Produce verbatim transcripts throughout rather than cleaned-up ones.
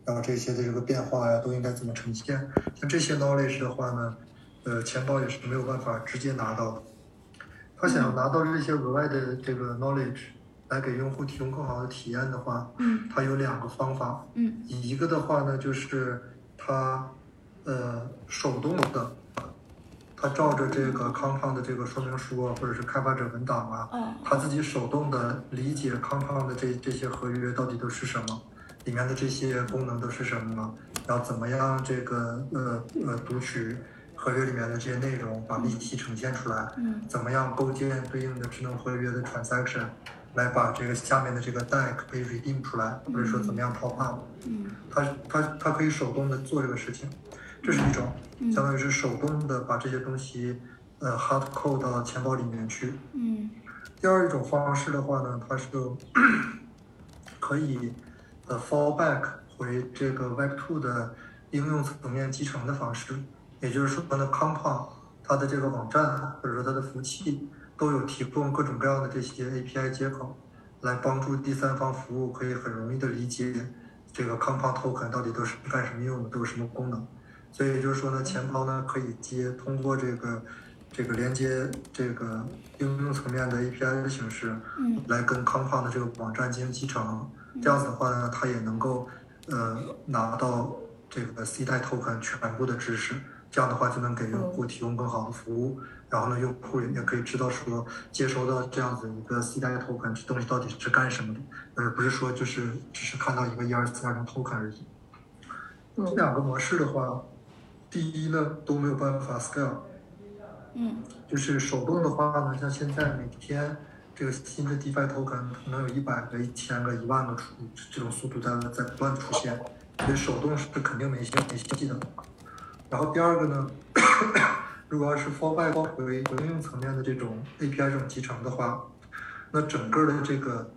然后这些的这个变化呀，都应该怎么呈现。像这些 knowledge 的话呢，呃，钱包也是没有办法直接拿到的。他想要拿到这些额外的这个 knowledge 来给用户提供更好的体验的话， 嗯， 他有两个方法。 嗯， 一个的话呢，就是他呃手动的，他照着这个 Compound 的这个说明书啊，或者是开发者文档啊， 哦， 他自己手动的理解 Compound 的这这些合约到底都是什么，里面的这些功能都是什么，然后怎么样这个呃呃读取合约里面的这些内容，把利息呈现出来， 嗯， 怎么样构建对应的智能合约的 transaction， 来把这个下面的这个 D E C 可以 redeem 出来，或者说怎么样 top up， 嗯， 他他他可以手动的做这个事情，这是一种，相当于是手动的把这些东西呃 hard code 到钱包里面去。 嗯， 第二一种方式的话呢，它是可以呃 fallback 回这个 Web 二 的应用层面集成的方式，也就是说呢 Compound 它的这个网站或者说它的服务器都有提供各种各样的这些 A P I 接口，来帮助第三方服务可以很容易的理解这个 Compound token 到底都是干什么用的，都有什么功能。所以就是说呢，钱包呢可以接通过这个这个连接这个应用层面的 A P I 的形式， 嗯， 来跟 Compound 的这个网站进行集成。这样子的话呢，它也能够呃拿到这个 C 代 token 全部的知识。这样的话就能给用户提供更好的服务，然后呢，用户也可以知道说接收到这样子一个 C 代 token 这东西到底是干什么的，而不是说就是只是看到一个一二四二零 token 而已。这两个模式的话，第一呢都没有办法 scale， 嗯， 就是手动的话呢，像现在每天这个新的 DeFi token 可能有一百个、一千个、一万个出这种速度在在不断出现，所以手动是肯定没戏没戏的。然后第二个呢，如果要是 fallback 回应用层面的这种 A P I 这种集成的话，那整个的这个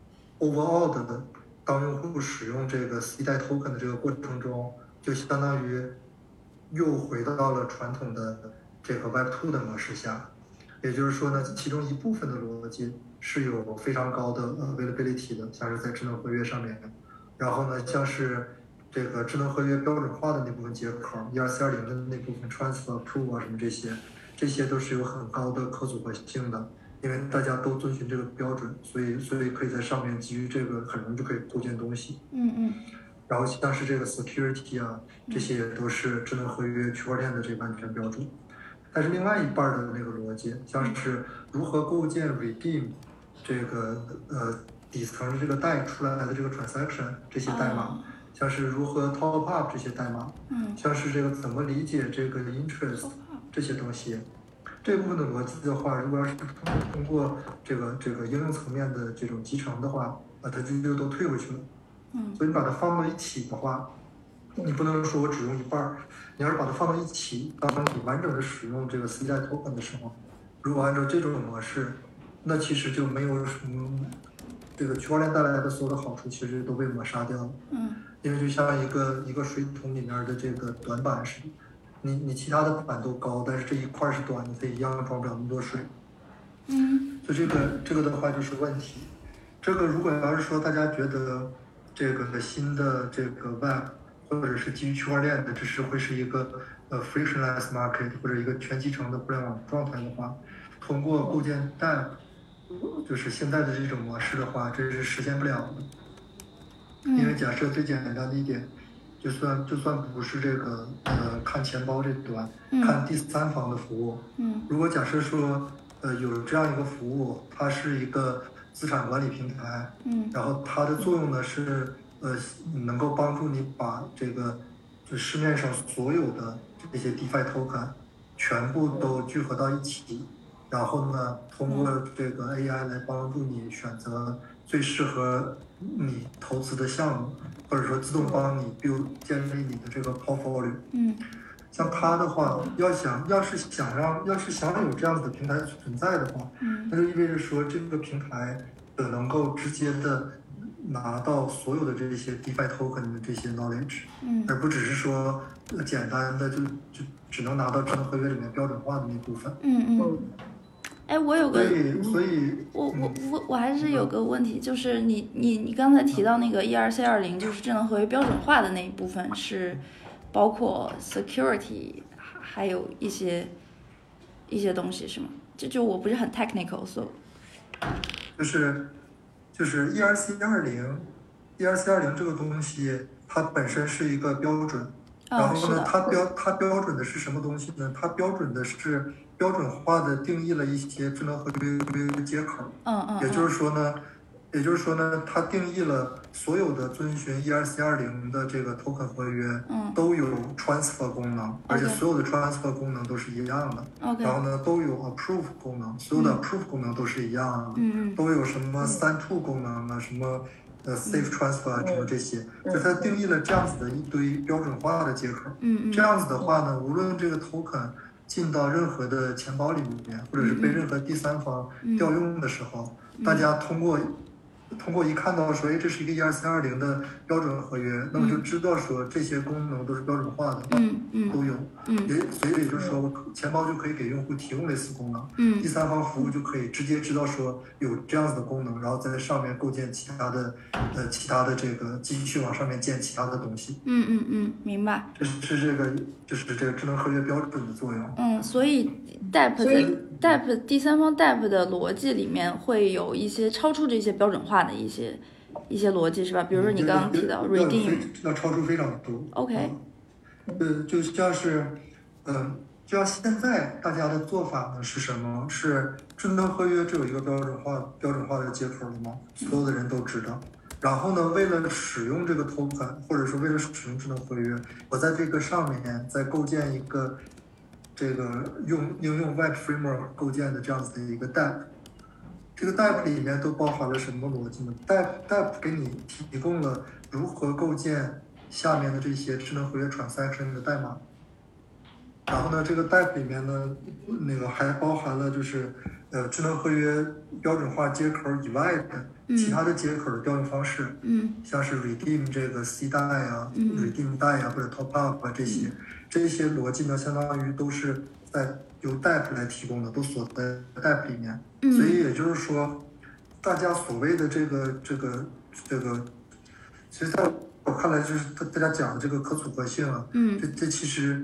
overall 的当用户使用这个 C 代 token 的这个过程中，就相当于又回到了传统的这个 Web 二 的模式下。也就是说呢，其中一部分的逻辑是有非常高的 availability 的，像是在智能合约上面，然后呢，像是这个智能合约标准化的那部分接口，一二四二零的那部分 transfer approve 啊什么这些，这些都是有很高的可组合性的，因为大家都遵循这个标准，所以所以可以在上面基于这个很容易就可以构建东西。 嗯嗯。 然后像是这个 security 啊，这些也都是智能合约区块链的这个安全标准。但是另外一半的那个逻辑，像是如何构建 redeem 这个呃底层这个带出来的这个 transaction 这些代码，像是如何 top up 这些代码， 嗯， 像是这个怎么理解这个 interest 这些东西，这部分的逻辑的话，如果要是通过这个这个应用层面的这种集成的话，啊，它就就都退回去了。 嗯， 所以你把它放到一起的话，你不能说我只用一半儿，你要是把它放到一起，当你完整的使用这个 C 代 token 的时候，如果按照这种模式，那其实就没有什么这个区块链带来的所有的好处，其实都被抹杀掉了。 嗯， 因为就像一个一个水桶里面的这个短板似的，你你其他的板都高，但是这一块是短的，它一样装不了那么多水。 嗯， 所以这个这个的话就是问题。这个如果要是说大家觉得这个新的这个 Web 或者是基于区块链的，这是会是一个呃 frictionless market 或者一个全集成的互联网状态的话，通过构建 D App， 就是现在的这种模式的话，这是实现不了的。因为假设最简单的一点，就算就算不是这个呃看钱包这端，看第三方的服务， 嗯， 如果假设说呃有这样一个服务，它是一个资产管理平台， 嗯， 然后它的作用呢是呃能够帮助你把这个就市面上所有的这些 DeFi token 全部都聚合到一起，然后呢通过这个 A I 来帮助你选择最适合你投资的项目，或者说自动帮你 build 建立你的这个 portfolio。 嗯， 像它的话，要想要是想让要是想有这样子的平台存在的话， 嗯， 那就意味着说这个平台的能够直接的拿到所有的这些 DeFi token 的这些 knowledge， 嗯， 而不只是说简单的就就只能拿到智能合约里面标准化的那部分。 嗯嗯。 哎，我有个， 所以所以我我我我还是有个问题，就是你你你刚才提到那个 E R C 二零，就是智能合约标准化的那一部分是包括 security， 还有一些一些东西是吗？这就我不是很 technical， 所、so. 就是就是 E R C 二零 E R C 二零这个东西，它本身是一个标准。然后呢，它标它标准的是什么东西呢？它标准的是标准化的定义了一些智能合约接口。 嗯嗯。 也就是说呢，也就是说呢，它定义了所有的遵循 E R C 二零的这个 token 合约， 嗯， 都有 transfer 功能，而且所有的 transfer 功能都是一样的。 OK。 然后呢，都有 approve 功能，所有的 approve 功能都是一样的。 嗯。 都有什么三 to 功能啊，什么。呃 ，safe transfer 啊，什么这些，就它定义了这样子的一堆标准化的接口。 嗯嗯。 这样子的话呢，无论这个 token 进到任何的钱包里面，或者是被任何第三方调用的时候，大家通过通过一看到说，哎，这是一个 E R C 二零的标准合约，那么就知道说这些功能都是标准化的， 嗯嗯， 都有。 嗯。 也所以也就是说，钱包就可以给用户提供类似功能。 嗯。 第三方服务就可以直接知道说有这样子的功能，然后在上面构建其他的呃其他的这个继续往上面建其他的东西。 嗯嗯嗯，明白。 这是这个就是这个智能合约标准的作用。 嗯，所以 D A P 的 D A P 第三方 D A P 的逻辑里面会有一些超出这些标准化的一些一些逻辑是吧？比如说你刚刚提到 redeem， 要超出非常多。 OK。 呃，就像是，嗯、呃，就像现在大家的做法呢是什么？是智能合约只有一个标准化标准化的接口了吗？所有的人都知道。然后呢，为了使用这个 token， 或者说为了使用智能合约，我在这个上面再构建一个这个用应用 Web Framework 构建的这样子的一个 D A P。这个 D A P 里面都包含了什么逻辑呢 ？D A P D A P 给你提供了如何构建下面的这些智能合约 transaction 的代码。然后呢，这个 D A P 里面呢，那个还包含了就是呃智能合约标准化接口以外的其他的接口的调用方式。 嗯， 像是 redeem 这个 C 贷啊、 嗯、 redeem 贷啊或者 top up 啊这些，嗯、这些逻辑呢，相当于都是在由 D A P 来提供的，都锁在 D A P 里面。 嗯， 所以也就是说，大家所谓的这个这个这个，其实在我看来就是大家讲的这个可组合性啊， 嗯， 这这其实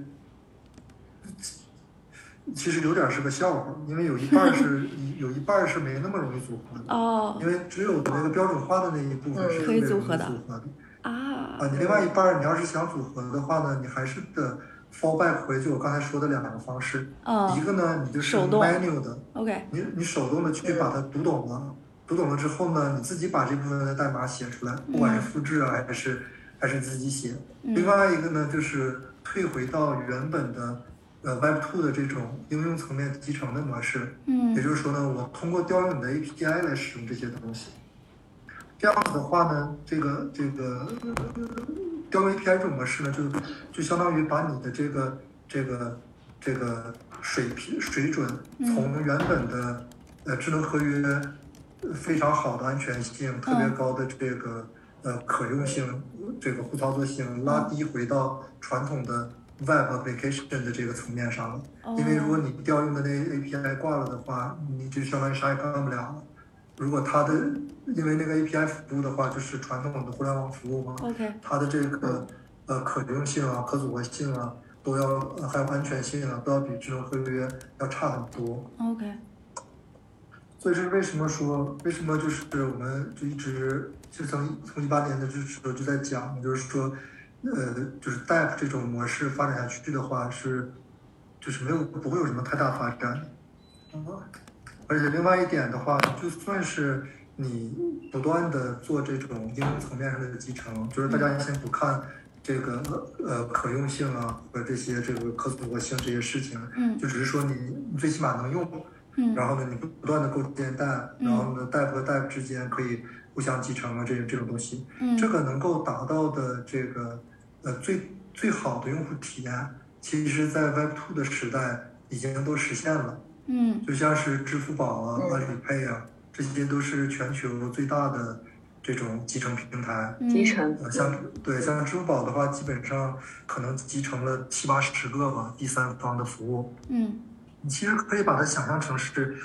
其实有点是个笑话，因为有一半是有一半是没那么容易组合的。 哦， 因为只有那个标准化的那一部分是可以组合的。 啊啊， 你另外一半你要是想组合的话呢，你还是得 fall back 回去我刚才说的两个方式。 哦， 一个呢，你就是 manual 的 ，OK， 你你手动的去把它读懂了，读懂了之后呢，你自己把这部分的代码写出来，不管是复制啊还是还是自己写。 嗯、 另外一个呢，就是退回到原本的呃 Web 二 的这种应用层面集成的模式。 嗯， 也就是说呢，我通过调用你的 A P I 来使用这些东西。这样子的话呢，这个这个调用 A P I 这种模式呢，就就相当于把你的这个这个这个水平水准从原本的呃智能合约非常好的安全性、特别高的这个呃可用性、这个互操作性拉低回到传统的 Web application 的这个层面上了。因为如果你调用的那 A P I 挂了的话，你就相当于啥也干不了了。如果它的，因为那个 A P I 服务的话，就是传统的互联网服务嘛， okay. 它的这个呃可用性啊、可组合性啊，都要、呃、还有安全性啊，都要比智能合约要差很多。 OK。 所以是为什么说，为什么就是我们就一直就从从一八年的时候就在讲，就是说，呃，就是 D A P 这种模式发展下去的话，是就是没有不会有什么太大发展。嗯而且另外一点的话，就算是你不断的做这种应用层面上的集成，就是大家先不看这个呃可用性啊和这些这个可组合性这些事情， 嗯， 就只是说你你最起码能用， 嗯， 然后呢你不断的构建 D A P， 然后呢 D A P 和 D A P 之间可以互相集成啊这这种东西， 嗯， 这个能够达到的这个呃最最好的用户体验，其实在 Web 二 的时代已经都实现了。 嗯， 就像是支付宝啊、阿里 Pay 啊，这些都是全球最大的这种集成平台。 集成， 呃，像对像支付宝的话，基本上可能集成了七八十个吧，第三方的服务。 嗯， 你其实可以把它想象成是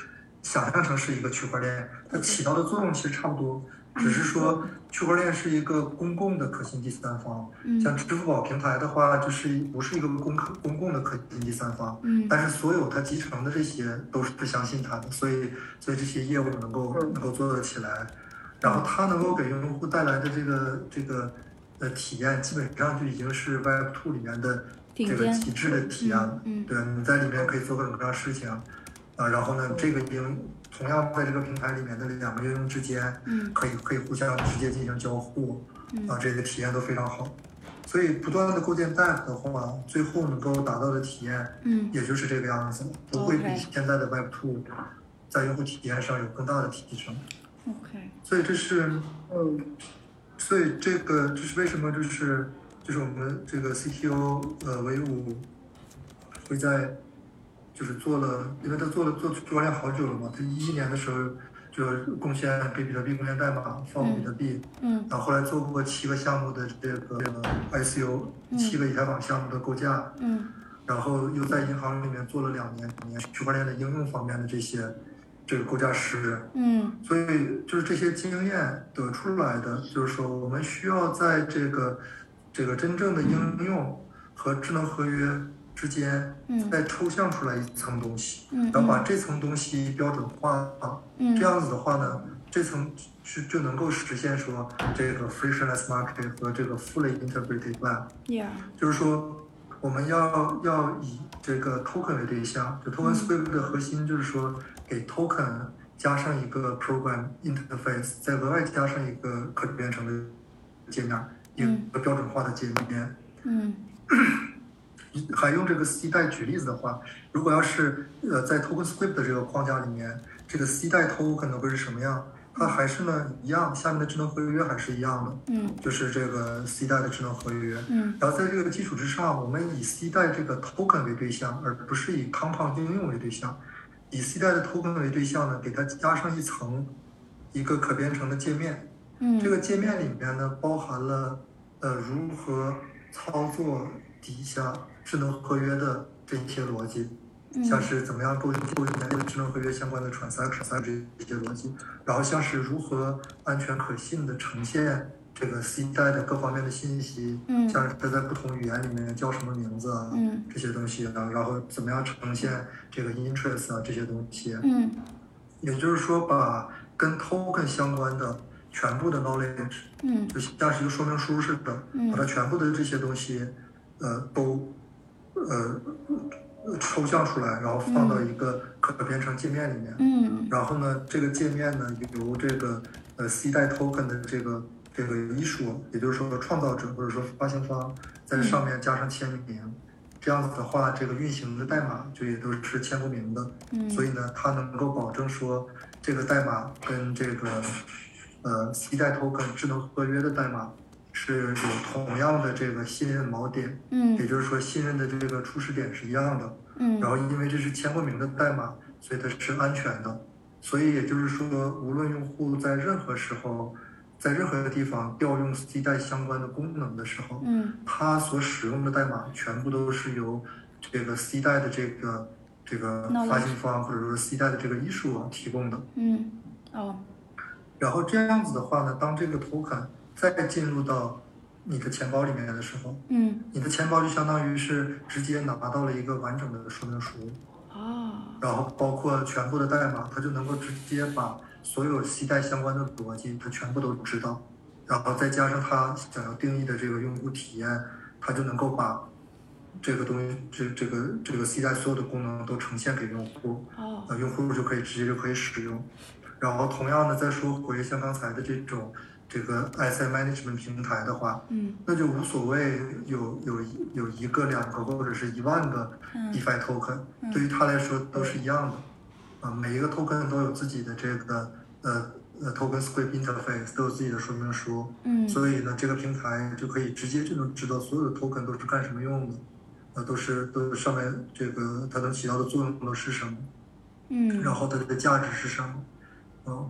想象成是一个区块链，它起到的作用其实差不多，只是说区块链是一个公共的可信第三方， 嗯像支付宝平台的话，就是不是一个公可公共的可信第三方， 嗯但是所有它集成的这些都是相信它的，所以所以这些业务能够能够做得起来，然后它能够给用户带来的这个这个呃体验，基本上就已经是 Web 二 里面的这个极致的体验了。 嗯嗯、 对，你在里面可以做各种各样的事情，啊、呃，然后呢，这个应同样在这个平台里面的两个应用之间， 嗯， 可以可以互相直接进行交互， 嗯、 啊，这个体验都非常好。所以不断的构建 D App 的话，最后能够达到的体验， 嗯， 也就是这个样子，不会比现在的 Web 二 在用户体验上有更大的提升。 OK， 所以这是，嗯，所以这个这是为什么就是就是我们这个 C T O 呃维武会在就是做了，因为他做了做区块链好久了嘛，他一一年的时候就贡献给比特币贡献代码放比特币， 嗯， 然后后来做过七个项目的这个 I C O，七个以太坊项目的构架， 嗯， 然后又在银行里面做了两年年区块链的应用方面的这些。这个构架师， 嗯， 所以就是这些经验得出来的，就是说我们需要在这个这个真正的应用和智能合约之间，再抽象出来一层东西， 嗯， 然后把这层东西标准化， 嗯， 这样子的话呢，这层是就能够实现说这个 frictionless market 和这个 fully integrated web，yeah， 就是说我们要要以这个 token 为对象，就 token script 的核心就是说。给 token 加上一个 program interface， 再额外加上一个可编程的界面，一个标准化的界面。 嗯。 还用这个 C 代举例子的话，如果要是呃在 token script 的这个框架里面，这个 C 代 token 会是什么样？它还是呢一样，下面的智能合约还是一样的。 嗯。 就是这个 C 代的智能合约。 嗯。 然后在这个基础之上，我们以 C 代这个 token 为对象，而不是以 compound 应用为对象。以 C 代的 token 为对象呢，给它加上一层一个可编程的界面。 嗯， 这个界面里面呢，包含了呃如何操作底下智能合约的这些逻辑， 嗯、 像是怎么样构建构建跟智能合约相关的 transaction 这些逻辑，然后像是如何安全可信的呈现这个 C 代的各方面的信息， 嗯， 像是它在不同语言里面叫什么名字啊， 嗯， 这些东西啊，然后怎么样呈现这个 interest 啊这些东西， 嗯， 也就是说把跟 token 相关的全部的 knowledge， 嗯， 就像是一个说明书似的， 嗯， 把它全部的这些东西，呃，都呃抽象出来，然后放到一个可编程界面里面， 嗯， 然后呢，这个界面呢由这个呃 C 代 token 的这个这个艺术，也就是说创造者或者说发行方在上面加上签名，嗯、这样子的话，这个运行的代码就也都是签过名的， 嗯， 所以呢，它能够保证说这个代码跟这个呃 C 代 token 智能合约的代码是有同样的这个信任锚点， 嗯， 也就是说信任的这个初始点是一样的， 嗯， 然后因为这是签过名的代码，所以它是安全的，所以也就是说，无论用户在任何时候，在任何地方调用 C 代相关的功能的时候， 嗯， 它所使用的代码全部都是由这个 C 代的这个这个发行方或者说 C 代的这个艺术提供的， 嗯，哦， 然后这样子的话呢，当这个 token 再进入到你的钱包里面的时候， 嗯， 你的钱包就相当于是直接拿到了一个完整的说明书， 哦， 然后包括全部的代码，它就能够直接把所有 C 代相关的逻辑，它全部都知道，然后再加上它想要定义的这个用户体验，它就能够把这个东西，这这个这个 C 代所有的功能都呈现给用户， 哦， 呃，用户就可以直接就可以使用。然后同样的再说回像刚才的这种这个 asset management 平台的话， 嗯， 那就无所谓有有有一个两个或者是一万个 DeFi token， 嗯， 对于他来说都是一样的，啊、呃，每一个 token 都有自己的这个呃呃 token script interface， 都有自己的说明书， 嗯， 所以呢，这个平台就可以直接就能知道所有的 token 都是干什么用的，呃，都是都是上面这个它能起到的作用都是什么， 嗯， 然后它的价值是什么。哦，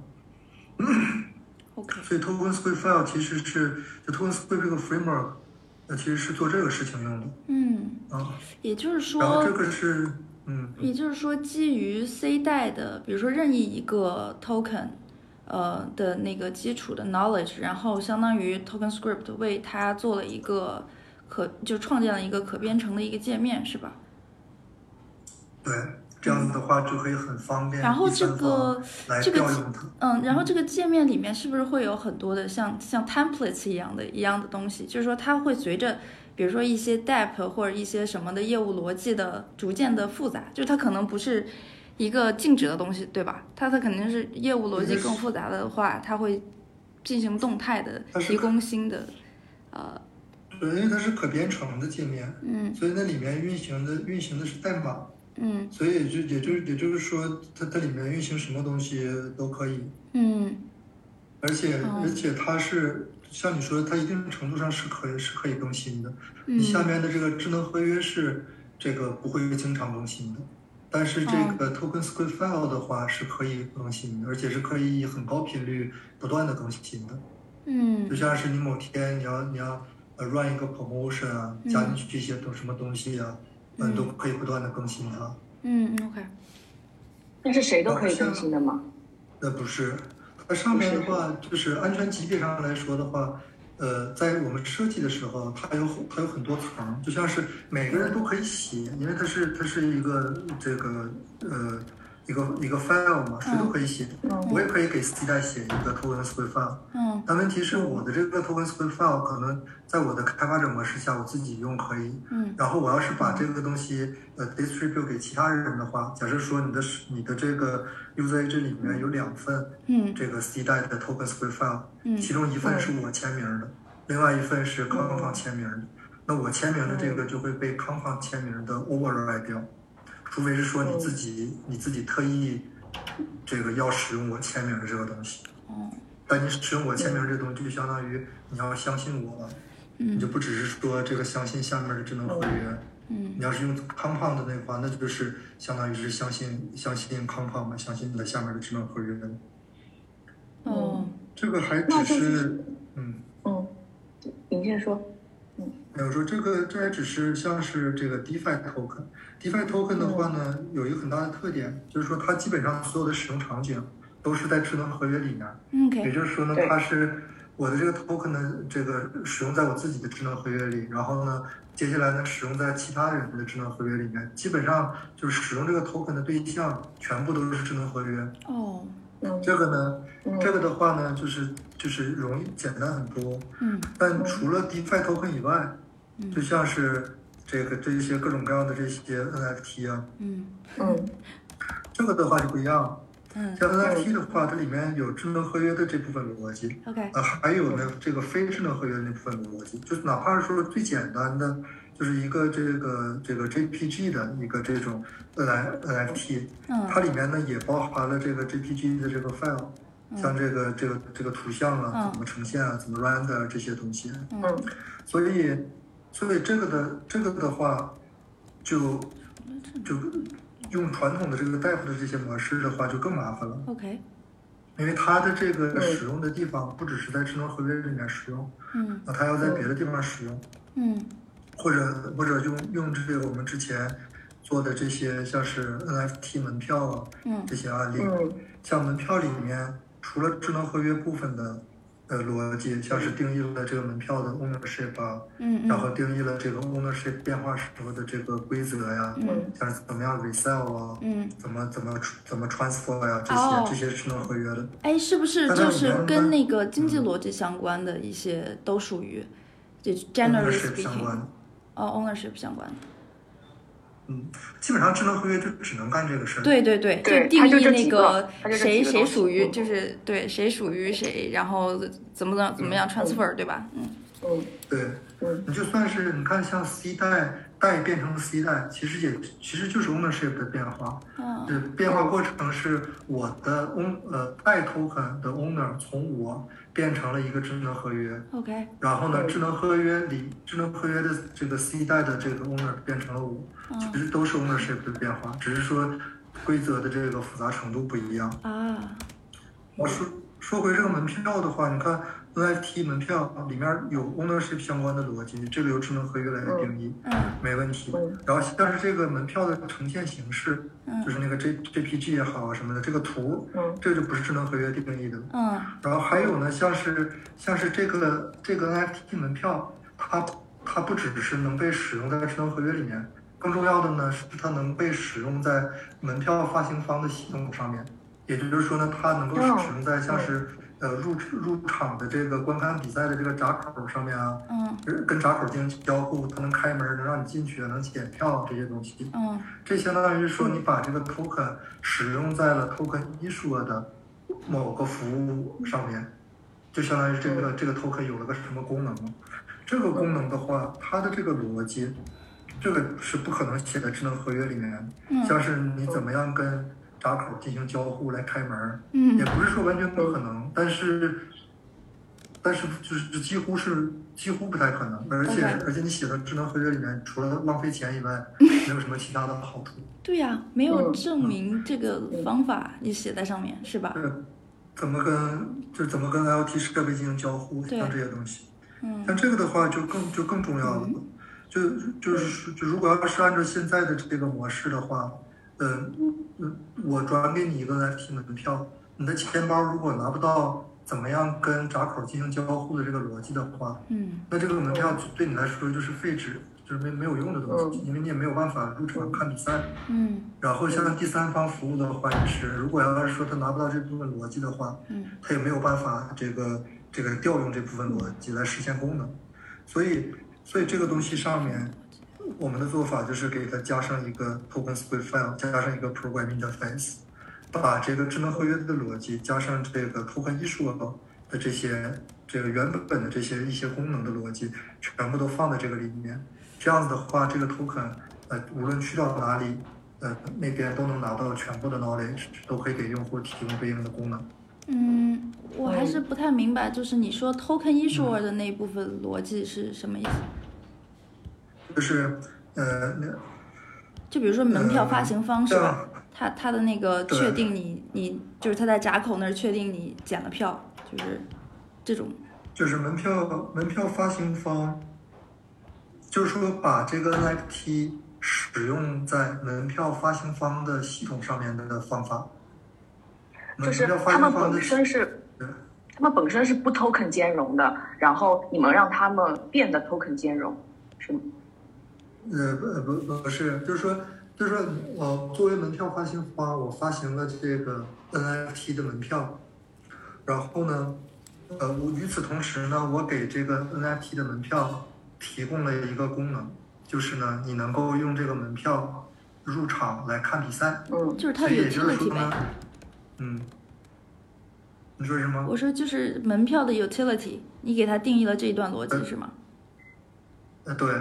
OK， 所以 token script file 其实是就 token script 这个 framework， 呃，其实是做这个事情用的。 嗯， 啊， 也就是说， 然后这个是嗯， 也就是说，基于 C 代的，比如说任意一个 token，呃的那个基础的 knowledge，然后相当于 token script 为它做了一个可就创建了一个可编程的一个界面，是吧？ 对，这样子的话就可以很方便然后这第三个方来这个调用它。 嗯，然后这个界面里面是不是会有很多的像像 templates 一样的一样的东西？就是说它会随着比如说一些 D A P 或者一些什么的业务逻辑的逐渐的复杂，就是它可能不是一个静止的东西，对吧？它它肯定是业务逻辑更复杂的话，它会进行动态的提供新的呃。 对，因为它是可编程的界面， 嗯， 所以那里面运行的运行的是代码， 嗯， 所以就也就是也就是说，它它里面运行什么东西都可以， 嗯， 而且、 哦、 而且它是像你说的，它一定程度上是可以是可以更新的。 嗯、 你下面的这个智能合约是这个不会经常更新的，但是这个 token script file 的话是可以更新的，而且是可以以很高频率不断的更新的。 嗯， 就像是你某天你要你要呃 run 一个 promotion 啊，加进去一些东什么东西啊，嗯，都可以不断的更新它。 嗯 ，OK。 那是谁都可以更新的吗？ 呃，不是，它上面的话就是安全级别上来说的话，呃，在我们设计的时候，它有它有很多层，就像是每个人都可以写，因为它是它是一个这个呃。一个一个 file 嘛，谁都可以写， 嗯、 我也可以给 C 代写一个 token script file。 嗯， 但问题是我的这个 token script file 可能在我的开发者模式下，我自己用可以。 嗯， 然后我要是把这个东西呃 distribute 给其他人的话，假设说你的你的这个 user agent 里面有两份， 嗯， 这个 C 代的 token script file， 嗯， 其中一份是我签名的，另外一份是康方签名的。那我签名的这个就会被康方签名的 override 掉。除非是说你自己、嗯、你自己特意这个要使用我签名的这个东西， 哦， 但你使用我签名这个东西就相当于你要相信我了， 嗯， 你就不只是说这个相信下面的智能合约， 嗯， 你要是用 compound 的那块，那就是相当于是相信相信 compound 嘛，相信你的下面的智能合约。 哦， 这个还只是嗯嗯，您先说。 没有说这个，这还只是像是这个 DeFi token。DeFi token 的话呢，嗯、有一个很大的特点，就是说它基本上所有的使用场景都是在智能合约里面。 Okay. 也就是说呢，它是我的这个 token 呢，这个使用在我自己的智能合约里，然后呢，接下来呢使用在其他人的智能合约里面。基本上就是使用这个 token 的对象全部都是智能合约。 哦。 这个呢，这个的话呢，就是就是容易简单很多。 嗯。 但除了 DeFi token 以外，就像是这个这些各种各样的这些 N F T 啊， 嗯嗯， 这个的话就不一样。 嗯， 像 N F T 的话，它里面有智能合约的这部分逻辑 ，OK， 呃，还有呢这个非智能合约的那部分逻辑，就是哪怕是说最简单的，就是一个这个这个 J P G 的一个这种 N F T， 嗯， 它里面呢也包含了这个 J P G 的这个 file。像这个这个这个图像啊，怎么呈现啊，怎么 render 这些东西， 嗯， 所以所以这个的这个的话，就就用传统的这个大夫的这些模式的话，就更麻烦了。 OK， 因为它的这个使用的地方不只是在智能合约里面使用， 嗯， 那它要在别的地方使用， 嗯， 或者或者用用这个我们之前做的这些像是 N F T 门票啊， 嗯， 这些案例， 嗯， 像门票里面。除了智能合约部分的呃逻辑，像是定义了这个门票的 ownership 啊， 嗯， 然后定义了这个 ownership 变化时候的这个规则呀， 嗯， 像是怎么样 resell 啊， 嗯， 怎么怎么怎么 transfer 呀，这些、 哦、 这些智能合约的。 哎，是不是就是跟那个经济逻辑相关的一些都属于，就 generally speaking， 哦 ownership 相关的。 嗯，基本上智能合约就只能干这个事儿。 对对对， 就定义那个谁谁属于，就是对谁属于谁，然后怎么怎怎么样 transfer，、嗯、对吧？嗯嗯， 对，嗯，你就算是你看像 C 代代变成 C 代，其实也其实就是 ownership 的变化。 嗯， 这变化过程是我的 own 呃代 token 的 owner 从我变成了一个智能合约。 OK。 然后呢，智能合约里智能合约的这个 C 代的这个 owner 变成了我，其实都是 ownership 的变化，只是说规则的这个复杂程度不一样。 啊。 我说说回这个门票的话，你看 N F T 门票里面有 ownership 相关的逻辑，这个由智能合约来定义， 嗯没问题。 嗯然后像是这个门票的呈现形式， 嗯就是那个 J JPG 也好啊什么的，这个图， 嗯这个就不是智能合约定义的。 嗯然后还有呢，像是像是这个这个 N F T 门票，它它不只是能被使用在智能合约里面，更重要的呢是它能被使用在门票发行方的系统上面。也就是说呢，它能够使用在像是呃入入场的这个观看比赛的这个闸口上面啊， 嗯跟闸口进行交互，它能开门，能让你进去，能检票这些东西。 嗯这相当于是说你把这个 token 使用在了 token issue 的某个服务上面，就相当于这个这个 token 有了个什么功能。这个功能的话，它的这个逻辑，这个是不可能写在智能合约里面。 嗯像是你怎么样跟闸口进行交互来开门， 嗯也不是说完全不可能，但是但是就是几乎是几乎不太可能，而且 OK 而且你写的智能合约里面，除了浪费钱以外，没有什么其他的好处。 对呀、没有嗯证明这个方法你写在上面是吧？ 呃，怎么跟就怎么跟 L T 设备进行交互， 对像这些东西。 嗯像这个的话就更就更重要了，就就是就如果要是按照现在的这个模式的话，呃，嗯，我转给你一个 N F T 门票，你的钱包如果拿不到怎么样跟闸口进行交互的这个逻辑的话， 嗯那这个门票对你来说就是废纸，就是没没有用的东西，因为你也没有办法入场看比赛。 嗯然后像第三方服务的话也是，如果要是说他拿不到这部分逻辑的话， 嗯他也没有办法这个这个调用这部分逻辑来实现功能，所以所以这个东西上面，我们的做法就是给它加上一个 token script file，加上一个 program interface，把这个智能合约的逻辑加上这个 token issue 的这些这个原本的这些一些功能的逻辑，全部都放在这个里面。这样子的话，这个 token 呃无论去到哪里，呃那边都能拿到全部的 knowledge，都可以给用户提供对应的功能。 嗯，我还是不太明白，就是你说 token issuer 的那一部分逻辑是什么意思？ 就是呃那就比如说门票发行方是吧？ 对他他的那个对确定你你就是他在闸口那儿确定你捡了票，就是这种。 就是门票门票发行方，就是说把这个 N F T 使用在门票发行方的系统上面的方法。 就是门票发他们行方的本身是对他们本身是不 token 兼容的，然后你们让他们变得 token 兼容，是吗？ 呃不不不是，就是说就是说我作为门票发行方，我发行了这个 N F T 的门票，然后呢，呃，我与此同时呢，我给这个 N F T 的门票提供了一个功能，就是呢，你能够用这个门票入场来看比赛。 嗯， 就是它的所以也就是 utility 说呢呗。， 嗯，你说什么？ 我说就是门票的 utility，你给它定义了这一段逻辑是吗？ 呃，对，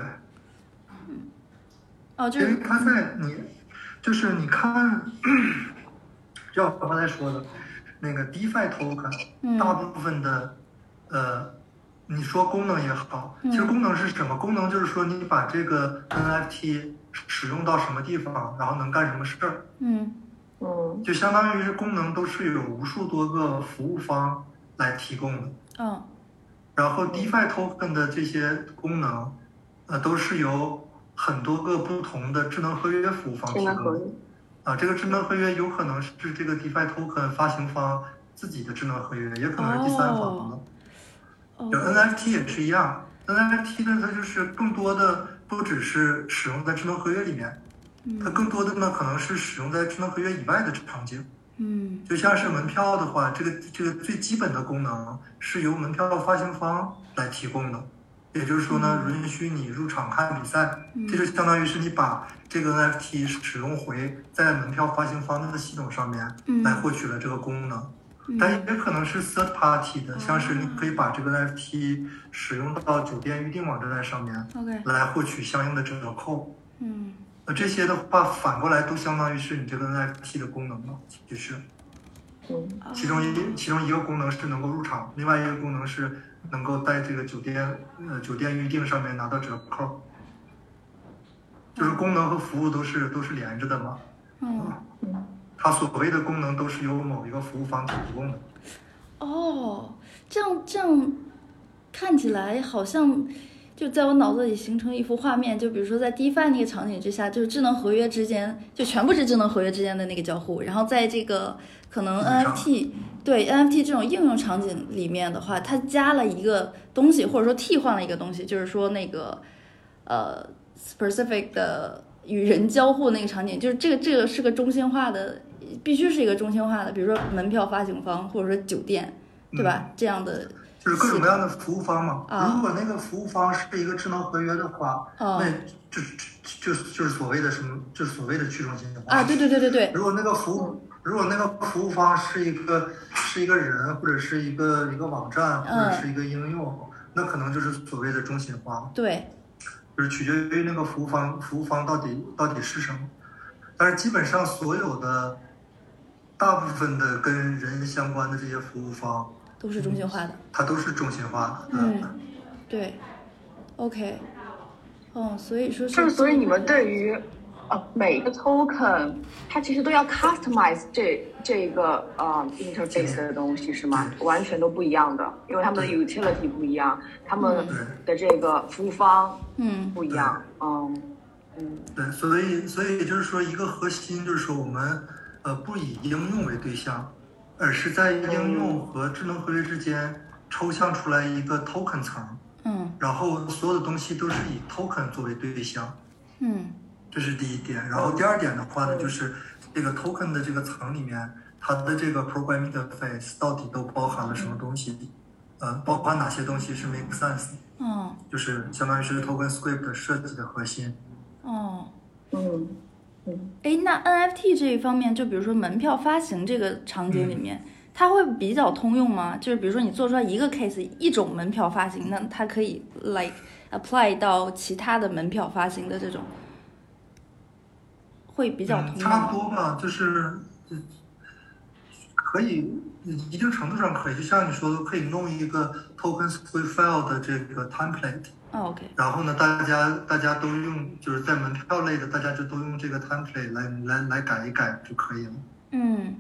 哦，就因为是它在你，就是你看，就像我刚才说的，那个 DeFi token， 嗯大部分的，呃，你说功能也好， 嗯其实功能是什么？功能就是说你把这个 N F T 使用到什么地方，然后能干什么事儿， 嗯嗯就相当于是功能都是有无数多个服务方来提供的。 哦然后 DeFi token 的这些功能，呃，都是由很多个不同的智能合约服务方提智能合约供的。啊，这个智能合约有可能是这个 DeFi token 发行方自己的智能合约，也可能是第三方的。 哦就 N F T 也是一样，N F T 呢，它就是更多的不只是使用在智能合约里面，它嗯更多的呢可能是使用在智能合约以外的场景。 嗯就像是门票的话，这个这个最基本的功能是由门票发行方来提供的，也就是说呢，允许你入场看比赛，这就相当于是你把这个 N F T 使用回在门票发行方的系统上面嗯来获取了这个功能。但也可能是 third party 的，像是你可以把这个 N F T 使用到酒店预订网站上面 ，OK， 来获取相应的折扣。 嗯呃，这些的话反过来都相当于是你这个 N F T 的功能了，其实。 嗯其中一其中一个功能是能够入场，另外一个功能是能够在这个酒店呃酒店预订上面拿到折扣，就是功能和服务都是都是连着的嘛。 嗯嗯它所谓的功能都是由某一个服务方提供的。 哦，这样这样看起来好像就在我脑子里形成一幅画面，就比如说在 DeFi 那个场景之下，就是智能合约之间就全部是智能合约之间的那个交互，然后在这个可能 N F T 对 N F T 这种应用场景里面的话，它加了一个东西，或者说替换了一个东西，就是说那个呃 specific 的与人交互那个场景，就是这个这个是个中心化的，必须是一个中心化的，比如说门票发行方或者说酒店，对吧？嗯、这样的就是各种各样的服务方嘛。啊、如果那个服务方是一个智能合约的话，啊、那就就就就是所谓的什么，就是所谓的去中心化啊。对对对对对。 如果那个服务，如果那个服务方是一个是一个人，或者是一个一个网站，或者是一个应用，嗯、那可能就是所谓的中心化。 对。 就是取决于那个服务方，服务方到底到底是什么。但是基本上所有的大部分的跟人相关的这些服务方都是中心化的， 它都是中心化的。 嗯，对 ，OK， 哦，所以说是， 就是所以你们对于呃每一个 token， 它其实都要 customize 这这个呃 interface 的东西是吗？完全都不一样的，因为他们的 utility 不一样，他们的这个服务方嗯不一样，嗯嗯， 对，所以所以就是说一个核心就是说我们呃不以应用为对象，而是在应用和智能合约之间抽象出来一个 token 层， 嗯， 然后所有的东西都是以 token 作为对象， 嗯， 这是第一点。然后第二点的话呢，就是这个 token 的这个层里面，它的这个 programming interface 到底都包含了什么东西？呃，包含哪些东西是 make sense？ 嗯， 就是相当于是 token script 设计的核心。 哦， 嗯。嗯， 哎，那 N F T 这一方面，就比如说门票发行这个场景里面，嗯、它会比较通用吗？就是比如说你做出来一个 case， 一种门票发行，那它可以 like apply 到其他的门票发行的这种，会比较通用吗？ 嗯、差不多吧，就是可以一定程度上可以，就像你说的，可以弄一个 token script file 的这个 template。 Oh, OK， 然后呢，大家大家都用，就是在门票类的，大家就都用这个 template 来来来改一改就可以了。 嗯，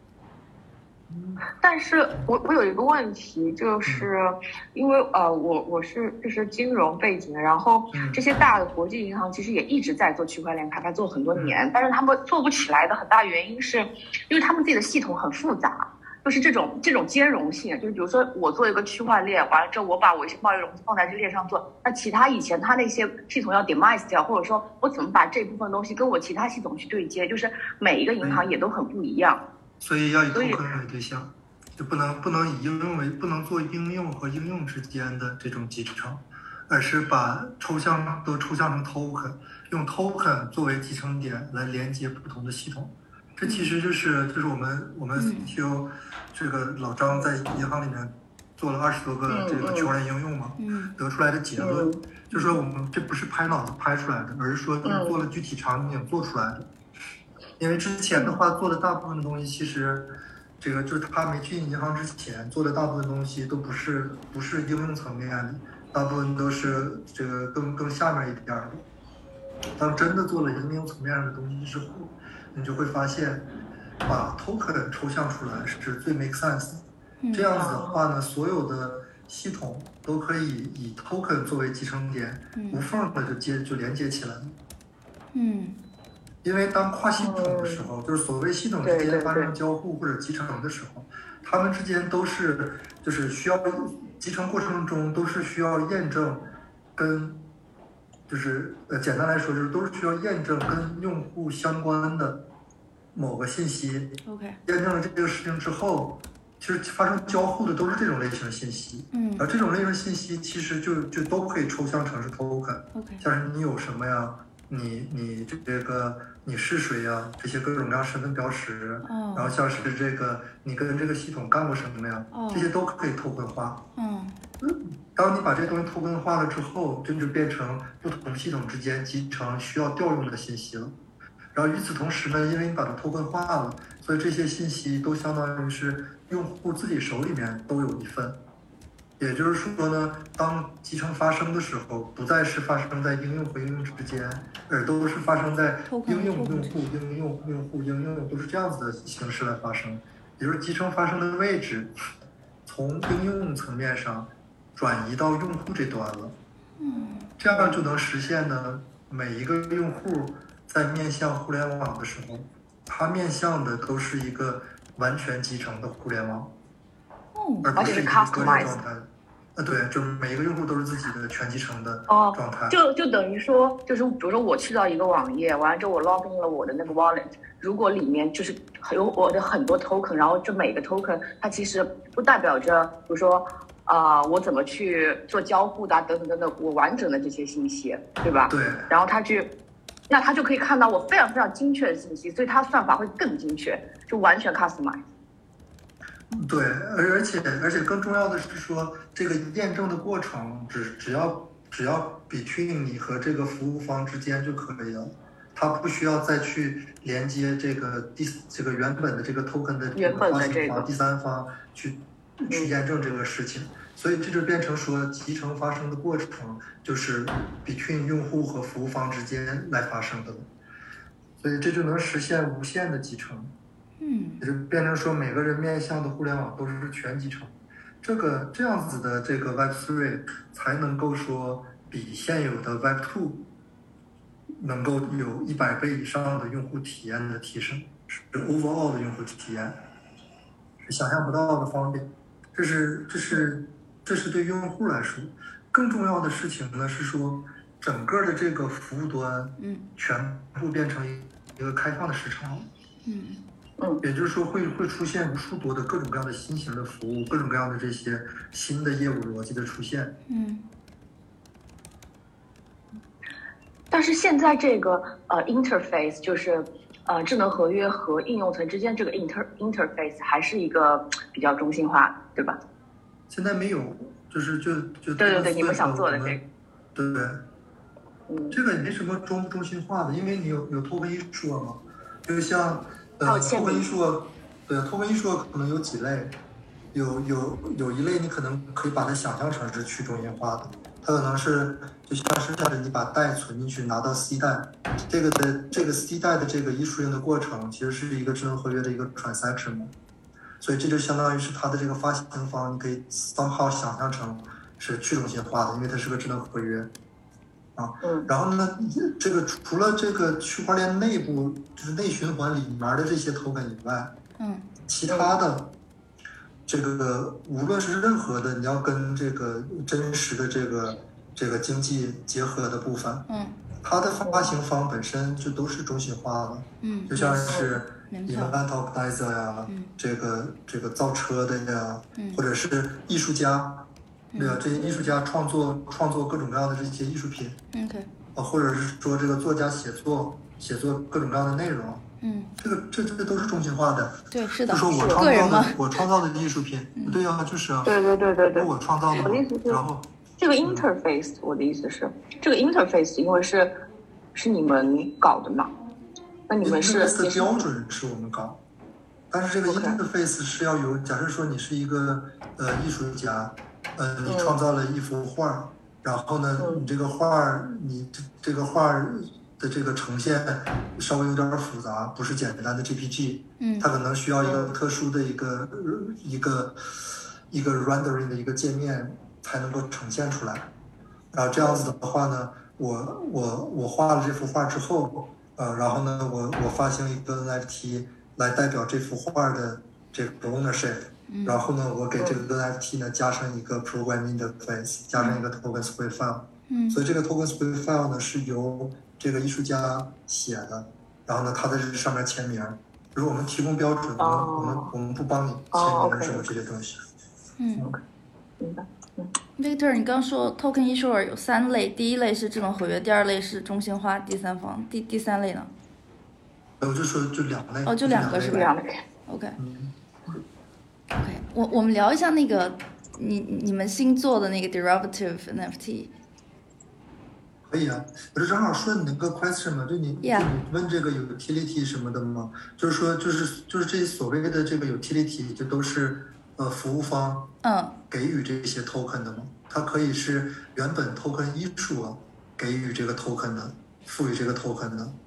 但是我我有一个问题，就是因为呃，我我是就是金融背景的，然后这些大的国际银行其实也一直在做区块链开发，做很多年，但是他们做不起来的很大原因是，因为他们自己的系统很复杂。就是这种这种兼容性，就是比如说我做一个区块链，完了之后我把我一些贸易融资放在这链上做，那其他以前它那些系统要 demise 掉，或者说我怎么把这部分东西跟我其他系统去对接，就是每一个银行也都很不一样。 嗯、所以要以 token 为对象，就不能不能以应用为不能做应用和应用之间的这种集成，而是把抽象都抽象成 token， 用 token 作为集成点来连接不同的系统。这其实就是就是我们我们 C T O 这个老张在银行里面做了二十多个这个区块链应用嘛，得出来的结论，就是说我们这不是拍脑子拍出来的，而是说就是做了具体场景做出来的。因为之前的话做的大部分的东西，其实这个就是他没去银行之前做的大部分东西都不是不是应用层面的，大部分都是这个更更下面一点的。当真的做了应用层面上的东西之后，你就会发现，把 token 抽象出来是最 make sense 的。这样子的话呢，所有的系统都可以以 token 作为集成点，无缝的就接就连接起来了。 嗯。 因为当跨系统的时候，就是所谓系统之间发生交互或者集成的时候，它们之间都是就是需要集成过程中都是需要验证跟。就是呃，简单来说，就是都是需要验证跟用户相关的某个信息。 OK。 验证了这个事情之后，其实发生交互的都是这种类型的信息。嗯。而这种类型信息其实就就都可以抽象成是 token。OK。像是你有什么呀？你你这个你是谁呀？这些各种各样身份标识。哦。然后像是这个你跟这个系统干过什么呀？哦。这些都可以 token 化。嗯。当你把这些东西token化了之后，这就变成不同系统之间集成需要调用的信息了。然后与此同时呢，因为你把它token化了，所以这些信息都相当于是用户自己手里面都有一份。也就是说呢，当集成发生的时候，不再是发生在应用和应用之间，而都是发生在应用、用户、应用、用户、应用，都是这样子的形式来发生。也就是集成发生的位置从应用层面上转移到用户这端了。 嗯， 这样就能实现呢，每一个用户在面向互联网的时候，他面向的都是一个完全集成的互联网， 哦， 而不是一个个人状态。呃，对，就是每一个用户都是自己的全集成的状态。 哦、就就等于说，就是比如说我去到一个网页，完了之后我 log in 了我的那个 wallet， 如果里面就是有我的很多 token， 然后这每个 token 它其实不代表着，比如说啊、呃，我怎么去做交互的、啊、等等等等，我完整的这些信息，对吧？ 对。 然后它去，那它就可以看到我非常非常精确的信息，所以它算法会更精确，就完全 customize。 对，而而且而且更重要的是说，这个验证的过程只只要只要 between 你和这个服务方之间就可以了，它不需要再去连接这个第这个原本的这个 token 的这个发行方、第三方去去验证这个事情，所以这就变成说集成发生的过程就是 between 用户和服务方之间来发生的了，所以这就能实现无限的集成。 嗯， 也就变成说每个人面向的互联网都是全集成，这个这样子的这个 Web 三 才能够说比现有的 Web 二 能够有一百倍以上的用户体验的提升，是 overall 的用户体验，是想象不到的方便。这是这是这是对用户来说，更重要的事情呢是说整个的这个服务端， 嗯， 全部变成一个开放的市场， 嗯。 嗯， 也就是说会会出现无数多的各种各样的新型的服务，各种各样的这些新的业务逻辑的出现。 嗯。 但是现在这个呃 interface 就是呃智能合约和应用层之间这个 inter interface 还是一个比较中心化，对吧？ 现在没有，就是就就对对对，你们想做的这个， 对对， 嗯， 这个也没什么中不中心化的，因为你有有token issuer嘛，就像。呃，token issuer，对，token issuer可能有几类，有有有一类你可能可以把它想象成是去中心化的，它可能是就像是像是你把代存进去拿到 C 代，这个的这个 C 代的这个 issuing 的过程其实是一个智能合约的一个 transaction 嘛，所以这就相当于是它的这个发行方，你可以 somehow 想象成是去中心化的，因为它是个智能合约。啊，然后呢，这个除了这个区块链内部就是内循环里面的这些 token 以外， 嗯， 其他的这个无论是任何的你要跟这个真实的这个这个经济结合的部分， 嗯， 它的发行方本身就都是中心化的， 嗯， 就像是 event organizer 呀， 嗯， 这个这个造车的呀， 嗯， 或者是艺术家。对啊，这些艺术家创作创作各种各样的这些艺术品 ，OK， 啊，或者是说这个作家写作写作各种各样的内容， 嗯， 这个这这都是中心化的。 对，是的。 就说我创造的我创造的艺术品， 嗯、 对啊，就是啊。 对对对对对。 我创造的。 我的意思是， 然后这个 interface，、嗯、我的意思是，这个 interface 因为是是你们搞的嘛，那你们是 interface 的标准是我们搞，但是这个 interface 是要有，假设说你是一个呃艺术家。呃，你创造了一幅画、嗯，然后呢，你这个画，你这这个画的这个呈现稍微有点复杂，不是简单的 J P G， 嗯， 它可能需要一个特殊的一个、嗯、一个一个 rendering 的一个界面才能够呈现出来。然后这样子的话呢，我我我画了这幅画之后，呃，然后呢，我我发行一个 N F T 来代表这幅画的这个 ownership。然后呢，我给这个 N F T 呢加上一个 programming interface， 加上一个 token split file。 嗯， 所以这个 token split file 呢是由这个艺术家写的，然后呢他在这上面签名。如果我们提供标准呢， 哦、 我们我们不帮你签名什么这些东西。 嗯， 明白。嗯 Victor， 你刚说 token issuer 有三类，第一类是智能合约，第二类是中心化第三方，第第三类呢？ 我就说就两类。 哦，就两个是吧？ 两类。 OK。 嗯。 OK， 我我们聊一下那个你你们新做的那个 derivative N F T。 可以啊，我就正好顺你那个 question 嘛，就你、 yeah. 就你问这个 utility 什么的嘛，就是说就是就是这所谓的这个 utility， 这都是呃服务方嗯给予这些 token 的嘛，它可以是原本 token 艺术啊给予这个 token 的，赋予这个 token 的。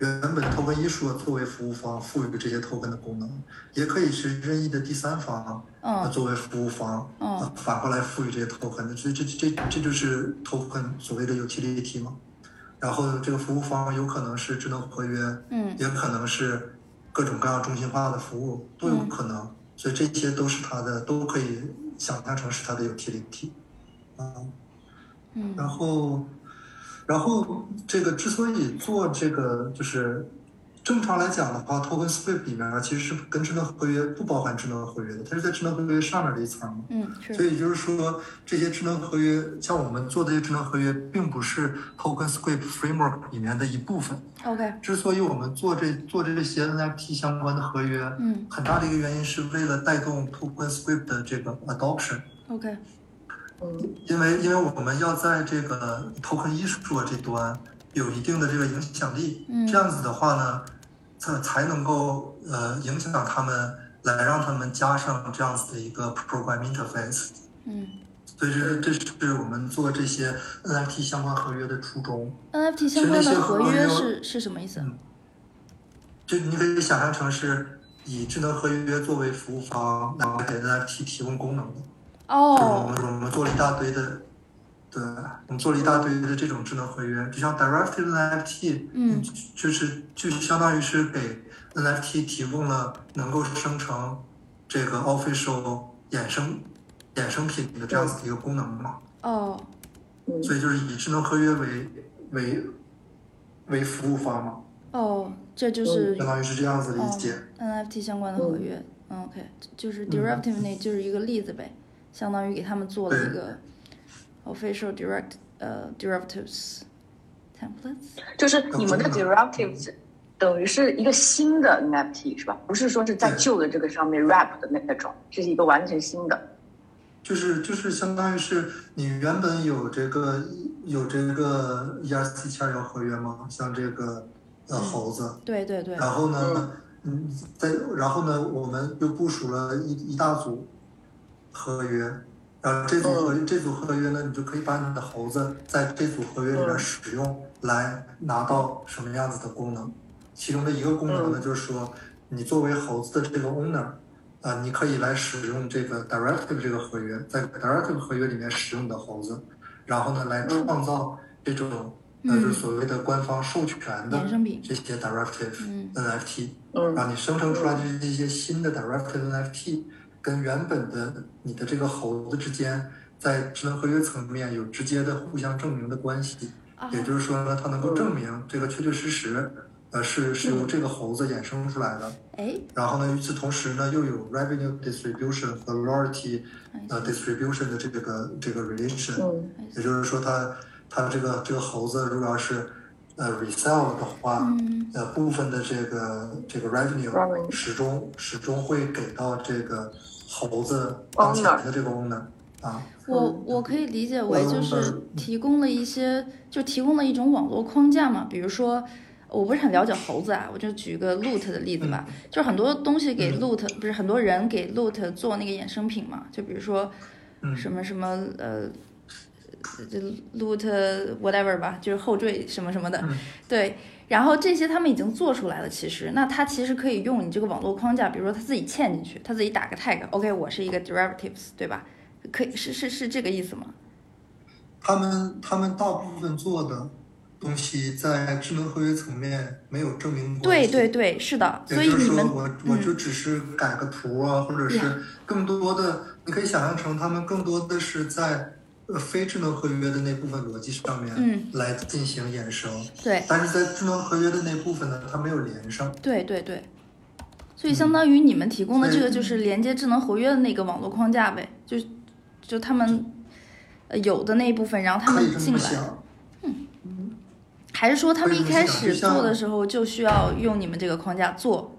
原本 token issuer 作为服务方赋予这些 token 的功能，也可以是任意的第三方、呃、作为服务方、 嗯呃、反过来赋予这些 token 的，这这这这就是 token 所谓的 utility 嘛。然后这个服务方有可能是智能合约， 嗯， 也可能是各种各样中心化的服务，都有可能，嗯、所以这些都是它的，都可以想象成是它的 utility， 嗯， 嗯， 然后。然后这个之所以做这个，就是正常来讲的话 ，TokenScript 里面其实是跟智能合约不包含智能合约的，它是在智能合约上面的一层嘛。 嗯，是。 所以就是说，这些智能合约，像我们做的这些智能合约，并不是 TokenScript Framework 里面的一部分。 OK。 之所以我们做这做这些 N F T 相关的合约， 嗯， 很大的一个原因是为了带动 TokenScript 的这个 adoption。OK。因为因为我们要在这个 token issuer 这端有一定的这个影响力， 嗯、 这样子的话呢，才才能够呃影响他们，来让他们加上这样子的一个 program interface。 嗯， 所以这这是我们做这些 N F T 相关合约的初衷。 N F T 相关的合约是是什么意思？ 嗯，就你可以想象成是以智能合约作为服务方来给 N F T 提供功能的。 哦、 oh. 我们我们做了一大堆的，对，我们做了一大堆的这种智能合约，就像 Directed N F T， 嗯， 就是就相当于是给 N F T 提供了能够生成这个 official 衍生衍生品的这样子的一个功能嘛。 哦、 oh. 所以就是以智能合约为为为服务方嘛。 哦、oh, 这就是相当于是这样子理解。 哦、N F T 相关的合约，嗯、oh. ，OK， 就是 derivative 那就是一个例子呗。嗯，相当于给他们做了一个 official direct 呃、uh, derivatives templates， 就是你们的 derivatives 等于是一个新的 N F T 是吧？不是说是在旧的这个上面 wrap 的那种，这是一个完全新的。 就是就是相当于是你原本有这个有这个 E R C 七二幺合约吗？像这个呃猴子， 嗯，对对对。 然后呢，嗯，在然后呢，我们又部署了一一大组合约，然后这组合这组合约呢，你就可以把你的猴子在这组合约里面使用，来拿到什么样子的功能。其中的一个功能呢，就是说你作为猴子的这个 owner， 啊，你可以来使用这个 directive 这个合约，在 directive 合约里面使用你的猴子，然后呢来创造这种呃就是所谓的官方授权的这些 directive N F T， 让你生成出来的这些新的 directive N F T。跟原本的你的这个猴子之间，在智能合约层面有直接的互相证明的关系，也就是说呢，它能够证明这个确确实实，呃，是是由这个猴子衍生出来的。 哎， 然后呢，与此同时呢，又有 revenue distribution 和 royalty 呃 distribution 的这个这个 relation，也就是说它，它它这个这个猴子如果要是呃 resell 的话， 嗯、 呃部分的这个这个 revenue 始终始终会给到这个猴子当前的这个 owner 啊。 我我可以理解为就是提供了一些，就提供了一种网络框架嘛。比如说，我不是很了解猴子啊，我就举个 loot 的例子吧。嗯、就是很多东西给 loot，、嗯、不是很多人给 loot 做那个衍生品嘛。就比如说什么什么、嗯、呃。就 loot whatever 吧，就是后缀什么什么的， 嗯、 对。然后这些他们已经做出来了，其实那他其实可以用你这个网络框架，比如说他自己嵌进去，他自己打个 tag，OK，、OK, 我是一个 derivatives， 对吧？可以是是是这个意思吗？ 他们他们大部分做的东西在智能合约层面没有证明关系。 对对对，是的。所以你们我我就只是改个图啊， 嗯、 或者是更多的，你可以想象成他们更多的是在。呃，非智能合约的那部分逻辑上面， 嗯， 来进行衍生， 对， 但是在智能合约的那部分呢，它没有连上， 对对对，所以相当于你们提供的这个就是连接智能合约的那个网络框架呗，嗯、就就他们呃有的那一部分，然后他们进来，嗯，还是说他们一开始做的时候就需要用你们这个框架做？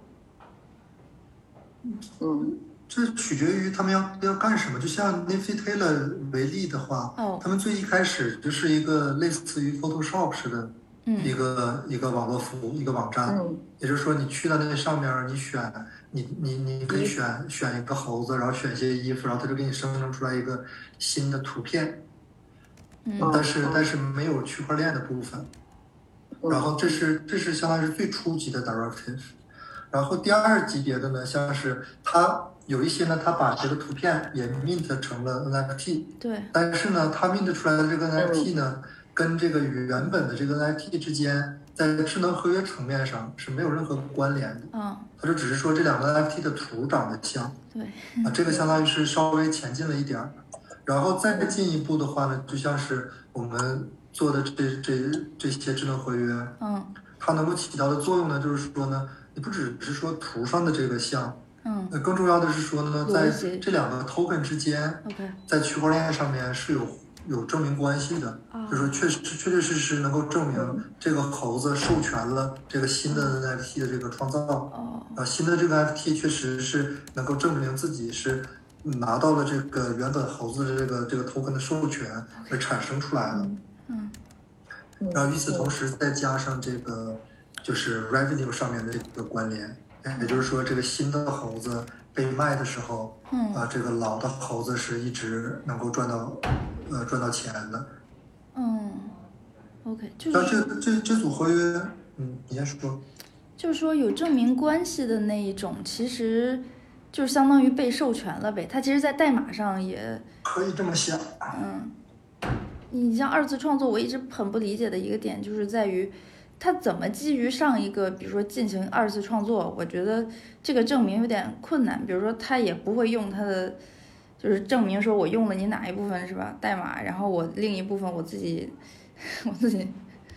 嗯。这取决于他们要要干什么。就像 Nifty Taylor 为例的话， 哦， 他们最一开始就是一个类似于 Photoshop 似的一个、嗯、一个网络服务一个网站， 嗯、 也就是说你去到那上面，你选你你你可以选、嗯、选一个猴子，然后选一些衣服，然后它就给你生成出来一个新的图片， 嗯， 但是但是没有区块链的部分。 然后这是这是相当于是最初级的 directive。然后第二级别的呢，像是它有一些呢，它把这个图片也 mint 成了 N F T， 对， 但是呢，它 mint 出来的这个 N F T 呢，跟这个原本的这个 N F T 之间，在智能合约层面上是没有任何关联的。 嗯， 它就只是说这两个 N F T 的图长得像。 对， 啊，这个相当于是稍微前进了一点儿。然后再进一步的话呢，就像是我们做的这这这些智能合约， 嗯， 它能够起到的作用呢，就是说呢，你不只是说图上的这个像， 嗯， 呃，更重要的是说呢，在这两个 token 之间， OK， 在区块链上面是有有证明关系的， 哦、 就是说确实确确实实能够证明这个猴子授权了这个新的 N F T 的这个创造， 哦， 啊，新的这个 N F T 确实是能够证明自己是拿到了这个原本猴子的这个这个 token 的授权而产生出来的。 嗯， 然后与此同时再加上这个就是 revenue 上面的这个关联，也就是说这个新的猴子被卖的时候， 嗯， 啊，这个老的猴子是一直能够赚到，呃，赚到钱的。 嗯 ，OK， 就是像这这这组合约，嗯，你先说。 就是说有证明关系的那一种，其实就是相当于被授权了呗。它其实，在代码上也可以这么想。 嗯，你像二次创作，我一直很不理解的一个点，就是在于它怎么基于上一个，比如说进行二次创作，我觉得这个证明有点困难。比如说，他也不会用他的，就是证明说我用了你哪一部分是吧？代码，然后我另一部分我自己我自己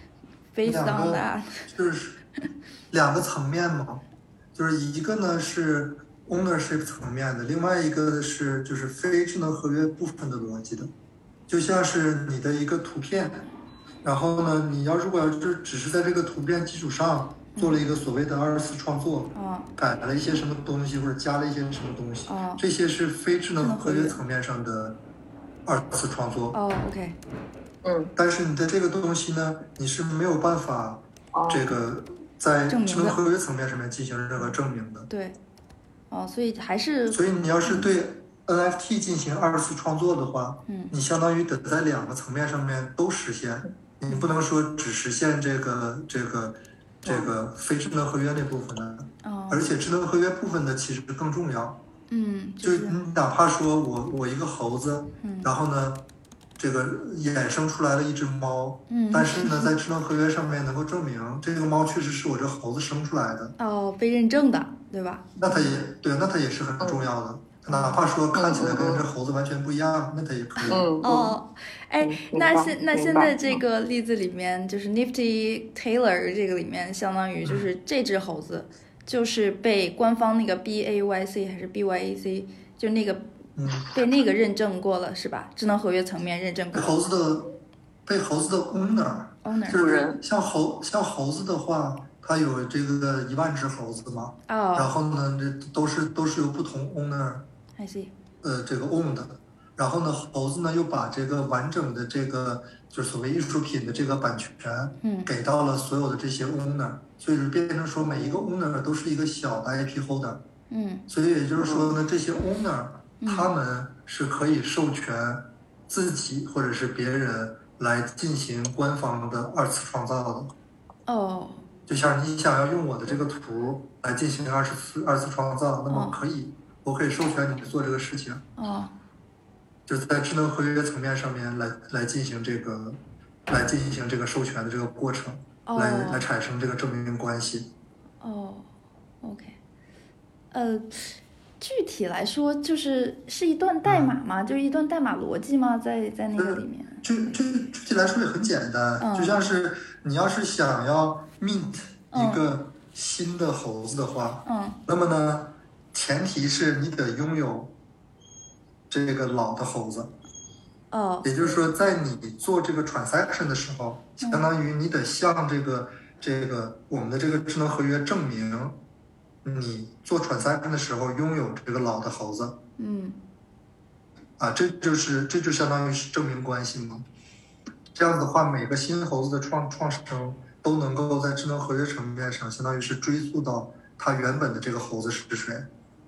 based on that， 就是两个层面嘛，就是一个呢是 ownership 层面的，另外一个是就是非智能合约部分的逻辑的，就像是你的一个图片，然后呢，你要如果要是只是在这个图片基础上做了一个所谓的二次创作， 哦， 改了一些什么东西或者加了一些什么东西， 哦， 这些是非智能合约层面上的二次创作。 哦 ，OK， 嗯， 但是你的这个东西呢，你是没有办法这个在证明的智能合约层面上面进行任何证明的。 对，哦，所以还是所以你要是对 N F T 进行二次创作的话， 嗯， 你相当于得在两个层面上面都实现，你不能说只实现这个这个这个非智能合约那部分的， 哦， 而且智能合约部分的其实更重要。 嗯， 就就是你哪怕说我我一个猴子， 嗯， 然后呢，这个衍生出来了一只猫， 嗯， 但是呢，在智能合约上面能够证明这个猫确实是我这猴子生出来的， 哦，被认证的，对吧？ 那它也对，那它也是很重要的。哪怕说看起来跟这猴子完全不一样，那它也可以。 嗯， 哦，哎， 嗯那明白现那现明白在这个例子里面，就是 Nifty Taylor 这个里面，相当于就是这只猴子，就是被官方那个 B A Y C 还是 B Y A C， 就那个嗯， 被那个认证过了是吧？智能合约层面认证被过。 猴子的被猴子的 owner， owner 就是像猴像猴子的话，它有这个一万只猴子嘛，然哦后呢，这都是都是由不同 owner ，I see， 呃这个 own 的，然后呢，猴子呢又把这个完整的这个就是所谓艺术品的这个版权， 嗯， 给到了所有的这些 owner，所以就变成说每一个 owner 都是一个小的 I P holder， 嗯， 所以也就是说呢，这些 owner 他们是可以授权自己或者是别人来进行官方的二次创造的。 哦， 就像你想要用我的这个图来进行二次二次创造，那么可以，我可以授权你做这个事情。 哦， 就是在智能合约层面上面来来进行这个，来进行这个授权的这个过程， 哦来来产生这个证明关系。 哦 ，OK，呃，具体来说就是是一段代码吗？就是一段代码逻辑吗？在在那个里面？ 具具具体来说也很简单， 嗯就像是你要是想要 mint 嗯一个新的猴子的话， 嗯那么呢，前提是你得拥有这个老的猴子。 哦也就是说，在你做这个 transaction 的时候，相当于你得向这个这个我们的这个智能合约证明，你做 transaction 的时候拥有这个老的猴子嗯啊，这就是这就相当于是证明关系嘛。这样子的话，每个新猴子的创创生都能够在智能合约层面上，相当于是追溯到它原本的这个猴子是谁。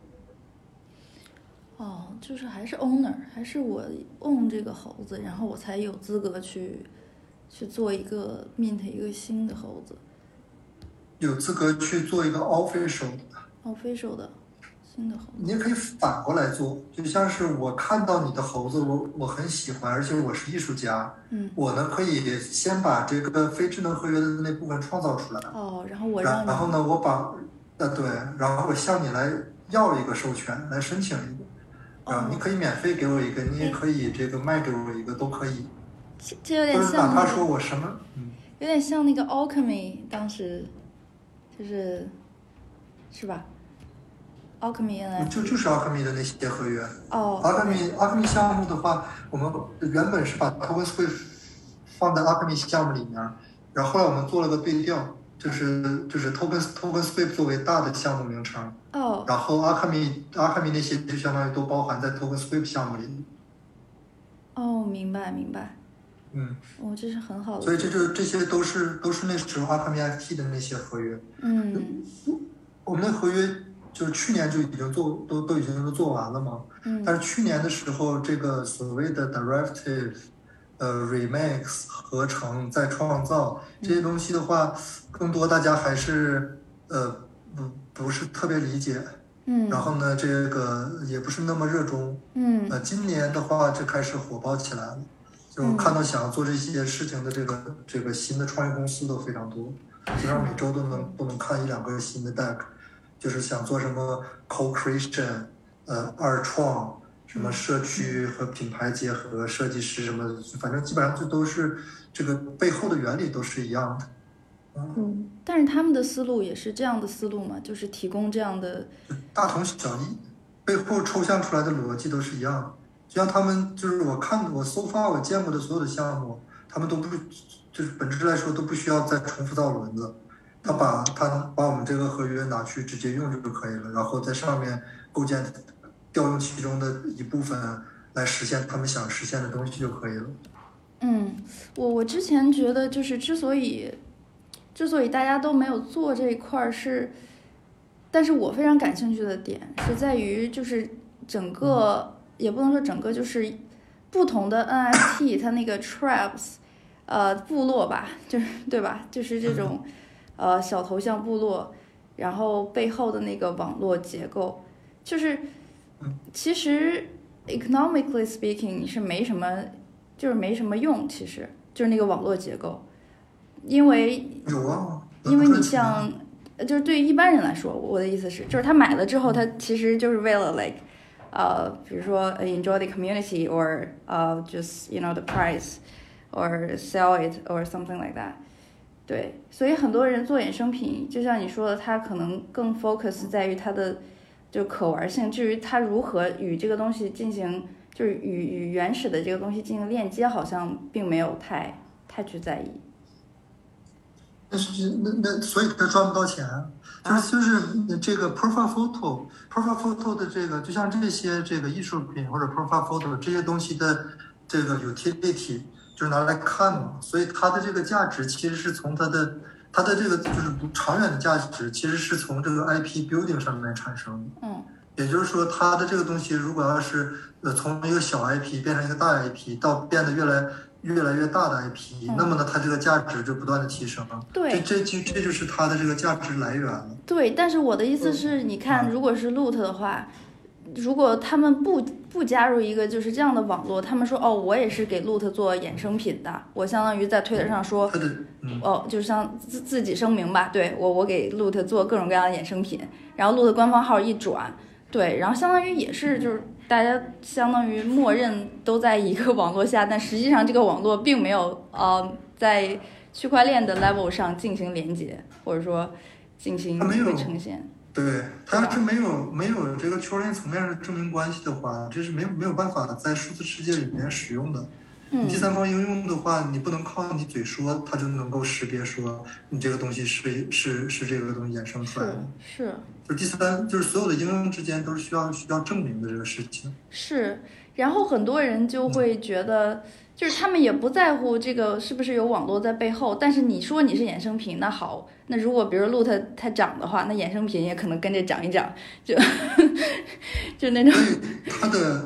哦，就是还是 owner，还是我 own 这个猴子，然后我才有资格去去做一个 mint 一个新的猴子。 有资格去做一个 official 的 official 的新的猴子。 你也可以反过来做，就像是我看到你的猴子，我我很喜欢，而且我是艺术家， 嗯， 我呢可以先把这个非智能合约的那部分创造出来， 哦，然后我让然后呢，我把呃对，然后我向你来要一个授权，来申请一个，啊、哦，你可以免费给我一个，你也可以这个卖给我一个，都可以。 这这有点像、 哪怕说我什么，嗯， 有点像那个 Alchemy 当时。就是，是吧 ？Alchemy N F T 就就是 Alchemy 的那些合约。 哦。 Alchemy Alchemy 项目的话，我们原本是把 TokenSwap 放在 Alchemy 项目里面，然后后来我们做了个对调，就是就是 Token TokenSwap 作为大的项目名称。 哦。 然后 Alchemy Alchemy 那些就相当于都包含在 TokenSwap 项目里。 哦，明白明白。 嗯， 哦，这是很好的。 所以这就这些都是都是那时候 Alchemy F T 的那些合约。 嗯， 我们的合约就是去年就已经做都都已经都做完了嘛。 嗯。 但是去年的时候，这个所谓的 derivative、呃 remix 合成再创造这些东西的话，更多大家还是呃不不是特别理解。 嗯。 然后呢，这个也不是那么热衷。 嗯。 呃，今年的话就开始火爆起来了。就看到想要做这些事情的这个、嗯、这个新的创业公司都非常多，基本上每周都能都能看一两个新的 deck， 就是想做什么 co-creation， 呃，二创，什么社区和品牌结合，设计师什么，反正基本上这都是这个背后的原理都是一样的。 嗯，嗯但是他们的思路也是这样的思路嘛，就是提供这样的， 大同小异，背后抽象出来的逻辑都是一样的。就像他们就是我看我搜发我见过的所有的项目，他们都不就是本质来说都不需要再重复造轮子，他把他把我们这个合约拿去直接用就可以了，然后在上面构建调用其中的一部分来实现他们想实现的东西就可以了。 嗯，我我之前觉得就是之所以之所以大家都没有做这一块是，但是我非常感兴趣的点是在于就是整个。嗯也不能说整个，就是不同的 N F T 它那个 tribes 呃部落吧，就是对吧，就是这种呃小头像部落，然后背后的那个网络结构，就是其实 economically speaking 是没什么，就是没什么用，其实就是那个网络结构，因为有啊， 因为你像就是对于一般人来说，我的意思是就是他买了之后他其实就是为了 like呃，比如说 enjoy the community or 呃、uh, just you know the price or sell it or something like that。对，所以很多人做衍生品，就像你说的，他可能更 focus 在于它的就可玩性，至于它如何与这个东西进行，就是与与原始的这个东西进行链接，好像并没有太太去在意。 那是那那所以他赚不到钱。就是就是这个 profile photo profile photo 的这个，就像这些这个艺术品或者 profile photo 这些东西的这个 utility 就是拿来看嘛，所以它的这个价值其实是从它的它的这个就是长远的价值其实是从这个 I P building 上面产生的。 嗯， 也就是说它的这个东西如果要是呃从一个小 I P 变成一个大 I P 到变得越来越来越大的 I P，嗯、那么呢，它这个价值就不断的提升了。 对， 这这这就是它的这个价值来源了。 对，但是我的意思是，你看，如果是 Loot 的话，如果他们不不加入一个就是这样的网络，他们说哦，我也是给 Loot 做衍生品的，我相当于在推特上说， 嗯、 哦，就像自自己声明吧，对我我给 Loot 做各种各样的衍生品，然后 Loot 官方号一转，对，然后相当于也是就是大家相当于默认都在一个网络下，但实际上这个网络并没有呃在区块链的 level 上进行连接，或者说进行一个呈现。 对，它要是没有没有这个区块链层面的证明关系的话，这是没有没有办法在数字世界里面使用的。 嗯， 第三方应用的话，你不能靠你嘴说，它就能够识别说你这个东西是是是这个东西衍生出来的。 是，是就第三，就是所有的应用之间都是需要需要证明的这个事情。 是，然后很多人就会觉得。嗯，就是他们也不在乎这个是不是有网络在背后，但是你说你是衍生品，那好，那如果比如 Loot 它涨的话，那衍生品也可能跟着涨一涨，就就那种。 它的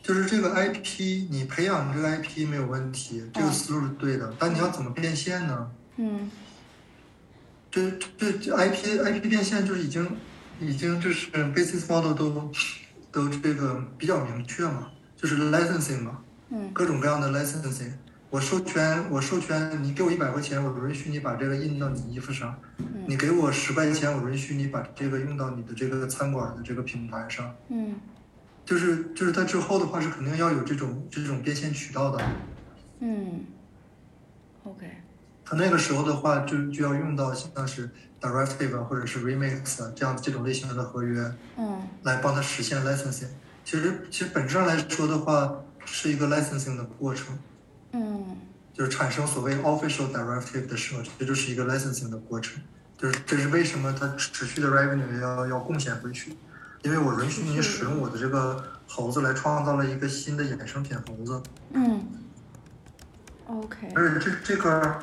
就是这个 I P， 你培养这个 I P 没有问题，这个思路是对的，但你要怎么变现呢？ 嗯， 这这这 I P I P 变现就是已经已经就是 business model 都都这个比较明确嘛，就是 licensing 嘛， 嗯， 各种各样的 licensing。我授权，我授权你给我一百块钱，我允许你把这个印到你衣服上； 嗯、 你给我十块钱，我允许你把这个用到你的这个餐馆的这个品牌上。 嗯， 就是就是在之后的话是肯定要有这种这种变现渠道的。 嗯 ，OK。 他那个时候的话就就要用到像是 derivative 或者是 remix 这样这种类型的合约， 嗯， 来帮他实现 licensing。其实其实本质上来说的话是一个 licensing 的过程。 嗯， 就是产生所谓 official derivative 的时候，这就是一个 licensing 的过程。就是这是为什么它持续的 revenue 要要贡献回去，因为我允许你使用我的这个猴子来创造了一个新的衍生品猴子。 嗯 ，OK。 而且这这个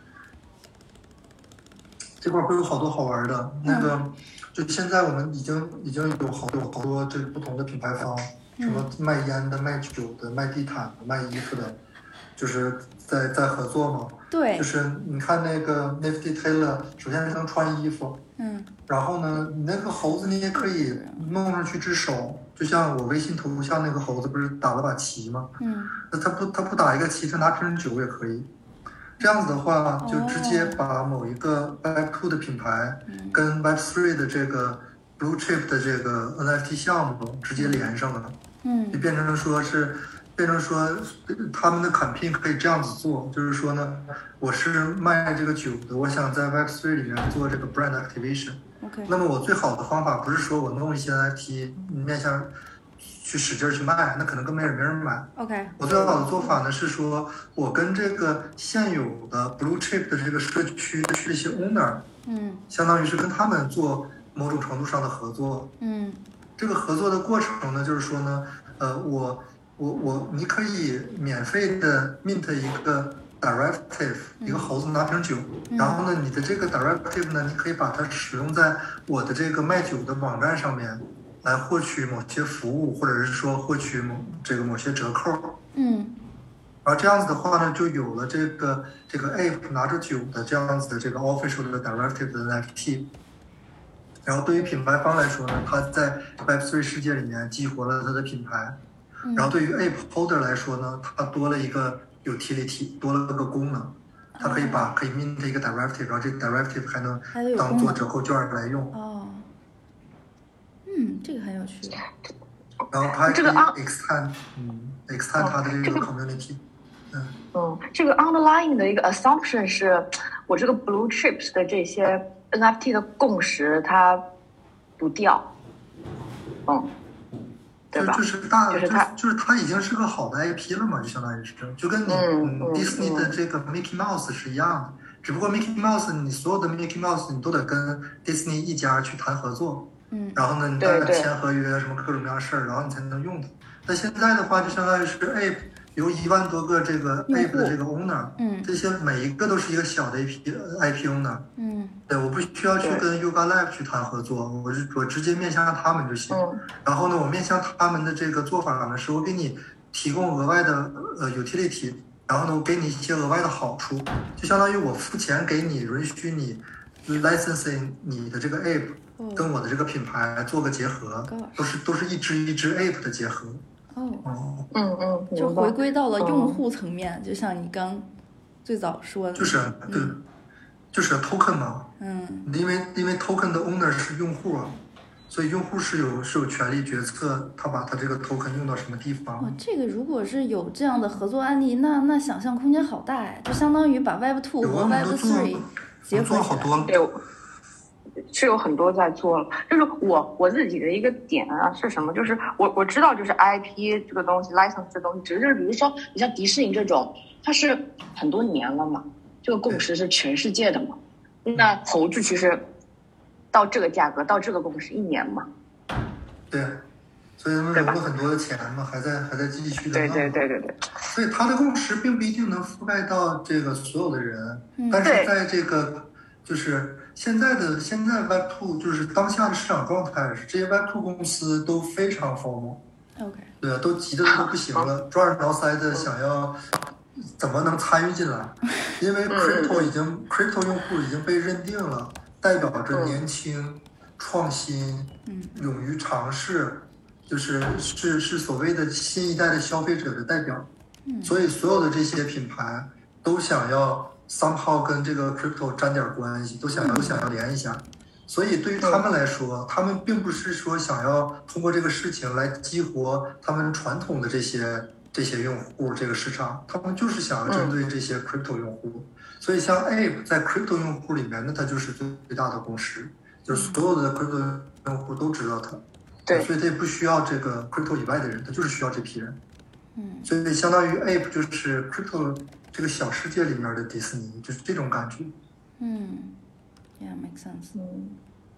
这块会有好多好玩的，那个、嗯、就现在我们已经已经有好多好多这不同的品牌方，什么卖烟的、卖酒的、卖地毯的、卖衣服的。就是在在合作嘛， 对， 就是你看那个 Nifty Tailor， 首先是能穿衣服， 嗯， 然后呢，你那个猴子你也可以弄上去只手，就像我微信头像那个猴子不是打了把旗吗？ 嗯， 那他不他不打一个旗，他拿瓶酒也可以，这样子的话就直接把某一个 Web 二 的品牌跟 Web 三 的这个 Blue Chip 的这个 N F T 项目直接连上了， 嗯， 就变成说是。变成说，他们的 campaign 可以这样子做，就是说呢，我是卖这个酒的，我想在 Web 三 里面做这个 brand activation。Okay. 那么我最好的方法不是说我弄一些 N F T 面向去使劲去卖，那可能更没人没人买。 OK。 我最好的做法呢是说，我跟这个现有的 Blue Chip 的这个社区的这些 owner， 嗯， 相当于是跟他们做某种程度上的合作。 嗯， 这个合作的过程呢，就是说呢，呃，我。我我你可以免费的 mint 一个 derivative，、嗯、一个猴子拿瓶酒、嗯，然后呢，你的这个 derivative 呢，你可以把它使用在我的这个卖酒的网站上面，来获取某些服务，或者是说获取某这个某些折扣。 嗯， 然后这样子的话呢，就有了这个这个 ape 拿着酒的这样子的这个 official 的 derivative 的 N F T。然后对于品牌方来说呢，它在 Web 三 世界里面激活了它的品牌。然后对于 Ape Holder 来说呢，它多了一个 utility， 多了个功能，它可以把、哦、可以 mint 一个 derivative， 然后这个 derivative 还能当做折扣券来用。 哦，嗯，这个很有趣。 然后它还可以 extend， 嗯 ，extend 它的这个 community。嗯嗯，这个 underlying 的一个 assumption 是我这个 blue chips 的这些 N F T 的共识它不掉。嗯。 就就是大就是它就是它已经是个好的 I P 了嘛，就相当于是就跟你嗯迪士尼的这个 Mickey Mouse 是一样的，只不过 Mickey Mouse 你所有的 Mickey Mouse 你都得跟迪士尼一家去谈合作， 嗯， 然后呢你再签合约什么各种各样的事儿，然后你才能用它。那现在的话就相当于是 Ape 有一万多个这个 Ape 的这个 owner， 嗯， 这些每一个都是一个小的 A P I P owner， 嗯， 对，我不需要去跟 Yuga Lab 去谈合作，我我直接面向他们就行。 嗯、 然后呢，我面向他们的这个做法呢，是我给你提供额外的呃 utility， 然后呢，我给你一些额外的好处，就相当于我付钱给你，允许你 licensing 你的这个 ape 跟我的这个品牌做个结合， 嗯、 都是都是一只一只 ape 的结合。 哦， 哦， 嗯嗯， 就回归到了用户层面，就像你刚最早说的， 就是对。嗯就是 token 嘛， 嗯， 因为因为 token 的 owner 是用户啊，所以用户是有是有权利决策他把他这个 token 用到什么地方。 哦，这个如果是有这样的合作案例，那那想象空间好大哎，就相当于把 Web 二 和 Web 三结合起来。 对，是有很多在做了。就是我我自己的一个点啊是什么？就是我我知道就是 I P 这个东西 license 这东西，只是比如说你像迪士尼这种，它是很多年了嘛。这个共识是全世界的嘛？那猴子其实到这个价格，到这个共识一年嘛？ 对，所以他们融了很多的钱嘛，还在还在继续的。 对对对对对。 所以它的共识并不一定能覆盖到这个所有的人， 嗯、 但是在这个就是现在的现在 Web 二就是当下的市场状态，这些 Web 二公司都非常 formal， OK， 对啊，都急得都不行了，抓耳挠腮的想要怎么能参与进来，因为 crypto 已经 crypto 用户已经被认定了，代表着年轻、创新、勇于尝试，就是是是所谓的新一代的消费者的代表。所以所有的这些品牌都想要 somehow 跟这个 crypto 沾点关系，都想要都想要连一下。所以对于他们来说，他们并不是说想要通过这个事情来激活他们传统的这些这些用户这个市场，他们就是想要针对这些 crypto 用户。所以像 Ape 在 crypto 用户里面，那它就是最最大的公司，就是所有的 crypto 用户都知道它， 对， 所以它也不需要这个 crypto 以外的人，它就是需要这批人。 嗯， 所以相当于 Ape 就是 crypto 这个小世界里面的迪士尼，就是这种感觉。 嗯 ，Yeah, makes sense。 嗯，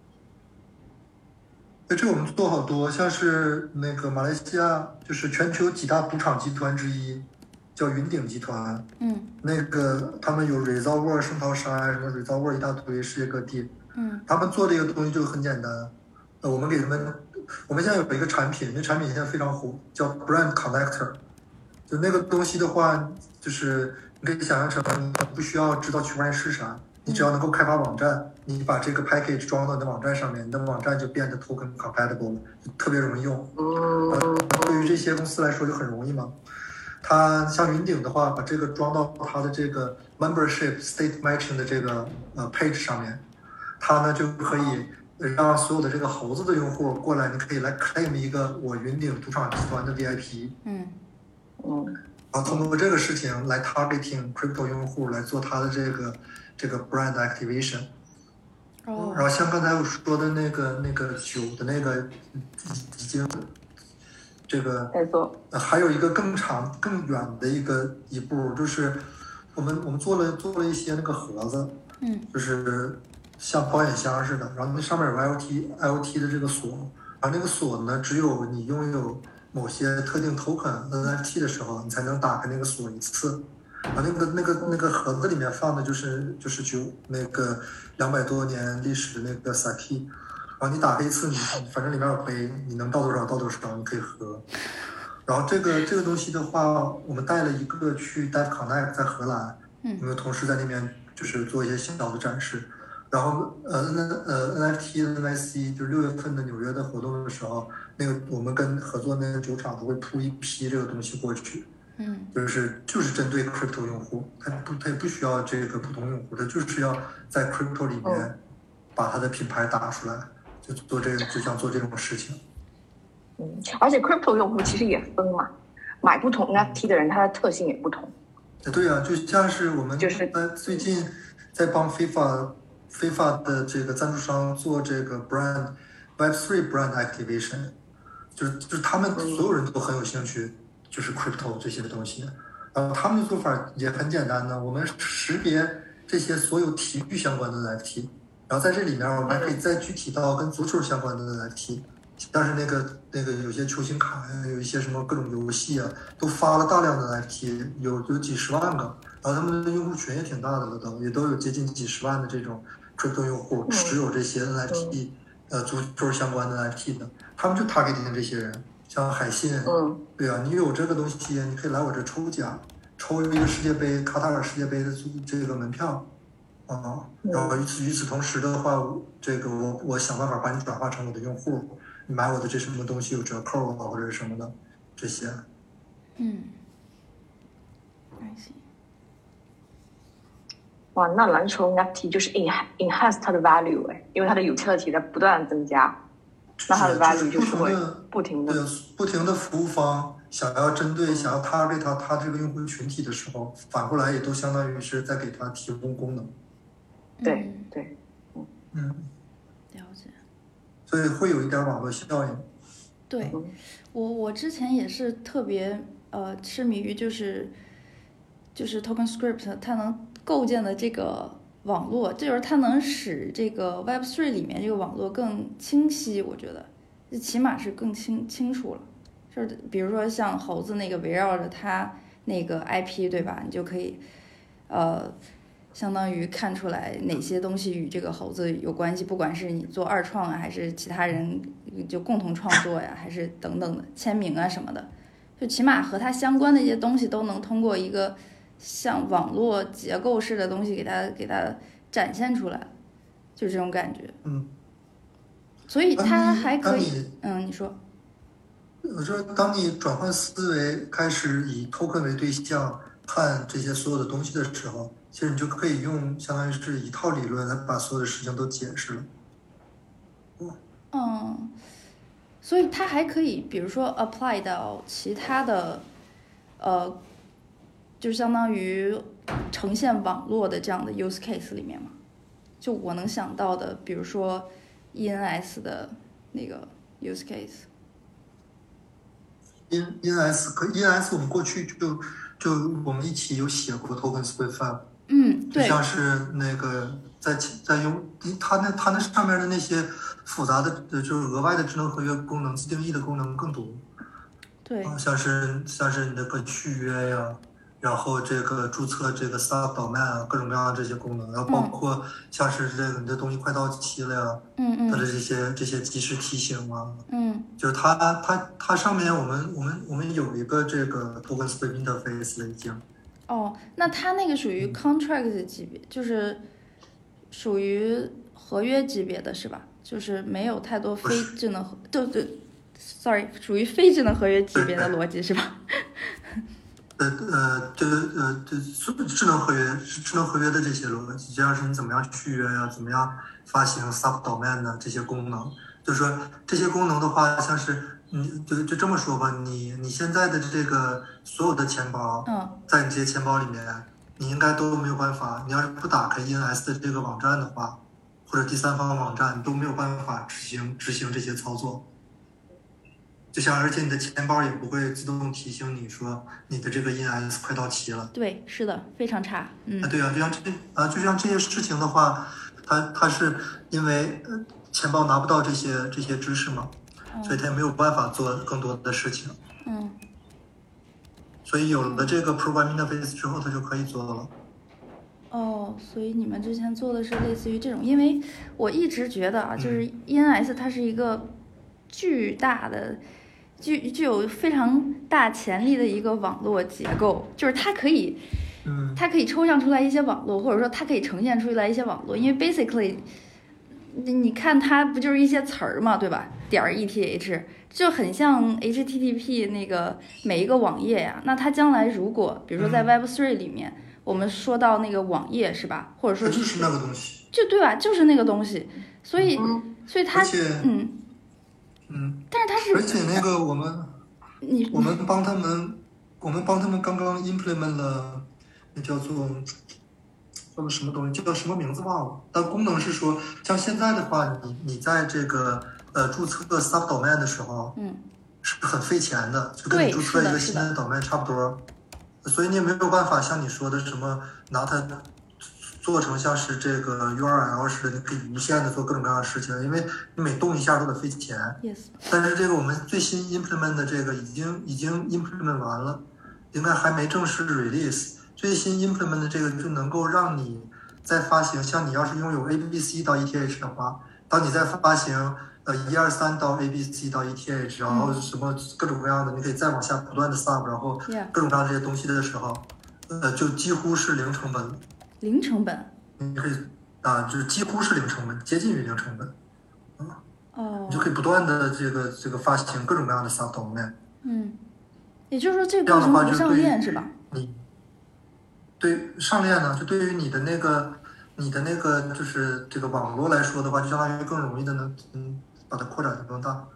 这我们做好多，像是那个马来西亚，就是全球几大赌场集团之一，叫云顶集团。 嗯， 那个他们有 Resort World 圣淘沙，什么 Resort World 一大堆，世界各地。 嗯， 他们做这个东西就很简单，呃，我们给他们，我们现在有一个产品，那产品现在非常火，叫 Brand Connector。就那个东西的话，就是你可以想象成你不需要知道区块链是啥，你只要能够开发网站，你把这个 package 装到你的网站上面，你的网站就变得 token compatible 了，就特别容易用。呃，对于这些公司来说就很容易嘛。它像云顶的话，把这个装到它的这个 membership state matching 的这个呃 page 上面，它呢就可以让所有的这个猴子的用户过来，你可以来 claim 一个我云顶赌场集团的 V I P。 嗯。 嗯， 然后通过这个事情来 targeting crypto 用户来做它的这个这个 brand activation。 哦。 然后像刚才我说的那个那个酒的那个已经这个呃还有一个更长更远的一个一步，就是我们我们做了做了一些那个盒子， 嗯， 就是像保险箱似的，然后那上面有 I O T I O T 的这个锁，然后那个锁呢，只有你拥有某些特定 token N F T 的时候，你才能打开那个锁一次。啊，那个那个那个盒子里面放的就是就是酒那个两百多年历史的那个 sake， 然后你打开一次，你反正里面有杯，你能倒多少倒多少，你可以喝。然后这个这个东西的话，我们带了一个去 Dev Connect 在荷兰， 嗯， 我们同事在那边就是做一些小的展示。然后呃 N 呃 N F T N Y C 就是六月份的纽约的活动的时候，那个我们跟合作那个酒厂都会铺一批这个东西过去， 嗯， 就是就是针对 crypto 用户，他不他也不需要这个普通用户，他就是要在 crypto 里面把他的品牌打出来，就做这个就想做这种事情。 嗯，而且 crypto 用户其实也分嘛，买不同 N F T 的人，他的特性也不同。 对啊，就像是我们就是呃最近在帮 FIFA。FIFA 的这个赞助商做这个 brand Web 三 brand activation， 就是就是他们所有人都很有兴趣，就是 crypto 这些东西。然后他们的做法也很简单呢，我们识别这些所有体育相关的 N F T， 然后在这里面我们还可以再具体到跟足球相关的 N F T， 像是那个那个有些球星卡呀，有一些什么各种游戏啊，都发了大量的 N F T， 有有几十万个。然后他们的用户群也挺大的了，都也都有接近几十万的这种 crypto 用户持有这些 N F T，、嗯、呃足球相关的 N F T 的，他们就 targeting 这些人，像海信， 嗯， 对啊，你有这个东西，你可以来我这抽奖，抽一个世界杯卡塔尔世界杯的这个门票，啊、嗯，然后与此与此同时的话，这个我我想办法把你转化成我的用户，你买我的这什么东西有折扣啊或者什么的这些， 嗯 ，I see。 哇，那篮球 N F T 就是 enhance 它的 value 哎，因为它的 utility 在不断增加，那它的 value 就是会不停的， 对，不停的服务方想要针对、嗯、想要 target 它它这个用户群体的时候，反过来也都相当于是在给它提供功能。 对对， 嗯， 嗯， 了解。 所以会有一点网络效应。 对，我我之前也是特别呃痴迷于就是就是 TokenScript 它能构建的这个网络，就是它能使这个 Web 三 里面这个网络更清晰，我觉得起码是更清清楚了。就是比如说像猴子那个围绕着它那个 I P 对吧，你就可以呃相当于看出来哪些东西与这个猴子有关系，不管是你做二创啊，还是其他人就共同创作呀，还是等等的签名啊什么的，就起码和它相关的一些东西都能通过一个像网络结构式的东西给它给它展现出来，就这种感觉。 嗯， 所以它还可以，嗯，你说。 我说，当你转换思维，开始以 token 为对象看这些所有的东西的时候，其实你就可以用相当于是一套理论来把所有的事情都解释了。 嗯，所以它还可以，比如说 apply 到其他的，呃，就相当于呈现网络的这样的 use case 里面嘛。就我能想到的，比如说 E N S 的那个 use case。 E N S 可 E N S 我们过去就就我们一起有写过 token split file， 嗯，对， 就像是那个在在用它那它那上面的那些复杂的就是额外的智能合约功能、自定义的功能更多。 对， 啊，像是像是你的可续约呀，然后这个注册这个 sub domain 啊，各种各样的这些功能，然后包括像是这个你的东西快到期了呀， 嗯嗯， 它的这些这些及时提醒啊， 嗯， 就是它它它上面我们我们我们有一个这个 token split interface 了已经。 哦，那它那个属于 contract 级别，就是属于合约级别的是吧？就是没有太多非智能合，对对 ，sorry， 属于非智能合约级别的逻辑是吧？ 呃呃，这个呃，这智能合约是智能合约的这些逻辑，就像是你怎么样续约呀、啊，怎么样发行 sub domain 的这些功能，就是说这些功能的话，像是你就就这么说吧，你你现在的这个所有的钱包， 嗯， 在你这些钱包里面，你应该都没有办法，你要是不打开 E N S 的这个网站的话，或者第三方网站，都没有办法执行执行这些操作。就像，而且你的钱包也不会自动提醒你说你的这个 E N S 快到期了。 对，是的，非常差。嗯， 啊，对啊，就像这啊，就像这些事情的话，它它是因为呃钱包拿不到这些这些知识嘛， 嗯、 所以它也没有办法做更多的事情。 嗯。 所以有了这个 program interface 之后，它就可以做了。 哦，所以你们之前做的是类似于这种，因为我一直觉得啊，就是 E N S 它是一个巨大的。具具有非常大潜力的一个网络结构，就是它可以， 嗯， 它可以抽象出来一些网络，或者说它可以呈现出来一些网络，因为 basically，你你看它不就是一些词儿嘛，对吧？点儿 E T H 就很像 H T T P 那个每一个网页呀。那它将来如果比如说在 Web 三 里面，嗯、我们说到那个网页是吧？或者说就是那个东西， 就对吧？就是那个东西，所以、 嗯、 所以它嗯。 嗯， 但是它是， 而且那个我们， 你我们帮他们，我们帮他们刚刚 implement 了，那叫做叫做什么东西，叫什么名字忘了。但功能是说，像现在的话，你你在这个呃注册 sub domain 的时候， 嗯， 是很费钱的，就跟你注册一个新的 domain 差不多。所以你也没有办法像你说的什么拿它做成像是这个 U R L 似的，你可以无限的做各种各样的事情，因为你每动一下都得费钱。 Yes. 但是这个我们最新 implement 的这个已经已经 implement 完了，应该还没正式 release。最新 implement 的这个就能够让你在发行，像你要是拥有 A B C 到 E T H 的话，当你在发行呃一二三到 A B C 到 E T H， 然后什么各种各样的，你可以再往下不断的 sub， 然后各种各样这些东西的时候，呃，就几乎是零成本。 零成本， 你可以啊，就是几乎是零成本，接近于零成本，啊， 哦， 你就可以不断的这个这个发行各种各样的 sub domain。 嗯，也就是说这个过程不上链是吧？ 你对上链呢，就对于你的那个你的那个就是这个网络来说的话，就相当于更容易的能嗯把它扩展的更大。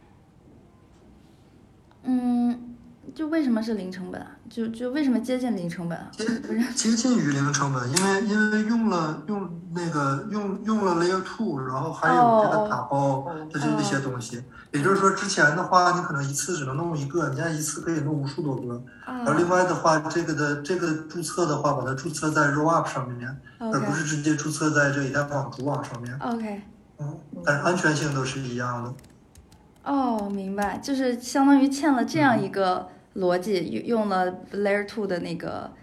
嗯。就为什么是零成本啊？就就为什么接近零成本啊？ 接接近于零成本，因为因为用了用那个用用了 Layer Two， 然后还有这个打包的这些东西。Oh. 也就是说，之前的话，你可能一次只能弄一个，你现在一次可以弄无数多个。Oh. 而另外的话，这个的这个注册的话，把它注册在 Rollup 上面， okay. 而不是直接注册在这以太坊主网上面。 OK。 嗯，但是安全性都是一样的。 哦， oh, 明白，就是相当于嵌了这样一个。嗯逻辑用了 Layer Two 的那个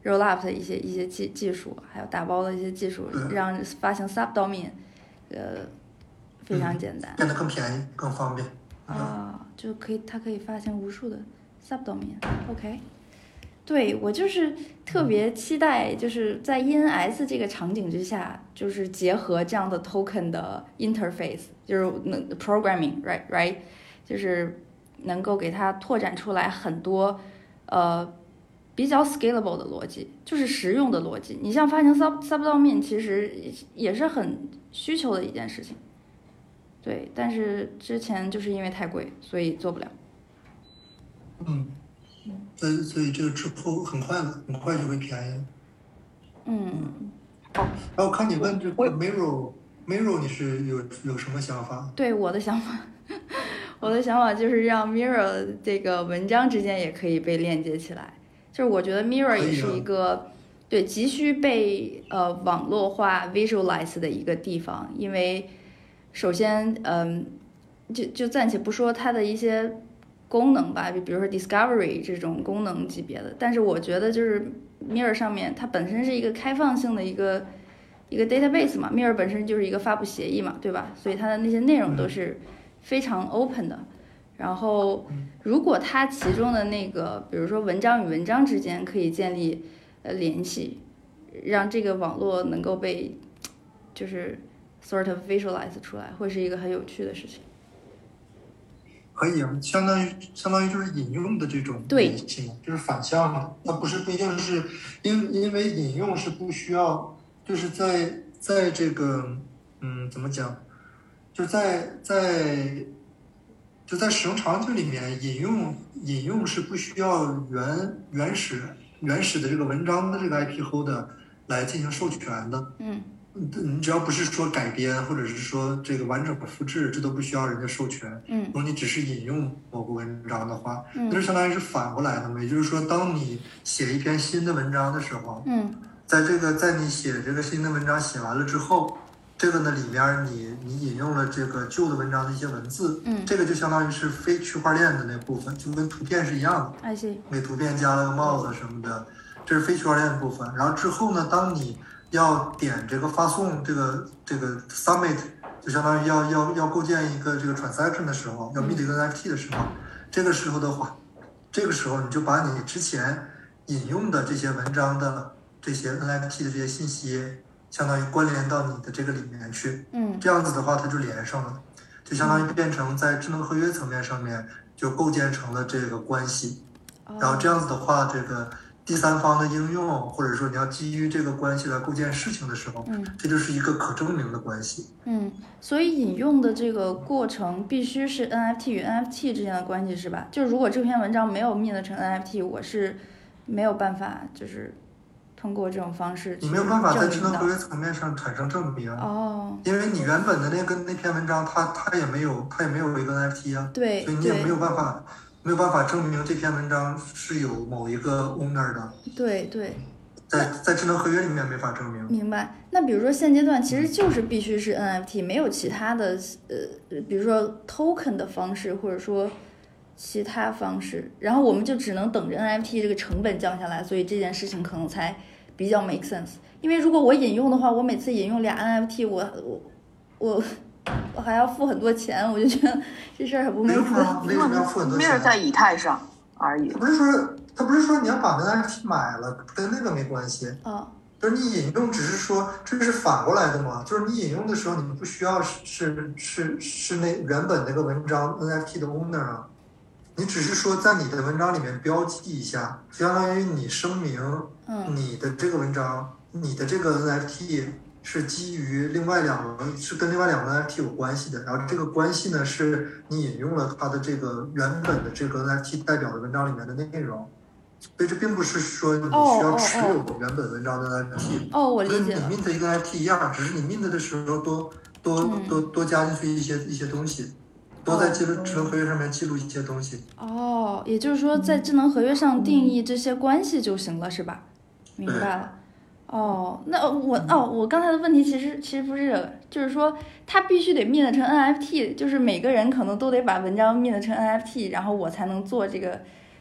roll up 的一些一些技技术，还有打包的一些技术，让发行 subdomain， 呃，非常简单， 嗯、变得更便宜、更方便。 啊、哦，就可以，它可以发行无数的 subdomain。OK， 对，我就是特别期待，就是在 E N S 这个场景之下，就是结合这样的 token 的 interface， 就是能 programming，right right， 就是能够给它拓展出来很多呃比较 scalable 的逻辑，就是实用的逻辑。你像发行 sub subdomain 其实也是很需求的一件事情。对，但是之前就是因为太贵，所以做不了。 嗯，所以所以这个之后很快的，很快就会便宜。 嗯。 然后我看你问这个 Mirror Mirror 你是有有什么想法？ 对，我的想法，我的想法就是让 Mirror 这个文章之间也可以被链接起来。就是我觉得 Mirror 也是一个、啊、对急需被呃网络化 visualize 的一个地方，因为。首先，嗯，就就暂且不说它的一些功能吧，比如说 discovery 这种功能级别的，但是我觉得就是 Mirror 上面它本身是一个开放性的一个一个 database 嘛 ，Mirror 本身就是一个发布协议嘛，对吧？所以它的那些内容都是非常 open 的。然后，如果它其中的那个，比如说文章与文章之间可以建立呃联系，让这个网络能够被就是。sort of visualize 出来会是一个很有趣的事情。 可以啊，相当于相当于就是引用的这种联系嘛，就是反向的，它不是不一定是因因为引用是不需要，就是在在这个嗯怎么讲，就在在就在使用场景里面引用引用是不需要原原始原始的这个文章的这个 I P holder 来进行授权的。 嗯。 你只要不是说改编或者是说这个完整的复制，这都不需要人家授权。 嗯， 如果你只是引用某个文章的话， 嗯， 那就相当于是反过来的嘛。也就是说，当你写一篇新的文章的时候， 嗯， 在这个在你写这个新的文章写完了之后，这个呢里面你你引用了这个旧的文章的一些文字， 嗯， 这个就相当于是非区块链的那部分，就跟图片是一样的。 I see。 给图片加了个帽子什么的，这是非区块链的部分。然后之后呢，当你要点这个发送这个这个 submit， 就相当于要要要构建一个这个 transaction 的时候，要 mint 一个 N F T 的时候，这个时候的话，这个时候你就把你之前引用的这些文章的这些 N F T 的这些信息，相当于关联到你的这个里面去。 嗯， 这样子的话，它就连上了，就相当于变成在智能合约层面上面就构建成了这个关系。然后这样子的话，这个第三方的应用，或者说你要基于这个关系来构建事情的时候， 嗯， 这就是一个可证明的关系。 嗯，所以引用的这个过程必须是 N F T 与 N F T 之间的关系，是吧？就如果这篇文章没有 mint 成 N F T， 我是没有办法就是通过这种方式去你没有办法在智能合约层面上产生证明哦， 因为你原本的那个那篇文章它它也没有它也没有一个 N F T 啊， 对， 所以你也没有办法没有办法证明这篇文章是有某一个 owner 的。 对对， 在在智能合约里面没法证明。 明白。那比如说现阶段其实就是必须是 N F T， 没有其他的呃，比如说 token 的方式，或者说其他方式，然后我们就只能等着 N F T 这个成本降下来，所以这件事情可能才比较 make sense。因为如果我引用的话，我每次引用俩 N F T， 我我我我还要付很多钱，我就觉得这事儿很不 make sense。 为什么要付很多钱？ 没有在以太上而已。 他不是说他不是说你要把 N F T 买了，跟那个没关系。 哦。 就是你引用，只是说这是反过来的嘛？就是你引用的时候，你不需要是是是是那原本那个文章 N F T 的 owner 啊，你只是说在你的文章里面标记一下，相当于你声明你的这个文章，嗯、你的这个 N F T 是基于另外两个是跟另外两个 N F T 有关系的，然后这个关系呢是你引用了它的这个原本的这个 N F T 代表的文章里面的内容。所以这并不是说你需要持有原本文章的 N F T， 哦，我理解了， 跟你 mint 一个 N F T 一样，只是你 mint 的时候多多多多加进去一些一些东西，多在记录智能合约上面记录一些东西。 哦，也就是说在智能合约上定义这些关系就行了，是吧？明白了。哦，那我哦，我刚才的问题其实其实不是这个，就是说它必须得 mint 成 N F T， 就是每个人可能都得把文章 mint 成 N F T， 然后我才能做这个。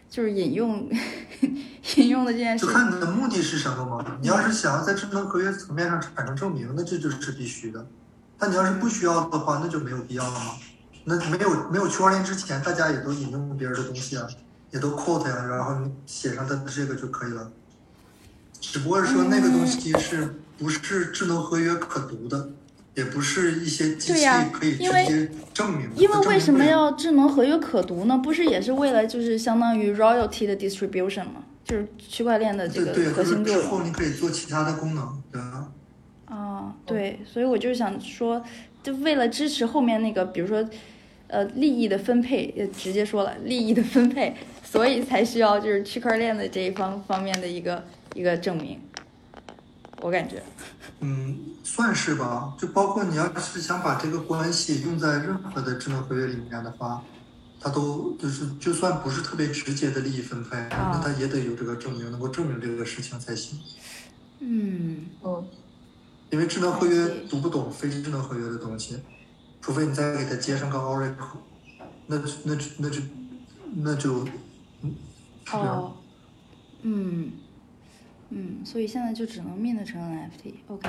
就是引用引用的这件事。 就看你的目的是什么嘛。你要是想要在智能合约层面上产生证明，那这就是必须的。但你要是不需要的话，那就没有必要了嘛。那没有没有区块链之前，大家也都引用别人的东西啊，也都 quote 呀，然后你写上它的这个就可以了。只不过是说那个东西是不是智能合约可读的，也不是一些机器可以直接证明的。 因为为什么要智能合约可读呢？不是也是为了就是相当于 royalty 的 distribution 吗？就是区块链的这个核心作用。 之后你可以做其他的功能，对吧？ 啊，对，所以我就想说，就为了支持后面那个，比如说，呃，利益的分配，也直接说了利益的分配，所以才需要就是区块链的这一方方面的一个一个证明，我感觉。 嗯，算是吧。就包括你要是想把这个关系用在任何的智能合约里面的话，它都就是就算不是特别直接的利益分配， 啊、 那它也得有这个证明，能够证明这个事情才行。 嗯嗯。 因为智能合约读不懂非智能合约的东西，除非你再给它接上个 Oracle， 那那那就那就嗯哦，嗯嗯，所以现在就只能 mint 成 N F T。OK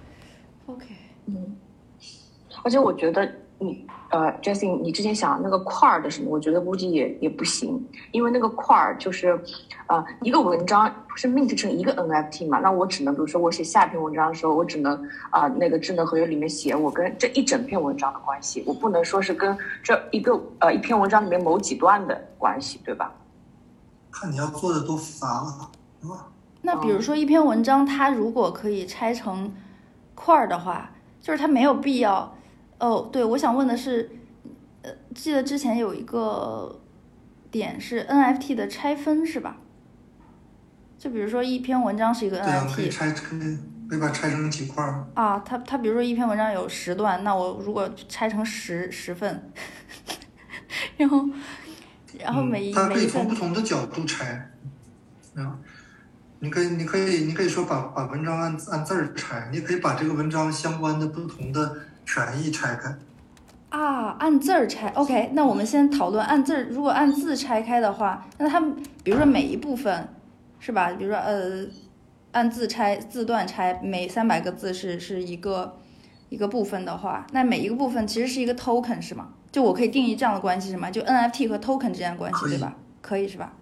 OK， 嗯，而且我觉得你呃 Jessie 你之前想那个块儿的什么，我觉得估计也也不行，因为那个块儿就是呃一个文章是 mint 成一个 N F T 嘛，那我只能比如说我写下篇文章的时候，我只能啊、呃、那个智能合约里面写我跟这一整篇文章的关系，我不能说是跟这一个呃一篇文章里面某几段的关系，对吧？ 看你要做的多复杂了，对吧？ 那比如说一篇文章，它如果可以拆成块儿的话，就是它没有必要。哦，对，我想问的是，呃，记得之前有一个点是 N F T 的拆分是吧？就比如说一篇文章是一个 N F T， 对啊，可以拆可以可以把它拆成几块儿。 啊，它它比如说一篇文章有十段，那我如果拆成十十份，然后然后每一、 嗯、它可以每一份从不同的角度拆，嗯。你可以，你可以，你可以说把把文章按按字儿拆，你可以把这个文章相关的不同的权益拆开。 啊，按字儿拆 ，OK。那我们先讨论按字儿，如果按字拆开的话，那它比如说每一部分，是吧？比如说呃，按字拆字段拆，每三百个字是是一个一个部分的话，那每一个部分其实是一个 token 是吗？就我可以定义这样的关系是吗？就 N F T 和 token 之间的关系，对吧？可以是吧？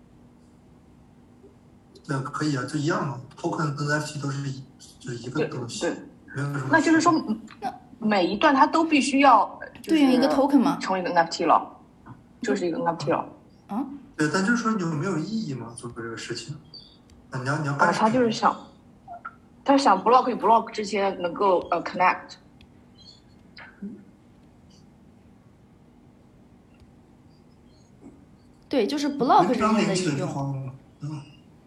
那可以啊，就一样嘛。token 跟 N F T 都是一就一个东西， 对， 没有什么。 那就是说，那每一段它都必须要对应一个 token 吗？ 成为一个 N F T 了，就是一个 N F T 了。 啊？ 对，但就是说有没有意义嘛？做这个事情，啊，你要你要干啊，他就是想，他想 block 与 block 之间能够呃 connect。 对，就是 block 之间的应用。 嗯。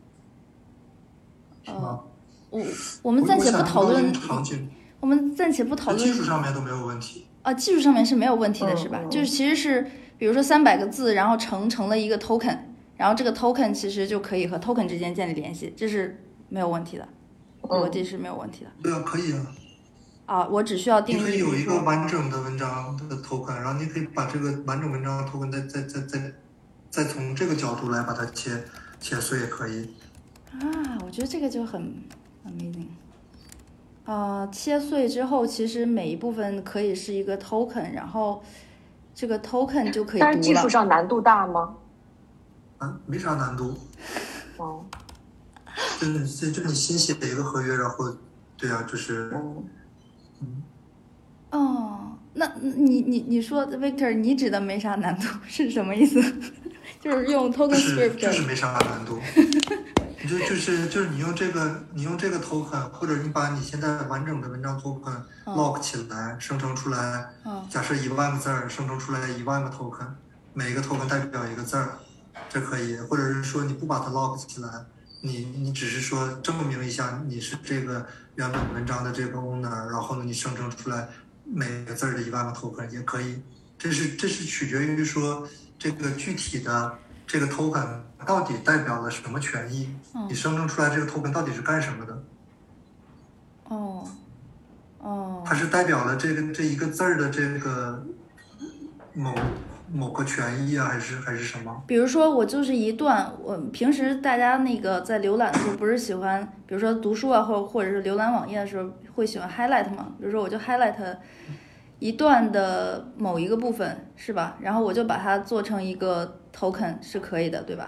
呃，我我们暂且不讨论，我们暂且不讨论技术上面都没有问题啊，技术上面是没有问题的，是吧？ 嗯嗯、 就是其实是，比如说三百个字，然后成成了一个 token， 然后这个 token 其实就可以和 token 之间建立联系，这是没有问题的，逻辑是没有问题的。 对啊，可以啊。 啊，我只需要定义。 你可以有一个完整的文章的 token， 然后你可以把这个完整文章的 token 再再再再再从这个角度来把它切切碎也可以。 啊，我觉得这个就很 amazing。呃，切碎之后，其实每一部分可以是一个 token， 然后这个 token 就可以读了。 但是技术上难度大吗？ 啊，没啥难度。 哦。 就是就你新写一个合约，然后，对啊，就是。 嗯。 嗯。 哦，那你你你说 Victor， 你指的没啥难度是什么意思？就是用 token script， 就是没啥难度。你就就是就是你用这个你用这个 token， 或者你把你现在完整的文章 token lock 起来，生成出来，假设一万个字儿，生成出来一万个 token， 每一个 token 代表一个字儿，这可以。或者是说你不把它 lock 起来，你你只是说证明一下你是这个原本文章的这个 owner， 然后呢你生成出来每个字儿的一万个 token 也可以。这是这是取决于说这个具体的这个 token 到底代表了什么权益？ 嗯、 你生成出来这个 token 到底是干什么的？ 哦，哦， 它是代表了这个这一个字儿的这个某某个权益啊，还是还是什么？ 比如说我就是一段，我平时大家那个在浏览的时候不是喜欢，比如说读书啊，或或者是浏览网页的时候会喜欢 highlight 嘛？比如说我就 highlight 一段的某一个部分，是吧？然后我就把它做成一个 token 是可以的，对吧？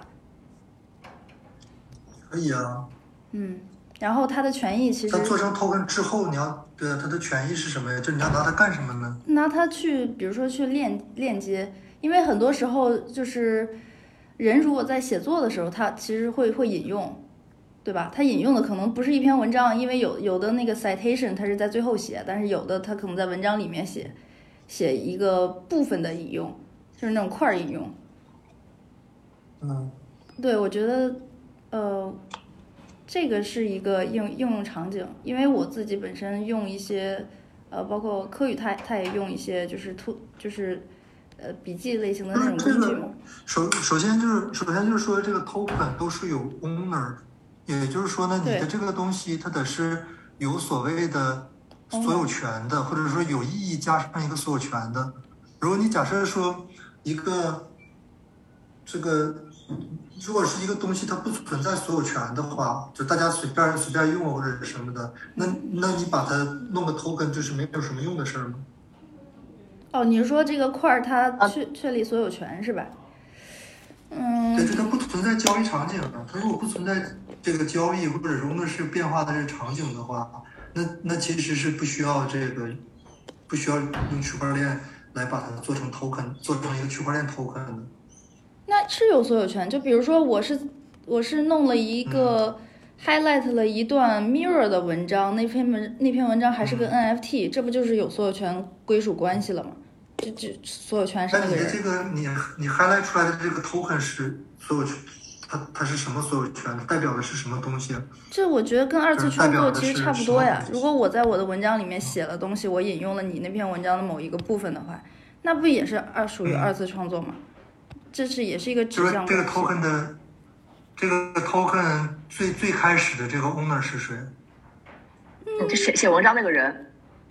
可以啊。 嗯，然后它的权益其实它做成 token 之后，你要对它的权益是什么呀？就你要拿它干什么呢？ 拿它去，比如说去链链接，因为很多时候就是人如果在写作的时候，他其实会会引用，对吧？他引用的可能不是一篇文章，因为有有的那个 citation 它是在最后写，但是有的它可能在文章里面写写一个部分的引用，就是那种块引用。 嗯， 对，我觉得呃。这个是一个应应用场景，因为我自己本身用一些，呃，包括柯宇他他也用一些就是图就是呃笔记类型的那种工具嘛。 首首先就是首先就是说这个 token 都是有 owner， 也就是说呢，你的这个东西它得是有所谓的所有权的，或者说有意义加上一个所有权的。如果你假设说一个这个。如果是一个东西它不存在所有权的话，就大家随便随便用或者是什么的，那那你把它弄个 token 就是没有什么用的事儿吗？ 哦，你是说这个块儿它确确立所有权是吧？嗯， 对，就它不存在交易场景啊。它如果不存在这个交易或者融的是变化的这个场景的话，那那其实是不需要这个不需要用区块链来把它做成 token， 做成一个区块链 token 的。 那是有所有权，就比如说我是我是弄了一个 highlight 了一段 mirror 的文章，那篇文那篇文章还是个 N F T，、嗯、这不就是有所有权归属关系了吗？这这所有权是那个人。 但你的这个你你 highlight 出来的这个 token 是所有权，它它是什么所有权？代表的是什么东西？ 这我觉得跟二次创作其实差不多呀。如果我在我的文章里面写了东西，我引用了你那篇文章的某一个部分的话，那不也是二属于二次创作吗？嗯，这是也是一个指向。 这个 token 的这个 token 最最开始的这个 owner 是谁？ 嗯，就写写文章那个人。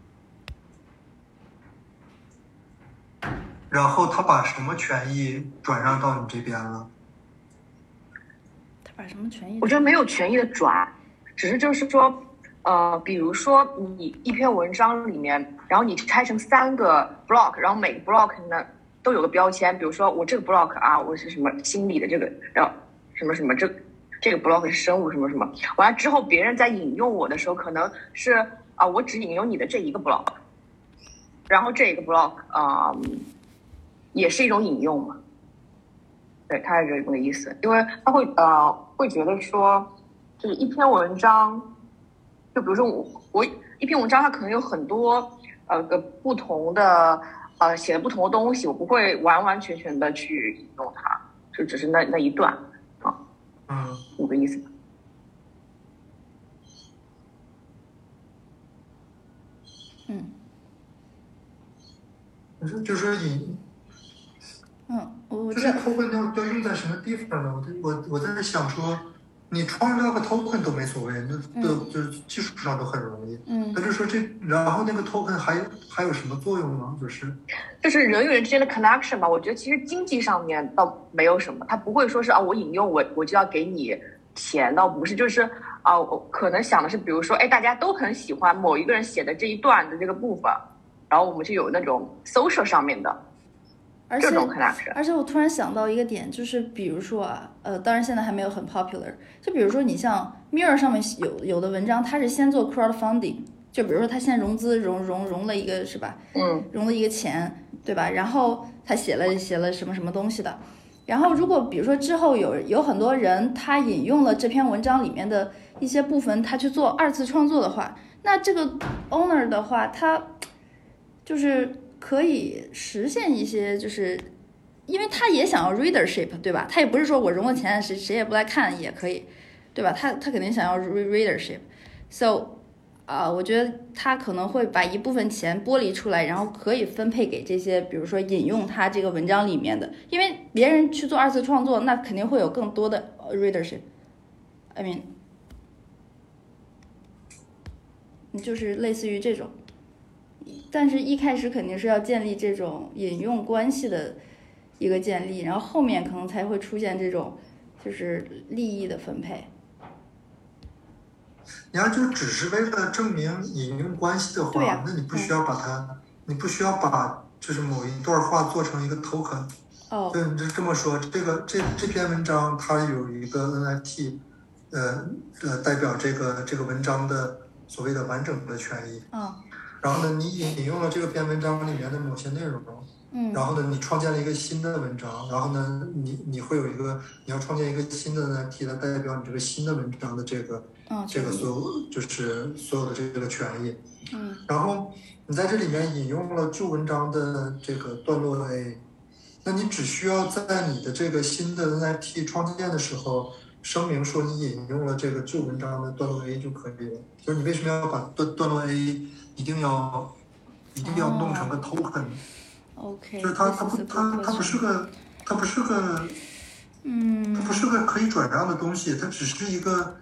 然后他把什么权益转让到你这边了？ 他把什么权益？ 我觉得没有权益的转，只是就是说，呃，比如说你一篇文章里面，然后你拆成三个 block， 然后每个 block 呢都有个标签，比如说我这个 block 啊，我是什么心理的这个，然后什么什么这这个 block 是生物什么什么，完了之后别人在引用我的时候，可能是啊、呃，我只引用你的这一个 block， 然后这个 block 啊、呃、也是一种引用嘛，对，他是这个意思，因为他会呃会觉得说，就是一篇文章，就比如说我我一篇文章，它可能有很多呃个不同的。呃，写的不同的东西，我不会完完全全的去引用它，就只是那那一段啊， 嗯， 有个意思。 嗯， 就是说引， 嗯，我就是 token 要要用在什么地方呢？我我我在想说，你创造个 token 都没所谓，那都、嗯、就是技术上都很容易。 嗯， 但是说这，然后那个 token 还还有什么作用吗？就是就是人与人之间的 connection 吧。我觉得其实经济上面倒没有什么，他不会说是啊，我引用我我就要给你钱，倒不是，就是啊，我可能想的是，比如说，哎，大家都很喜欢某一个人写的这一段的这个部分，然后我们就有那种 social 上面的。 而且， 而且我突然想到一个点，就是比如说啊，呃，当然现在还没有很 popular。就比如说你像 Mirror 上面有有的文章，它是先做 crowdfunding， 就比如说他先融资融融融了一个是吧？ 嗯， 融了一个钱，对吧？然后他写了写了什么什么东西的。然后如果比如说之后有有很多人他引用了这篇文章里面的一些部分，他去做二次创作的话，那这个 owner 的话，他就是可以实现一些，就是因为他也想要 readership， 对吧？他也不是说我融了钱谁谁也不来看也可以，对吧？他他肯定想要 readership，so 啊、呃，我觉得他可能会把一部分钱剥离出来，然后可以分配给这些，比如说引用他这个文章里面的，因为别人去做二次创作，那肯定会有更多的 readership。I mean， 就是类似于这种。但是一开始肯定是要建立这种引用关系的一个建立，然后后面可能才会出现这种就是利益的分配。 你要就只是为了证明引用关系的话， 啊、 那你不需要把它，嗯、你不需要把就是某一段话做成一个 token。 哦， 对，你就这么说，这个这这篇文章它有一个 N F T， 呃呃，代表这个这个文章的所谓的完整的权益。 哦。 然后呢，你引用了这个篇文章里面的某些内容。 嗯。 然后呢，你创建了一个新的文章，然后呢，你你会有一个你要创建一个新的 N F T 来代表你这个新的文章的这个。 嗯、 这个所有就是所有的这个权益， 嗯， 然后你在这里面引用了旧文章的这个段落 A， 那你只需要在你的这个新的 N F T 创建的时候声明说你引用了这个旧文章的段落 A 就可以了。就是你为什么要把段段落 A 一定要一定要弄成个 token？OK，、 哦、 就是它它不它它不是个它不是个嗯， 它不是个可以转让的东西，它只是一个。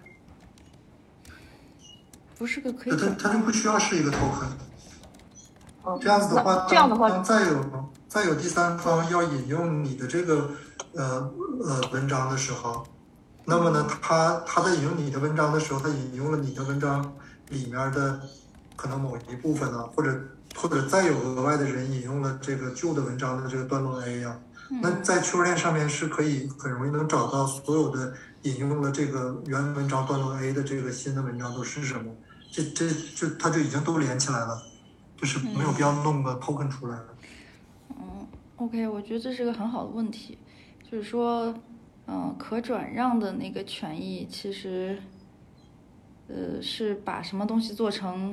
不是个可以， 它它就不需要是一个 token。 嗯， 这样子的话， 这样的话， 当再有再有第三方要引用你的这个呃呃文章的时候，那么呢，他他在引用你的文章的时候，他引用了你的文章里面的可能某一部分呢，或者或者再有额外的人引用了这个旧的文章的这个段落 A 啊，那在区块链上面是可以很容易能找到所有的引用了这个原文章段落 A 的这个新的文章都是什么。这这就它就已经都连起来了，就是没有必要弄个 token 出来了。 嗯 ，OK， 我觉得这是个很好的问题，就是说，嗯，可转让的那个权益其实，呃，是把什么东西做成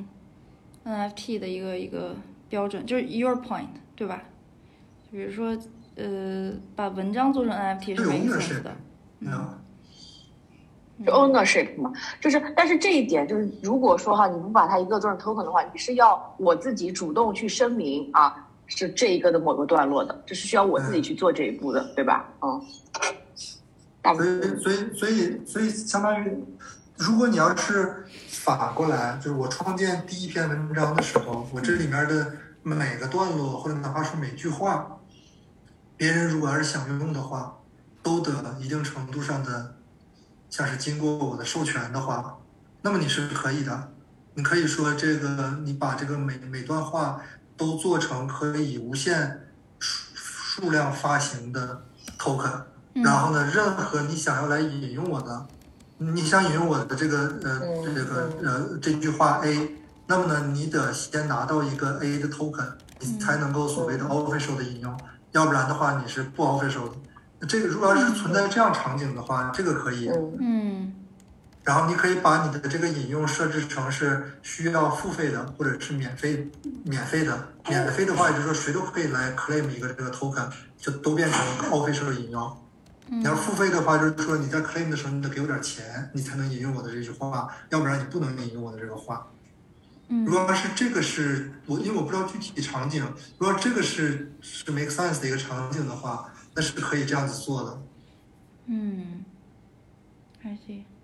N F T 的一个一个标准，就是 your point， 对吧？比如说，呃，把文章做成 N F T 是没意思的。 嗯。 是 ownership 嘛，就是，但是这一点就是，如果说哈，你不把它一个做成 token 的话，你是要我自己主动去声明啊，是这一个的某个段落的，这是需要我自己去做这一步的，嗯、对吧？嗯。 所以，所以，所以，所以，相当于，如果你要是反过来，就是我创建第一篇文章的时候，我这里面的每个段落或者哪怕是每句话，别人如果要是想用的话，都得一定程度上的。像是经过我的授权的话，那么你是可以的。你可以说这个，你把这个每每段话都做成可以无限数数量发行的 token，、嗯、然后呢，任何你想要来引用我的，你想引用我的这个呃这个呃这句话 A， 那么呢，你得先拿到一个 A 的 token， 你才能够所谓的 official 的引用，嗯、要不然的话你是不 official 的。这个如果要是存在这样场景的话，这个可以。 嗯。 然后你可以把你的这个引用设置成是需要付费的，或者是免费免费的。免费的话，也就是说谁都可以来 claim 一个这个 token， 就都变成 official 的引用。你要付费的话，就是说你在 claim 的时候，你得给我点钱，你才能引用我的这句话，要不然你不能引用我的这个话。如果是这个是我，因为我不知道具体场景，如果这个是是 make sense 的一个场景的话。那是可以这样子做的。 嗯 ，I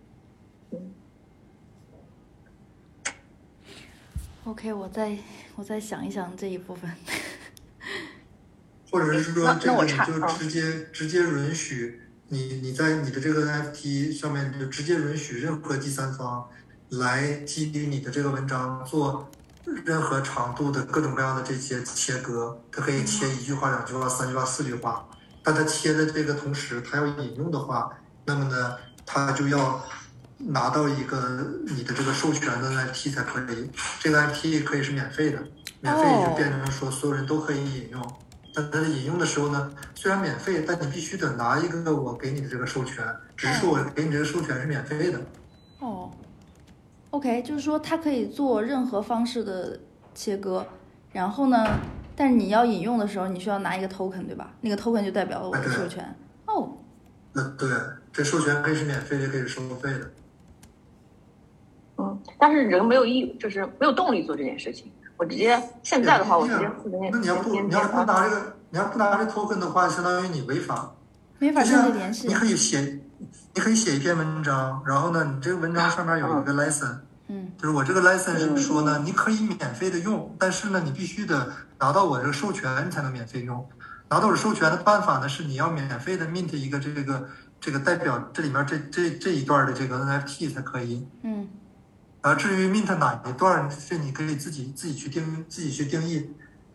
see。OK， 我再我再想一想这一部分。 或者是说，这个你就直接直接允许你你在你的这个 N F T 上面就直接允许任何第三方来基于你的这个文章做任何长度的各种各样的这些切割，它可以切一句话、两句话、三句话、四句话。但它切的这个同时，它要引用的话，那么呢，它就要拿到一个你的这个授权的 N F T 才可以。这个 N F T 可以是免费的，免费就变成说所有人都可以引用。但它引用的时候呢，虽然免费，但你必须得拿一个我给你的这个授权，只是说我给你这个授权是免费的。 哦 ，OK， 就是说它可以做任何方式的切割，然后呢？但是你要引用的时候，你需要拿一个 token， 对吧？那个 token 就代表了我的授权。哦。 那对，这授权可以是免费的，也可以是收费的。 嗯，但是人没有意，就是没有动力做这件事情。我直接现在的话，我直接付的那。 那你要不你要不拿这个，你要不拿这 token 的话，相当于你违法。 没法直接联系。 你可以写，你可以写一篇文章，然后呢，你这个文章上面有一个 license。嗯，就是我这个 license 是说呢，你可以免费的用，但是呢，你必须得拿到我这个授权，你才能免费用。 拿到手授权的办法呢，是你要免费的 mint 一个这个这个代表这里面这这这一段的这个 N F T 才可以。 嗯。 啊，至于 mint 哪一段是你可以自己自己去定自己去定义。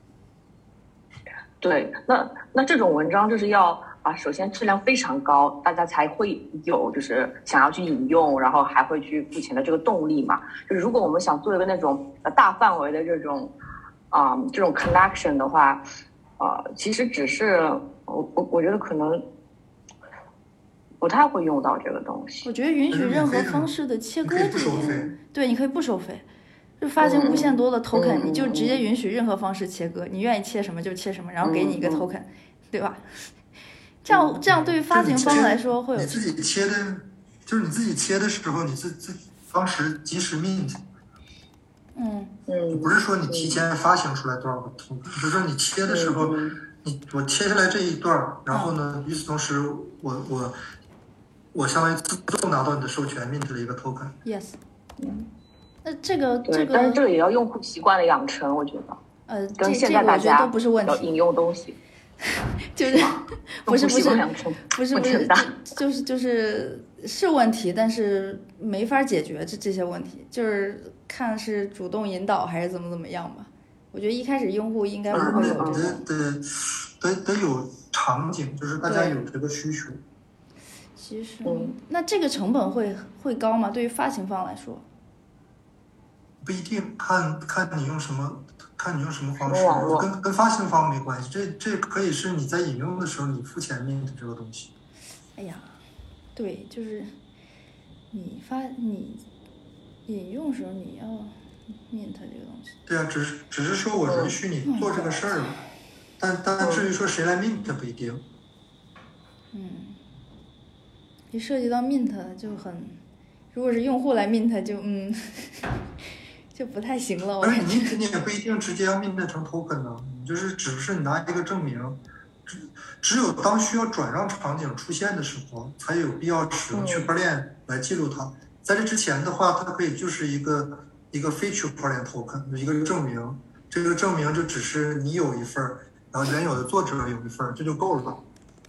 对，那那这种文章就是要啊，首先质量非常高，大家才会有就是想要去引用，然后还会去付钱的这个动力嘛。就是如果我们想做一个那种呃大范围的这种啊、呃、这种 connection 的话，啊、呃，其实只是我我我觉得可能不太会用到这个东西。 我觉得允许任何方式的切割这些，对，你可以不收费。就发行无限多的 token，、嗯、你就直接允许任何方式切割，你愿意切什么就切什么，然后给你一个 token，、嗯、对吧？这样这样对于发行方来说会有。 你自己切的，就是你自己切的时候，你自自当时及时 mint。 嗯嗯。 不是说你提前发行出来多少个 token， 只是说你切的时候，嗯、你我切下来这一段，然后呢，与此同时，我我我相当于自动拿到你的授权 mint 了一个 token。Yes。 嗯。那这个这个， 但是这个也要用户习惯的养成，我觉得。 呃， 跟现在大家都不是问题。 引用东西， 就是不是不是不是不是，就是就是是问题，但是没法解决这这些问题，就是看是主动引导还是怎么怎么样吧。我觉得一开始用户应该不会有这种。 得得得有场景，就是大家有这个需求。 其实，嗯，那这个成本会会高吗？对于发行方来说？ 不一定，看看你用什么，看你用什么方式，跟跟发行方没关系。这这可以是你在引用的时候你付钱 mint 这个东西。 哎呀，对，就是你发你引用时候你要 mint 这个东西。 对啊，只是只是说我允许你做这个事儿嘛，嗯、但但至于说谁来 mint 不一定。 嗯，一涉及到 mint 就很，如果是用户来 mint 就嗯。就不太行了，我感觉。你你也不一定直接要 mint 成 token 呢，你就是只是你拿一个证明，只只有当需要转让场景出现的时候，才有必要使用区块链来记录它。嗯、在这之前的话，它可以就是一个一个非区块链 token， 一个证明。这个证明就只是你有一份，然后原有的作者有一份，这就够了。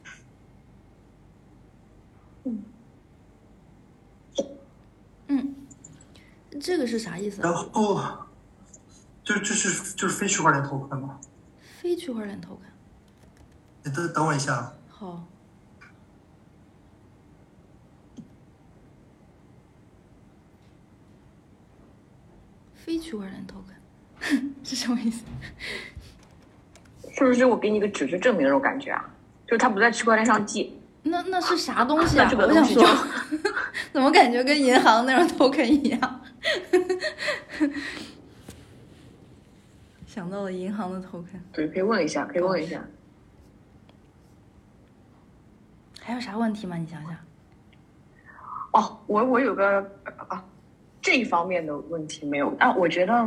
嗯。嗯。这个是啥意思、啊？ 然后，就就是就是非区块链 token 嘛。 非区块链 token。 你等等我一下。 好。非区块链 token 是什么意思？ 是不是我给你个纸质证明那种感觉啊？就是它不在区块链上记。 那那是啥东西啊？ 这个东西就我想说，怎么感觉跟银行那种 token 一样？想到了银行的 token。 对，可以问一下，可以问一下。 还有啥问题吗？你想想。 哦，我我有个啊，这一方面的问题没有，但我觉得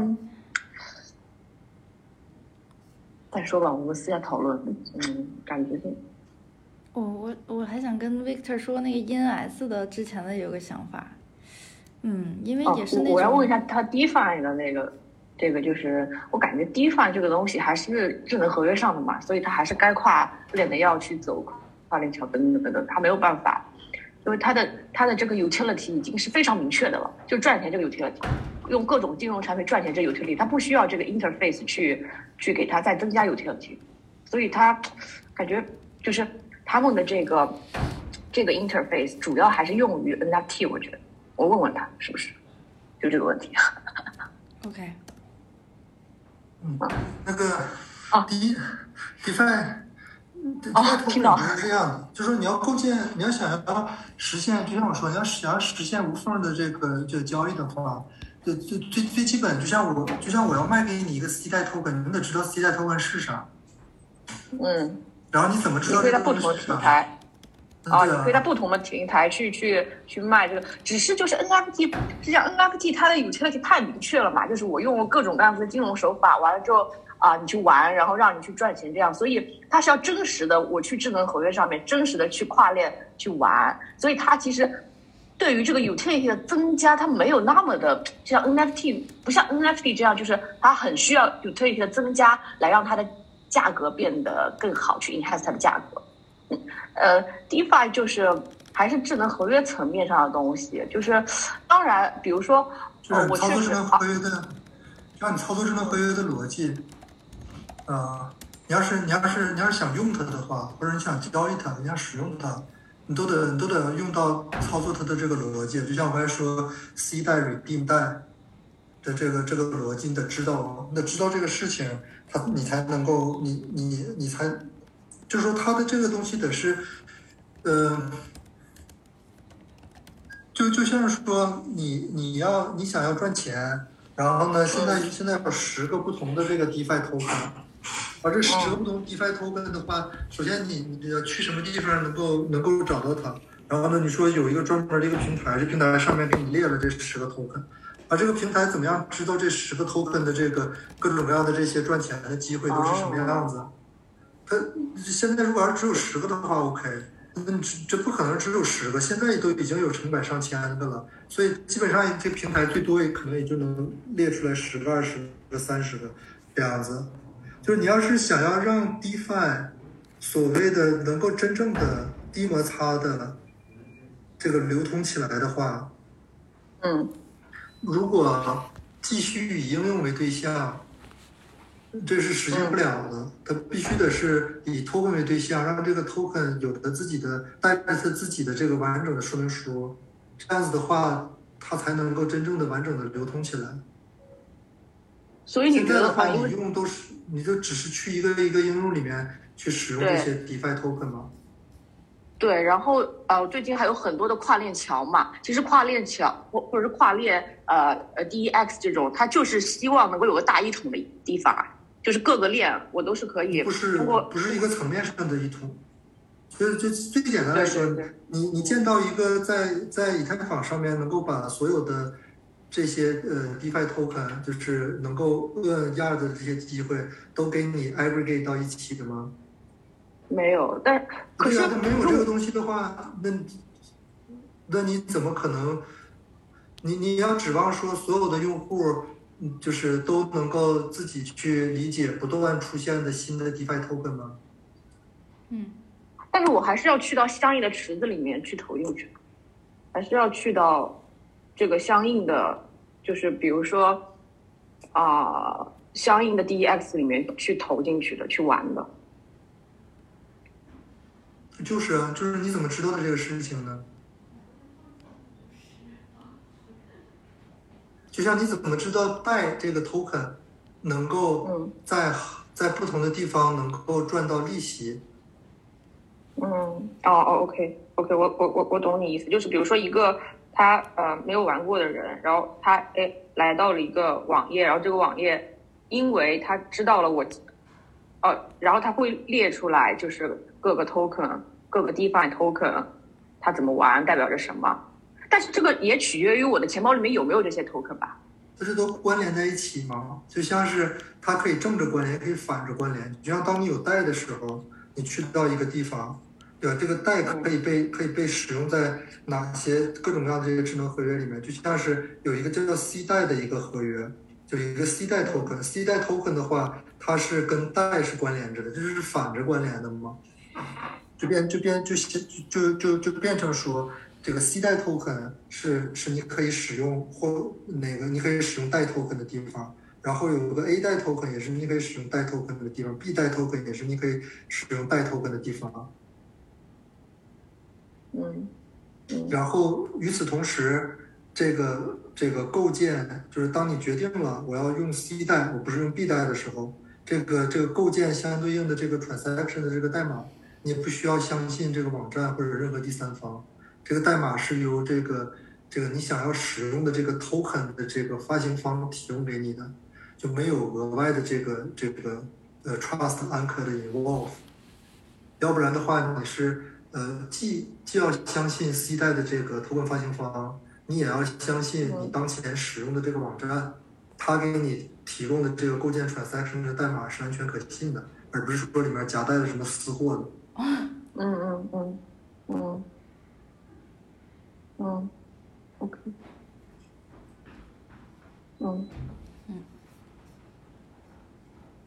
再说吧，我们私下讨论。嗯，感觉是。 我我我还想跟 Victor 说那个 E N S 的之前的有个想法，嗯，因为也是那种、 哦、我, 我要问一下他 DeFi 的那个，这个就是我感觉 DeFi 这个东西还是智能合约上的嘛，所以它还是该跨链的要去走跨链桥等等等等，它没有办法，因为它的它的这个 utility 已经是非常明确的了，就赚钱这个 utility， 用各种金融产品赚钱这个 utility， 它不需要这个 interface 去去给它再增加 utility， 所以它感觉就是。他们的这个这个 interface 主要还是用于 N F T， 我觉得，我问问他是不是，就这个问题。 OK。 嗯，那个啊， 第一 ，DeFi， 哦，听到是这样的，就是说你要构建，你要想要实现，就像我说，你要想要实现无缝的这个这个交易的话，最最最最基本，就像我就像我要卖给你一个 C 代 token， 你得知道 C 代 token 是啥。 嗯。 然后你怎么知道你可以在不同的平台啊，你可以在不同的平台去去去卖这个，只是就是 N F T， 就像 N F T 它的 utility 太明确了嘛，就是我用了各种各样的金融手法，完了之后啊，你去玩，然后让你去赚钱这样，所以它是要真实的，我去智能合约上面真实的去跨链去玩，所以它其实对于这个 utility 的增加，它没有那么的像 N F T， 不像 N F T 这样，就是它很需要 utility 的增加来让它的价格变得更好，去 enhance 它的价格。嗯，呃 ，DeFi 就是还是智能合约层面上的东西，就是当然，比如说， 就是我确实操作智能合约的，让你操作智能合约的逻辑，啊、呃，你要是你要是你要是想用它的话，或者你想交易它，你想使用它，你都得你都得用到操作它的这个逻辑。就像我刚才说 C 代 redeem 代的这个这个逻辑，你得知道，你得知道这个事情，它你才能够你你你才，就是说它的这个东西得是，呃。就就像是说你你要你想要赚钱，然后呢，现在现在有十个不同的这个 DeFi token，而这十个不同 DeFi token 的话，首先你你要去什么地方能够能够找到它，然后呢，你说有一个专门的一个平台，这平台上面给你列了这十个 token，而这个平台怎么样知道这十个 token 的这个各种各样的这些赚钱的机会都是什么样子？它现在如果要只有十个的话 ，OK。嗯，这不可能只有十个，现在都已经有成百上千个了，所以基本上这平台最多也可能也就能列出来十个、二十个、三十个这样子。就是你要是想要让 DeFi 所谓的能够真正的低摩擦的这个流通起来的话， 嗯， 如果继续以应用为对象。这是实现不了的，它必须得是以 token 为对象，让这个 token 有的自己的带着它自己的这个完整的说明书，这样子的话，它才能够真正的完整的流通起来。 所以你觉得现在的话，你用都是你就只是去一个一个应用里面去使用这些 DeFi token 吗？ 对，然后呃，最近还有很多的跨链桥嘛，其实跨链桥或或者是跨链呃呃 D E X 这种，它就是希望能够有个大一统的地方。就是各个链我都是可以不是通过不是一个层面上的一统，就就最简单来说， 对对对你你见到一个在在以太坊上面能够把所有的这些呃 DeFi token 就是能够呃压的这些机会都给你 aggregate 到一起的吗？ 没有，但可是对啊，它没有这个东西的话，那那你怎么可能？你你要指望说所有的用户？就是都能够自己去理解不断出现的新的 DeFi token 吗？ 嗯， 但是我还是要去到相应的池子里面去投进去，还是要去到这个相应的，就是比如说啊、呃，相应的 D E X 里面去投进去的，去玩的。 就是啊，就是你怎么知道的这个事情呢？就像你怎么知道贷这个 token 能够在在不同的地方能够赚到利息？ 嗯，哦哦，OK OK，我我我我懂你意思，就是比如说一个他呃没有玩过的人，然后他哎来到了一个网页，然后这个网页因为他知道了我，哦，然后他会列出来就是各个 token 各个 DeFi token 它怎么玩，代表着什么。但是这个也取决于我的钱包里面有没有这些 token 吧？ 这是都关联在一起吗？就像是它可以正着关联，可以反着关联。就像当你有贷的时候，你去到一个地方，对吧？这个贷可以被可以被使用在哪些各种各样的这个智能合约里面？就像是有一个叫做 C 贷的一个合约，就一个 C 贷 token。C 贷 token 的话，它是跟贷是关联着的，这就是反着关联的嘛？就变就变就就就就变成说。这个 C 代 token 是是你可以使用或哪个你可以使用代 token 的地方，然后有个 A 代 token 也是你可以使用代 token 的地方 ，B 代 token 也是你可以使用代 token 的地方。 嗯， 然后与此同时，这个这个构建就是当你决定了我要用 C 代，我不是用 B 代的时候，这个这个构建相对应的这个 transaction 的这个代码，你也不需要相信这个网站或者任何第三方。这个代码是由这个这个你想要使用的这个 token 的这个发行方提供给你的，就没有额外的这个这个呃 trust anchor 的 involve， 要不然的话你是呃既既要相信 C 代的这个 token 发行方，你也要相信你当前使用的这个网站，它给你提供的这个构建 transaction 的代码是安全可信的，而不是说里面夹带了什么私货的。 嗯嗯嗯嗯。嗯 ，OK， 嗯嗯，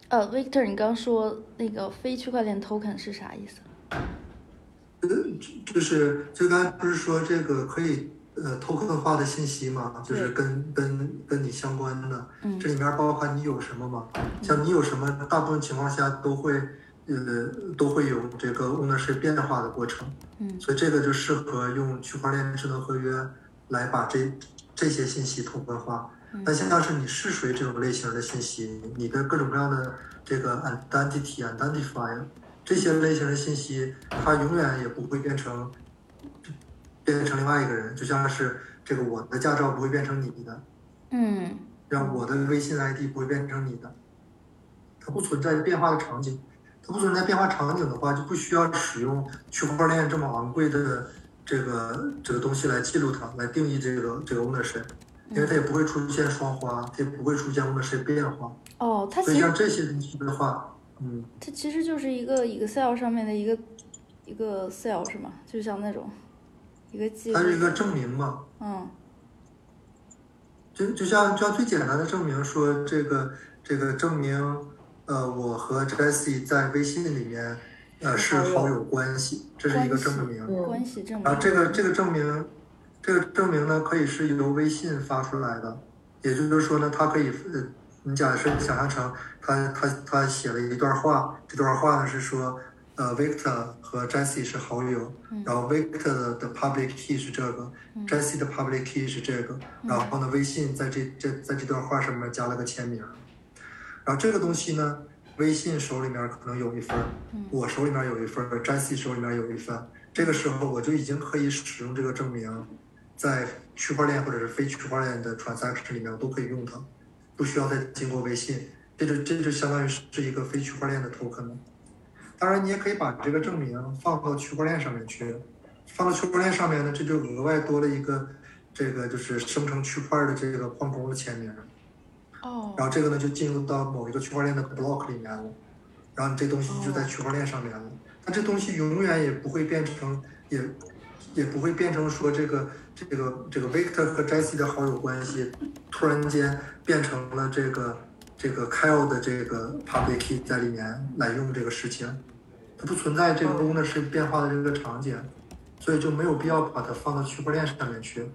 呃 Victor 你刚说那个非区块链 token 是啥意思？ 呃，就是就刚才不是说这个可以呃 token 化的信息嘛，就是跟跟跟你相关的， 嗯， 这里面包含你有什么嘛？像你有什么，大部分情况下都会呃都会有这个 ownership 变化的过程， 嗯， 所以这个就适合用区块链智能合约来把这这些信息 token 化。但像是你是谁这种类型的信息，你的各种各样的这个 identity identifier。这些类型的信息，它永远也不会变成变成另外一个人，就像是这个我的驾照不会变成你的， 嗯， 让我的微信 I D 不会变成你的，它不存在变化的场景，它不存在变化场景的话，就不需要使用区块链这么昂贵的这个这个东西来记录它，来定义这个这个 ownership， 因为它也不会出现双花，它也不会出现 ownership 变化。 哦，它所以像这些东西的话。嗯， 它其实就是一个 Excel 上面的一个一个 cell 是吗？就像那种一个记录。 它是一个证明嘛？ 嗯。 就就像就像最简单的证明，说这个这个证明，呃，我和 Jessie 在微信里面，呃，是好友关系，这是一个证明。 关系证明。 然后这个这个证明，这个证明呢，可以是由微信发出来的，也就是说呢，它可以呃。你假设想象成他他他写了一段话，这段话呢是说，呃 ，Victor 和 Jessie 是好友， 嗯、 然后 Victor 的 public key 是这个、嗯、，Jessie 的 public key 是这个， 嗯、 然后呢，微信在这这在这段话上面加了个签名，然后这个东西呢，微信手里面可能有一份， 嗯、 我手里面有一份 ，Jessie 手里面有一份，这个时候我就已经可以使用这个证明，在区块链或者是非区块链的 transaction 里面我都可以用它。不需要再经过微信，这就这就相当于是一个非区块链的 token 了。当然，你也可以把这个证明放到区块链上面去，放到区块链上面呢，这就额外多了一个这个就是生成区块的这个矿工的签名。 哦。 然后这个呢就进入到某一个区块链的 block 里面了，然后你这东西就在区块链上面了。但这东西永远也不会变成，也也不会变成说这个。这个这个 Victor 和 Jessie 的好友关系突然间变成了这个这个 Kyle 的这个 public key 在里面来用这个事情，它不存在这个 ownership 变化的这个场景，所以就没有必要把它放到区块链上面去。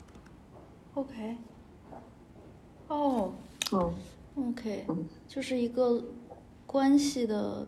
OK， 哦，哦 ，OK， 就是一个关系的。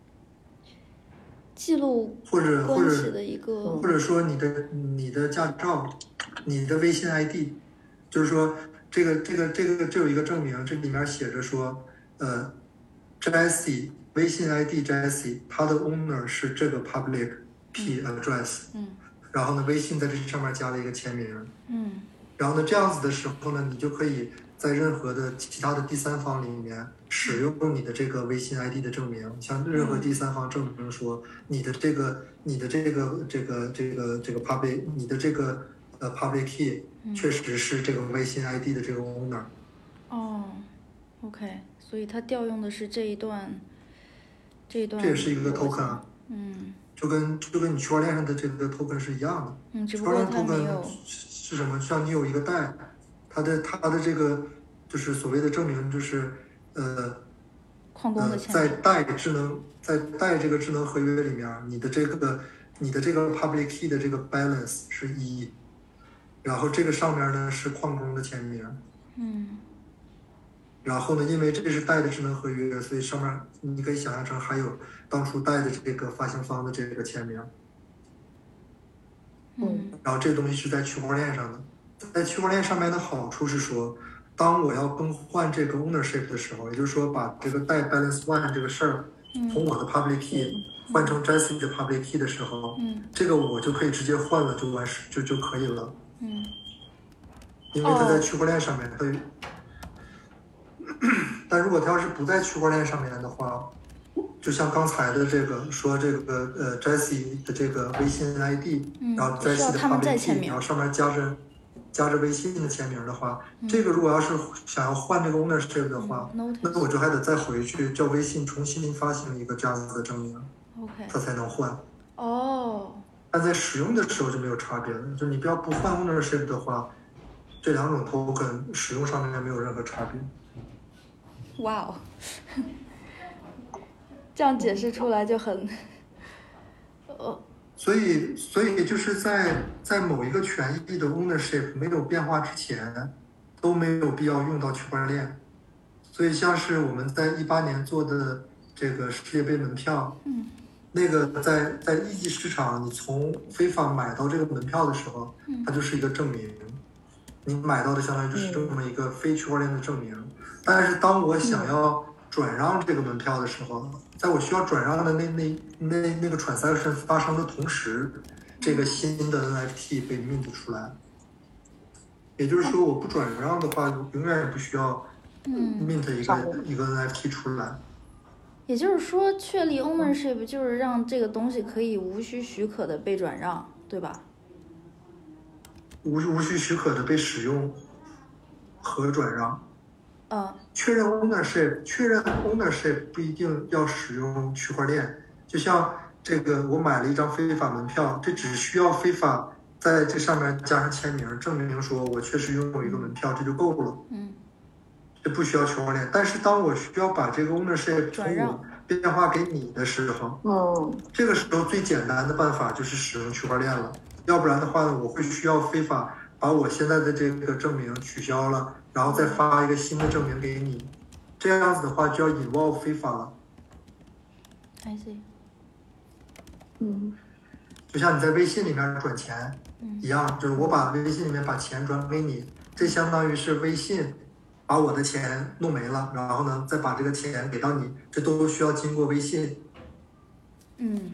记录或者关系的一个， 或者说你的你的驾照，你的微信 I D， 就是说这个这个这个这有一个证明，这里面写着说，呃 ，Jessie 微信 I D Jessie， 它的 owner 是这个 public key address， 嗯， 然后呢，微信在这上面加了一个签名， 嗯， 然后呢，这样子的时候呢，你就可以在任何的其他的第三方里面使用你的这个微信 I D 的证明，向任何第三方证明说你的这个、你的这个、这个、这个、这个 public， 你的这个呃 public key 确实是这个微信 I D 的这个 owner。 哦 ，OK， 所以它调用的是这一段，这一段。 这也是一个 token 啊。 嗯。 就跟就跟你区块链上的这个 token 是一样的。 嗯，只不过它没有。 是什么？像你有一个代。它的它的这个就是所谓的证明，就是呃， 矿工的签名。 在代智能在代这个智能合约里面，你的这个你的这个 public key 的这个 balance 是一，然后这个上面呢是矿工的签名。 嗯。 然后呢，因为这是代的智能合约，所以上面你可以想象成还有当初代的这个发行方的这个签名。 嗯。 然后这个东西是在区块链上的。在区块链上面的好处是说，当我要更换这个 ownership 的时候，也就是说把这个代 balance one 这个事儿从我的 public key 换成 Jessie 的 public key 的时候， 嗯， 这个我就可以直接换了，就完事就就可以了。 嗯， 因为它在区块链上面，它、哦，但如果它要是不在区块链上面的话，就像刚才的这个说这个呃 Jessie 的这个微信 I D，、 嗯、 然后 Jessie 的 public key， 然后上面加着加着微信的签名的话、嗯，这个如果要是想要换这个 ownership 的话， 嗯、 那我就还得再回去叫微信重新发行一个这样子的证明 ，OK， 它才能换。 哦。 但在使用的时候就没有差别了，就你不要不换 ownership 的话，这两种 token 使用上面没有任何差别。 哇哦。 这样解释出来就很，呃， 所以所以就是在在某一个权益的 ownership 没有变化之前，都没有必要用到区块链。所以像是我们在一八年做的这个世界杯门票， 嗯， 那个在在一级市场，你从非法买到这个门票的时候，它就是一个证明，你买到的相当于就是这么一个非区块链的证明。但是当我想要转让这个门票的时候，在我需要转让的那那那那个 transaction 发生的同时，这个新的 N F T 被 mint 出来。也就是说，我不转让的话，永远也不需要 mint 一个、嗯、一个 N F T 出来。 也就是说，确立 ownership 就是让这个东西可以无需许可的被转让，对吧？ 无无需许可的被使用和转让。 嗯。 确认 ownership， 确认 ownership 不一定要使用区块链。就像这个，我买了一张非法门票，这只需要非法在这上面加上签名，证明说我确实拥有一个门票，这就够了。 嗯。 这不需要区块链。但是当我需要把这个 ownership 从我变化给你的时候， 嗯， 这个时候最简单的办法就是使用区块链了。要不然的话呢，我会需要非法把我现在的这个证明取消了，然后再发一个新的证明给你，这样子的话就要引爆非法了。 I see。 嗯， 就像你在微信里面转钱一样，就是我把微信里面把钱转给你，这相当于是微信把我的钱弄没了，然后呢再把这个钱给到你，这都需要经过微信。 嗯，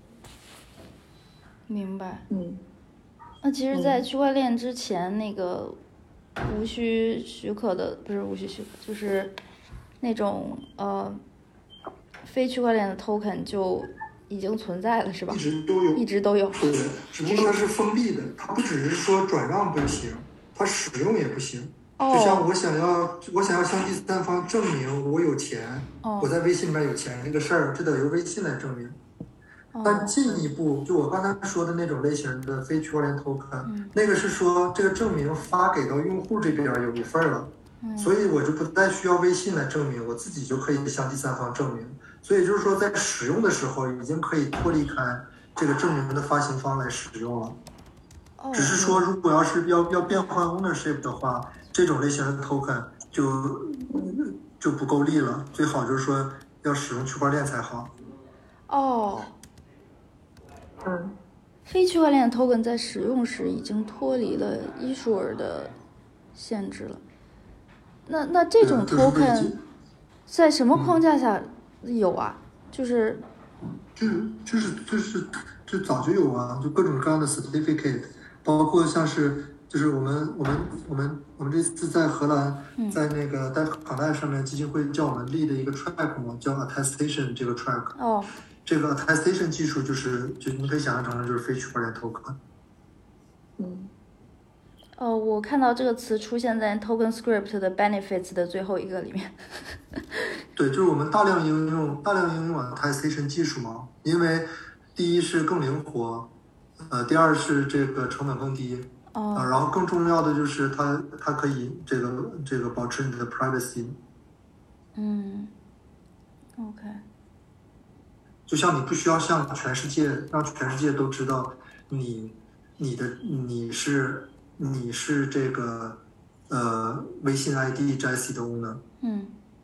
明白。 嗯， 那其实，在区块链之前，那个无需许可的，不是无需许可，就是那种呃非区块链的 token 就已经存在了，是吧？ 一直都有， 一直都有。 对，只不过它是封闭的，它不只是说转让不行，它使用也不行。 哦。 就像我想要，我想要向第三方证明我有钱， 哦、 我在微信里面有钱这个事儿，这得由微信来证明。但进一步，就我刚才说的那种类型的非区块链 token，、嗯、那个是说这个证明发给到用户这边有一份了、嗯，所以我就不再需要微信来证明，我自己就可以向第三方证明。所以就是说，在使用的时候已经可以脱离开这个证明的发行方来使用了。哦、只是说，如果要是要要变换 ownership 的话，这种类型的 token 就就不够力了，最好就是说要使用区块链才好。 哦。 嗯， 非区块链 token 在使用时已经脱离了 issuer 的限制了。那那这种 token 在什么框架下有啊？就是， 就是就是就是就早就有啊，就各种各样的 certificate， 包括像是就是我们我们我们我们这次在荷兰，嗯、在那个在卡带上面基金会叫我们立的一个 track 嘛，叫 attestation 这个 track。 哦。 这个 attestation 技术就是，就你可以想象成就是非区块链 token。 嗯。 哦，我看到这个词出现在 token script 的 benefits 的最后一个里面。 对，就是我们大量应用大量应用 attestation 技术嘛，因为第一是更灵活，呃，第二是这个成本更低， 哦、 呃，然后更重要的就是它它可以这个这个保持你的 privacy。 嗯。OK。 就像你不需要向全世界让全世界都知道你你的你是你是这个呃微信 I D Jessie 的 owner。 嗯。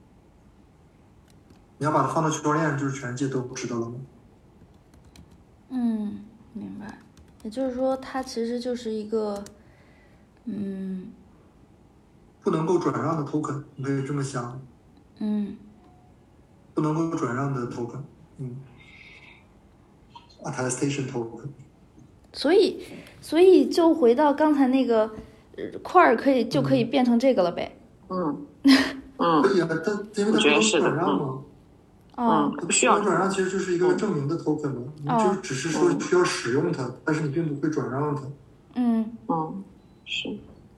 你要把它放到区块链，就是全世界都知道了吗？ 嗯，明白。也就是说，它其实就是一个嗯不能够转让的 token， 你可以这么想。 嗯。 不能够转让的 token。嗯。attestation token。 所以，所以就回到刚才那个块儿，可以就可以变成这个了呗。 嗯嗯。 可以啊，但因为它不能转让嘛。 嗯。 不需要转让，其实就是一个证明的 token 嘛，你就只是说需要使用它，但是你并不会转让它。 嗯嗯，是。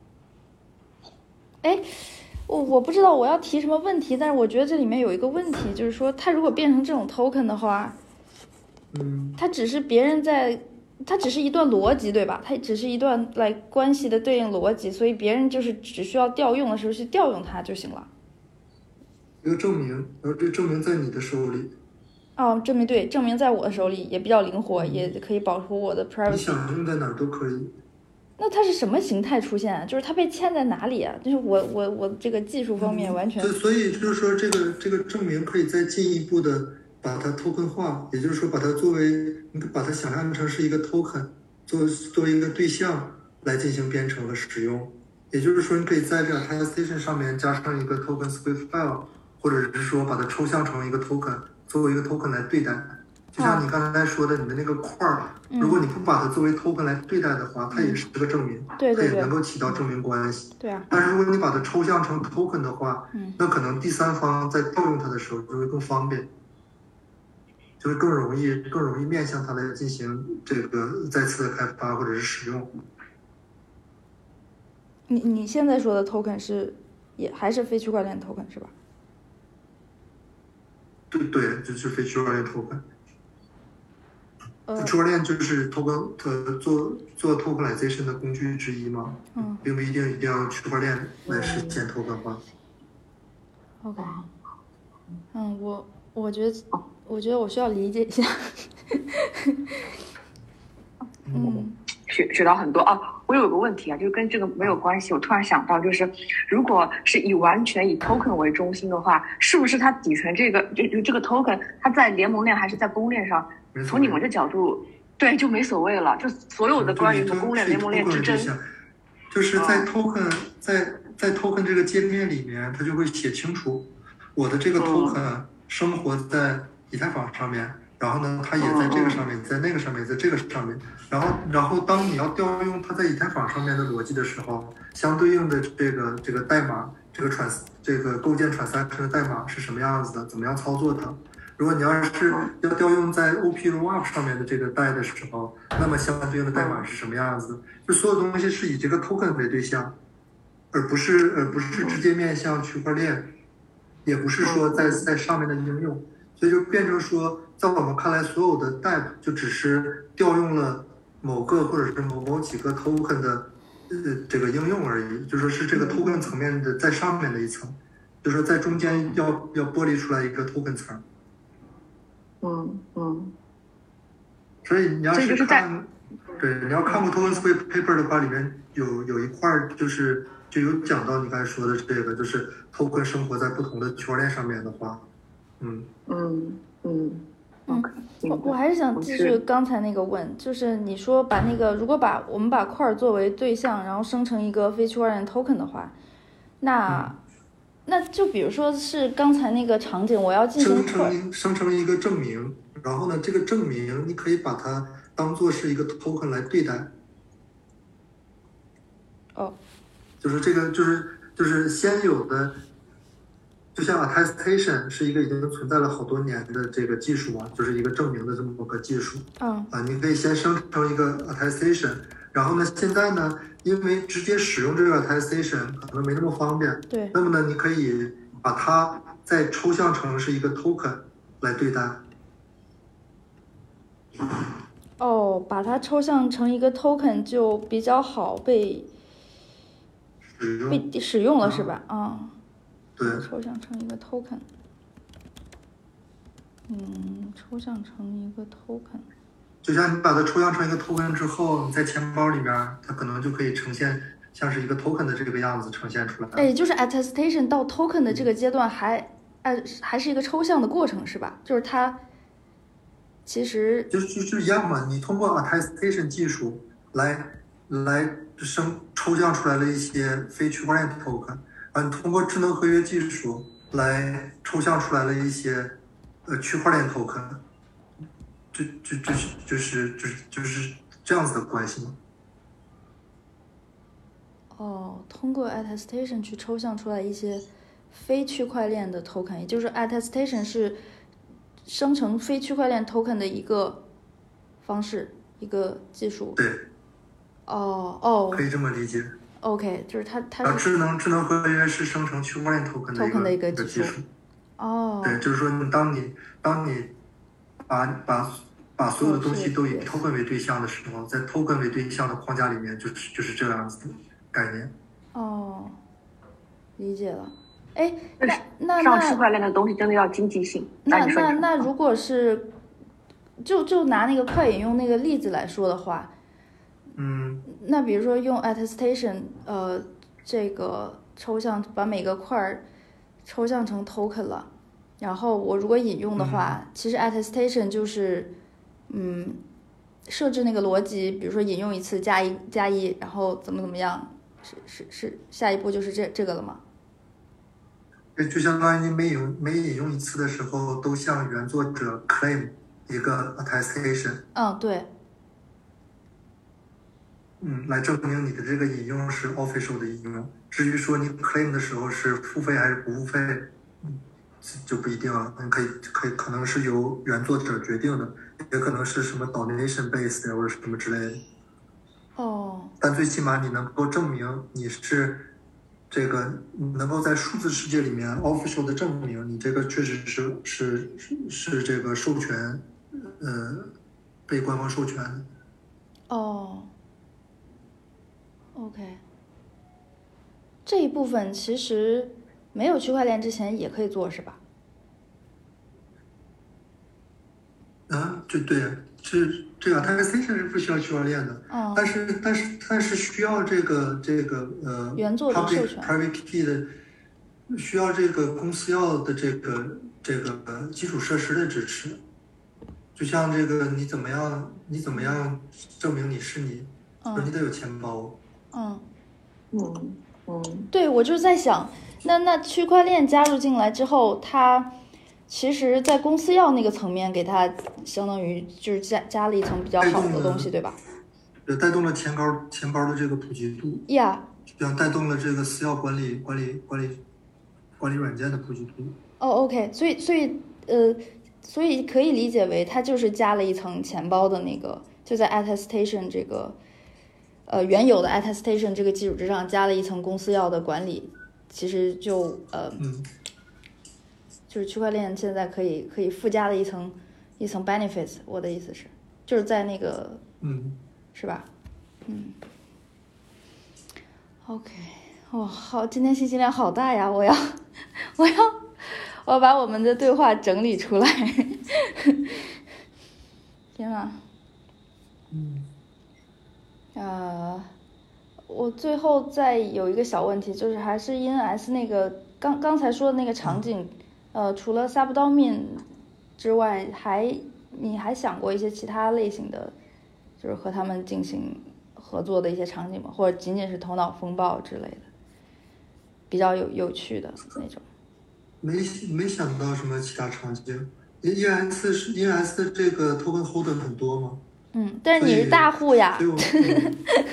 哎，我我不知道我要提什么问题，但是我觉得这里面有一个问题，就是说它如果变成这种 token 的话。 嗯， 它只是别人在，它只是一段逻辑，对吧？它只是一段来关系的对应逻辑，所以别人就是只需要调用的时候去调用它就行了。 一个证明，然后这证明在你的手里。 哦，证明对，证明在我的手里也比较灵活，也可以保护我的 privacy。 你想用在哪儿都可以。 那它是什么形态出现啊？就是它被嵌在哪里啊？就是我我我这个技术方面完全。 嗯、所以就是说，这个这个证明可以再进一步的把它 token 化，也就是说，把它作为你把它想象成是一个 token， 作作为一个对象来进行编程和使用。也就是说，你可以在这个 attestation 上面加上一个 token Swift file， 或者是说把它抽象成一个 token， 作为一个 token 来对待。就像你刚才说的，你的那个块儿，如果你不把它作为 token 来对待的话，它也是个证明， 对对对， 它也能够起到证明关系。 对啊。 但是如果你把它抽象成 token 的话， 嗯， 那可能第三方在调用它的时候就会更方便，就会更容易更容易面向它来进行这个再次的开发或者是使用。 你你现在说的 token 是也还是非区块链 token 是吧？ 对对，就是非区块链 token。 呃， 区块链就是 token 呃做做 tokenization 的工具之一嘛， 嗯， 并不一定一定要区块链来实现 token 化。 OK， 嗯，我我觉得我觉得我需要理解一下。嗯， 学学到很多啊。我有个问题啊，就是跟这个没有关系。我突然想到，就是如果是以完全以 token 为中心的话，是不是它底层这个就就这个 token 它在联盟链还是在公链上？从你们的角度，对，就没所谓了。就所有的关于什么公链、联盟链之争， 就是在 token、哦、在在 token 这个界面里面，它就会写清楚我的这个 token 生活在以太坊上面。然后呢，它也在这个上面，在那个上面，在这个上面。然后，然后当你要调用它在以太坊上面的逻辑的时候，相对应的这个这个代码，这个 trans 这个构建 transaction 的代码是什么样子的？怎么样操作它？如果你要是要调用在 O P rollup 上面的这个代的时候，那么相对应的代码是什么样子的？就所有东西是以这个 token 为对象，而不是而不是直接面向区块链，也不是说在在上面的应用，所以就变成说。在我们看来，所有的代码就只是调用了某个或者是某某几个 token 的呃这个应用而已，就说是这个 token 层面的在上面的一层，就说在中间要要剥离出来一个 token 层。 嗯嗯。 所以你要是看，对，你要看过 token Swift paper 的话，里面有有一块就是就有讲到你刚才说的这个，就是 token 生活在不同的区块链上面的话，嗯嗯嗯。 嗯，我我还是想继续刚才那个问，就是你说把那个如果把我们把块作为对象，然后生成一个非区块链 token 的话，那、嗯、那就比如说是刚才那个场景，我要进行生成生成一个证明，然后呢，这个证明你可以把它当做是一个 token 来对待。 哦， 就是这个就是就是先有的。就像 attestation 是一个已经存在了好多年的这个技术嘛，就是一个证明的这么个技术。 嗯。 啊，你可以先生成一个 attestation， 然后呢，现在呢，因为直接使用这个 attestation 可能没那么方便。 对。 那么呢，你可以把它再抽象成是一个 token 来对待。 哦，把它抽象成一个 token 就比较好被使用被使用了，是吧？啊。 嗯对， 抽象成一个 token， 嗯，抽象成一个 token， 就像你把它抽象成一个 token 之后，你在钱包里面，它可能就可以呈现像是一个 token 的这个样子呈现出来。 哎，就是 attestation 到 token 的这个阶段还，哎，还是一个抽象的过程，是吧？就是它其实就就就一样嘛，你通过 attestation 技术来来生抽象出来了一些非区块链 token。你通过智能合约技术来抽象出来了一些呃区块链 token， 就就就是就是就是就是这样子的关系吗？ 哦，通过 attestation 去抽象出来一些非区块链的 token， 也就是 attestation 是生成非区块链 token 的一个方式，一个技术。 对。 哦哦。 可以这么理解。 OK， 就是它它是智能智能合约是生成区块链 token 的一个, 的一个技术。 哦。 对，就是说你当你当你把把把所有的东西都以 token 为对象的时候，在 token 为对象的框架里面，就是就是这样子的概念。 哦，理解了。 哎，那那上区块链的东西真的要经济性。 那那那如果是，就就拿那个快引用那个例子来说的话， 嗯， 那比如说用 attestation， 呃，这个抽象把每个块抽象成 token 了，然后我如果引用的话， 嗯、 其实 attestation 就是，嗯，设置那个逻辑，比如说引用一次加一加一，然后怎么怎么样，是是是，下一步就是这这个了吗？ 就相当于每引每引用一次的时候，都向原作者 claim 一个 attestation。 嗯，对。 嗯，来证明你的这个引用是 official 的引用。至于说你 claim 的时候是付费还是不付费，嗯，就不一定了。你可以可以可能是由原作者决定的，也可能是什么 donation based 或者什么之类的。 哦。 但最起码你能够证明你是这个，能够在数字世界里面 official 的证明你这个确实是是是是这个授权，呃，被官方授权的。 哦。OK， 这一部分其实没有区块链之前也可以做，是吧？ 啊，就对，这这个 attestation 是不需要区块链的， 嗯， 但是但是但是需要这个这个呃原作者授权 private key 的，需要这个公司要的这个这个基础设施的支持，就像这个你怎么样你怎么样证明你是你， 嗯， 你得有钱包。 嗯嗯嗯， 对，我就是在想，那那区块链加入进来之后，它其实在公司要那个层面给它相当于就是加加了一层比较好的东西，对吧？ 对，带动了钱包钱包的这个普及度。 呀、 yeah. 这样带动了这个私钥管理管理管理管理软件的普及度。 哦、oh, ，OK， 所以所以呃，所以可以理解为它就是加了一层钱包的那个，就在 attestation 这个。呃，原有的 attestation 这个基础之上加了一层公司钥的管理，其实就呃， 嗯， 就是区块链现在可以可以附加的一层一层 benefits。我的意思是，就是在那个， 嗯， 是吧？嗯 ，OK， 哇、哦，好，今天信息量好大呀！我要我要我要把我们的对话整理出来。天哪！ 嗯。 呃，我最后再有一个小问题，就是还是 E N S 那个刚刚才说的那个场景，呃，除了 subdomain 之外，还你还想过一些其他类型的，就是和他们进行合作的一些场景吗？或者仅仅是头脑风暴之类的，比较有有趣的那种？ 没没想到什么其他场景。E N S 是 E N S 的这个 token holder 很多吗？ 嗯，但是你是大户呀。 所以我们，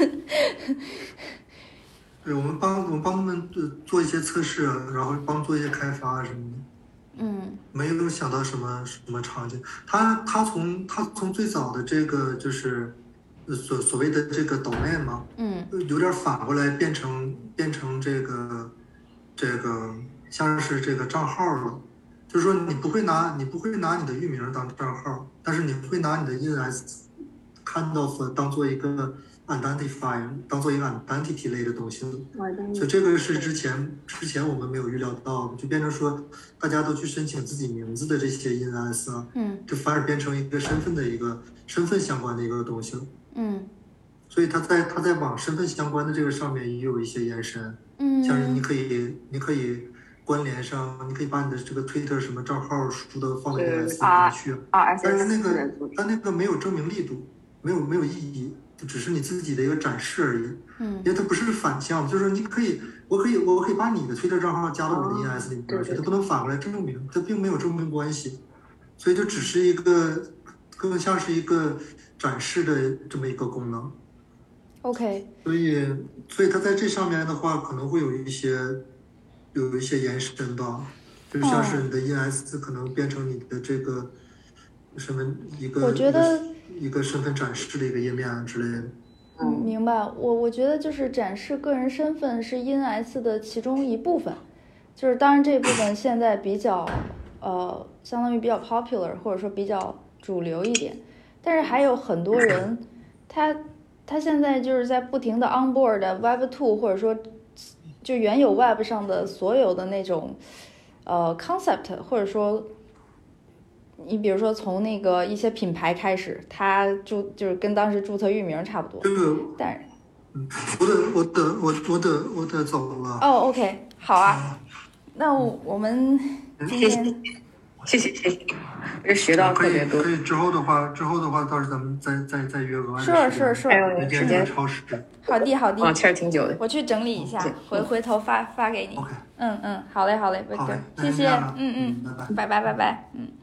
对，我们帮我们帮他们做一些测试，然后帮做一些开发什么的。 嗯， 没有想到什么什么场景。他他从他从最早的这个就是所所谓的这个 domain 嘛， 嗯， 有点反过来变成变成这个这个像是这个账号了。就是说你不会拿你不会拿你的域名当账号，但是你会拿你的 E N S kind of 当做一个 identifier， 当做一个 identity 类的东西，所以这个是之前之前我们没有预料到，就变成说大家都去申请自己名字的这些 E N S 啊， 嗯， 就反而变成一个身份的一个身份相关的一个东西了， 嗯， 所以它在它在往身份相关的这个上面也有一些延伸， 嗯， 像是你可以你可以关联上，你可以把你的这个 Twitter 什么账号输到放到 E N S 里面去，但是那个但那个没有证明力度。没有没有意义，就只是你自己的一个展示而已。 嗯， 因为它不是反向，就是你可以，我可以，我可以把你的推特账号加到我的 E N S 里面去，它不能反过来证明，它并没有证明关系，所以就只是一个更像是一个展示的这么一个功能。 OK。 所以，所以它在这上面的话，可能会有一些有一些延伸吧，就像是你的 E N S 可能变成你的这个什么一个， 我觉得。 一个身份展示的一个页面之类的。 嗯，明白。我我觉得就是展示个人身份是 E N S 的其中一部分，就是当然这部分现在比较呃相当于比较 popular 或者说比较主流一点，但是还有很多人他他现在就是在不停的 onboard Web 二或者说就原有 Web 上的所有的那种呃 concept， 或者说你比如说从那个一些品牌开始，它注就是跟当时注册域名差不多。 这个， 但是， 嗯，我得我得我我得我得走了。 哦 ，OK， 好啊，那我们今天谢谢谢谢，我这学到特别多。 可以，可以之后的话，之后的话，到时咱们再再再约额外的时间。 是是是， 还有时间超时。 好的好的， 哦，确实挺久的。 我去整理一下，回回头发发给你。 OK。 嗯嗯，好嘞好嘞，Victor，谢谢，嗯嗯，拜拜拜拜，嗯。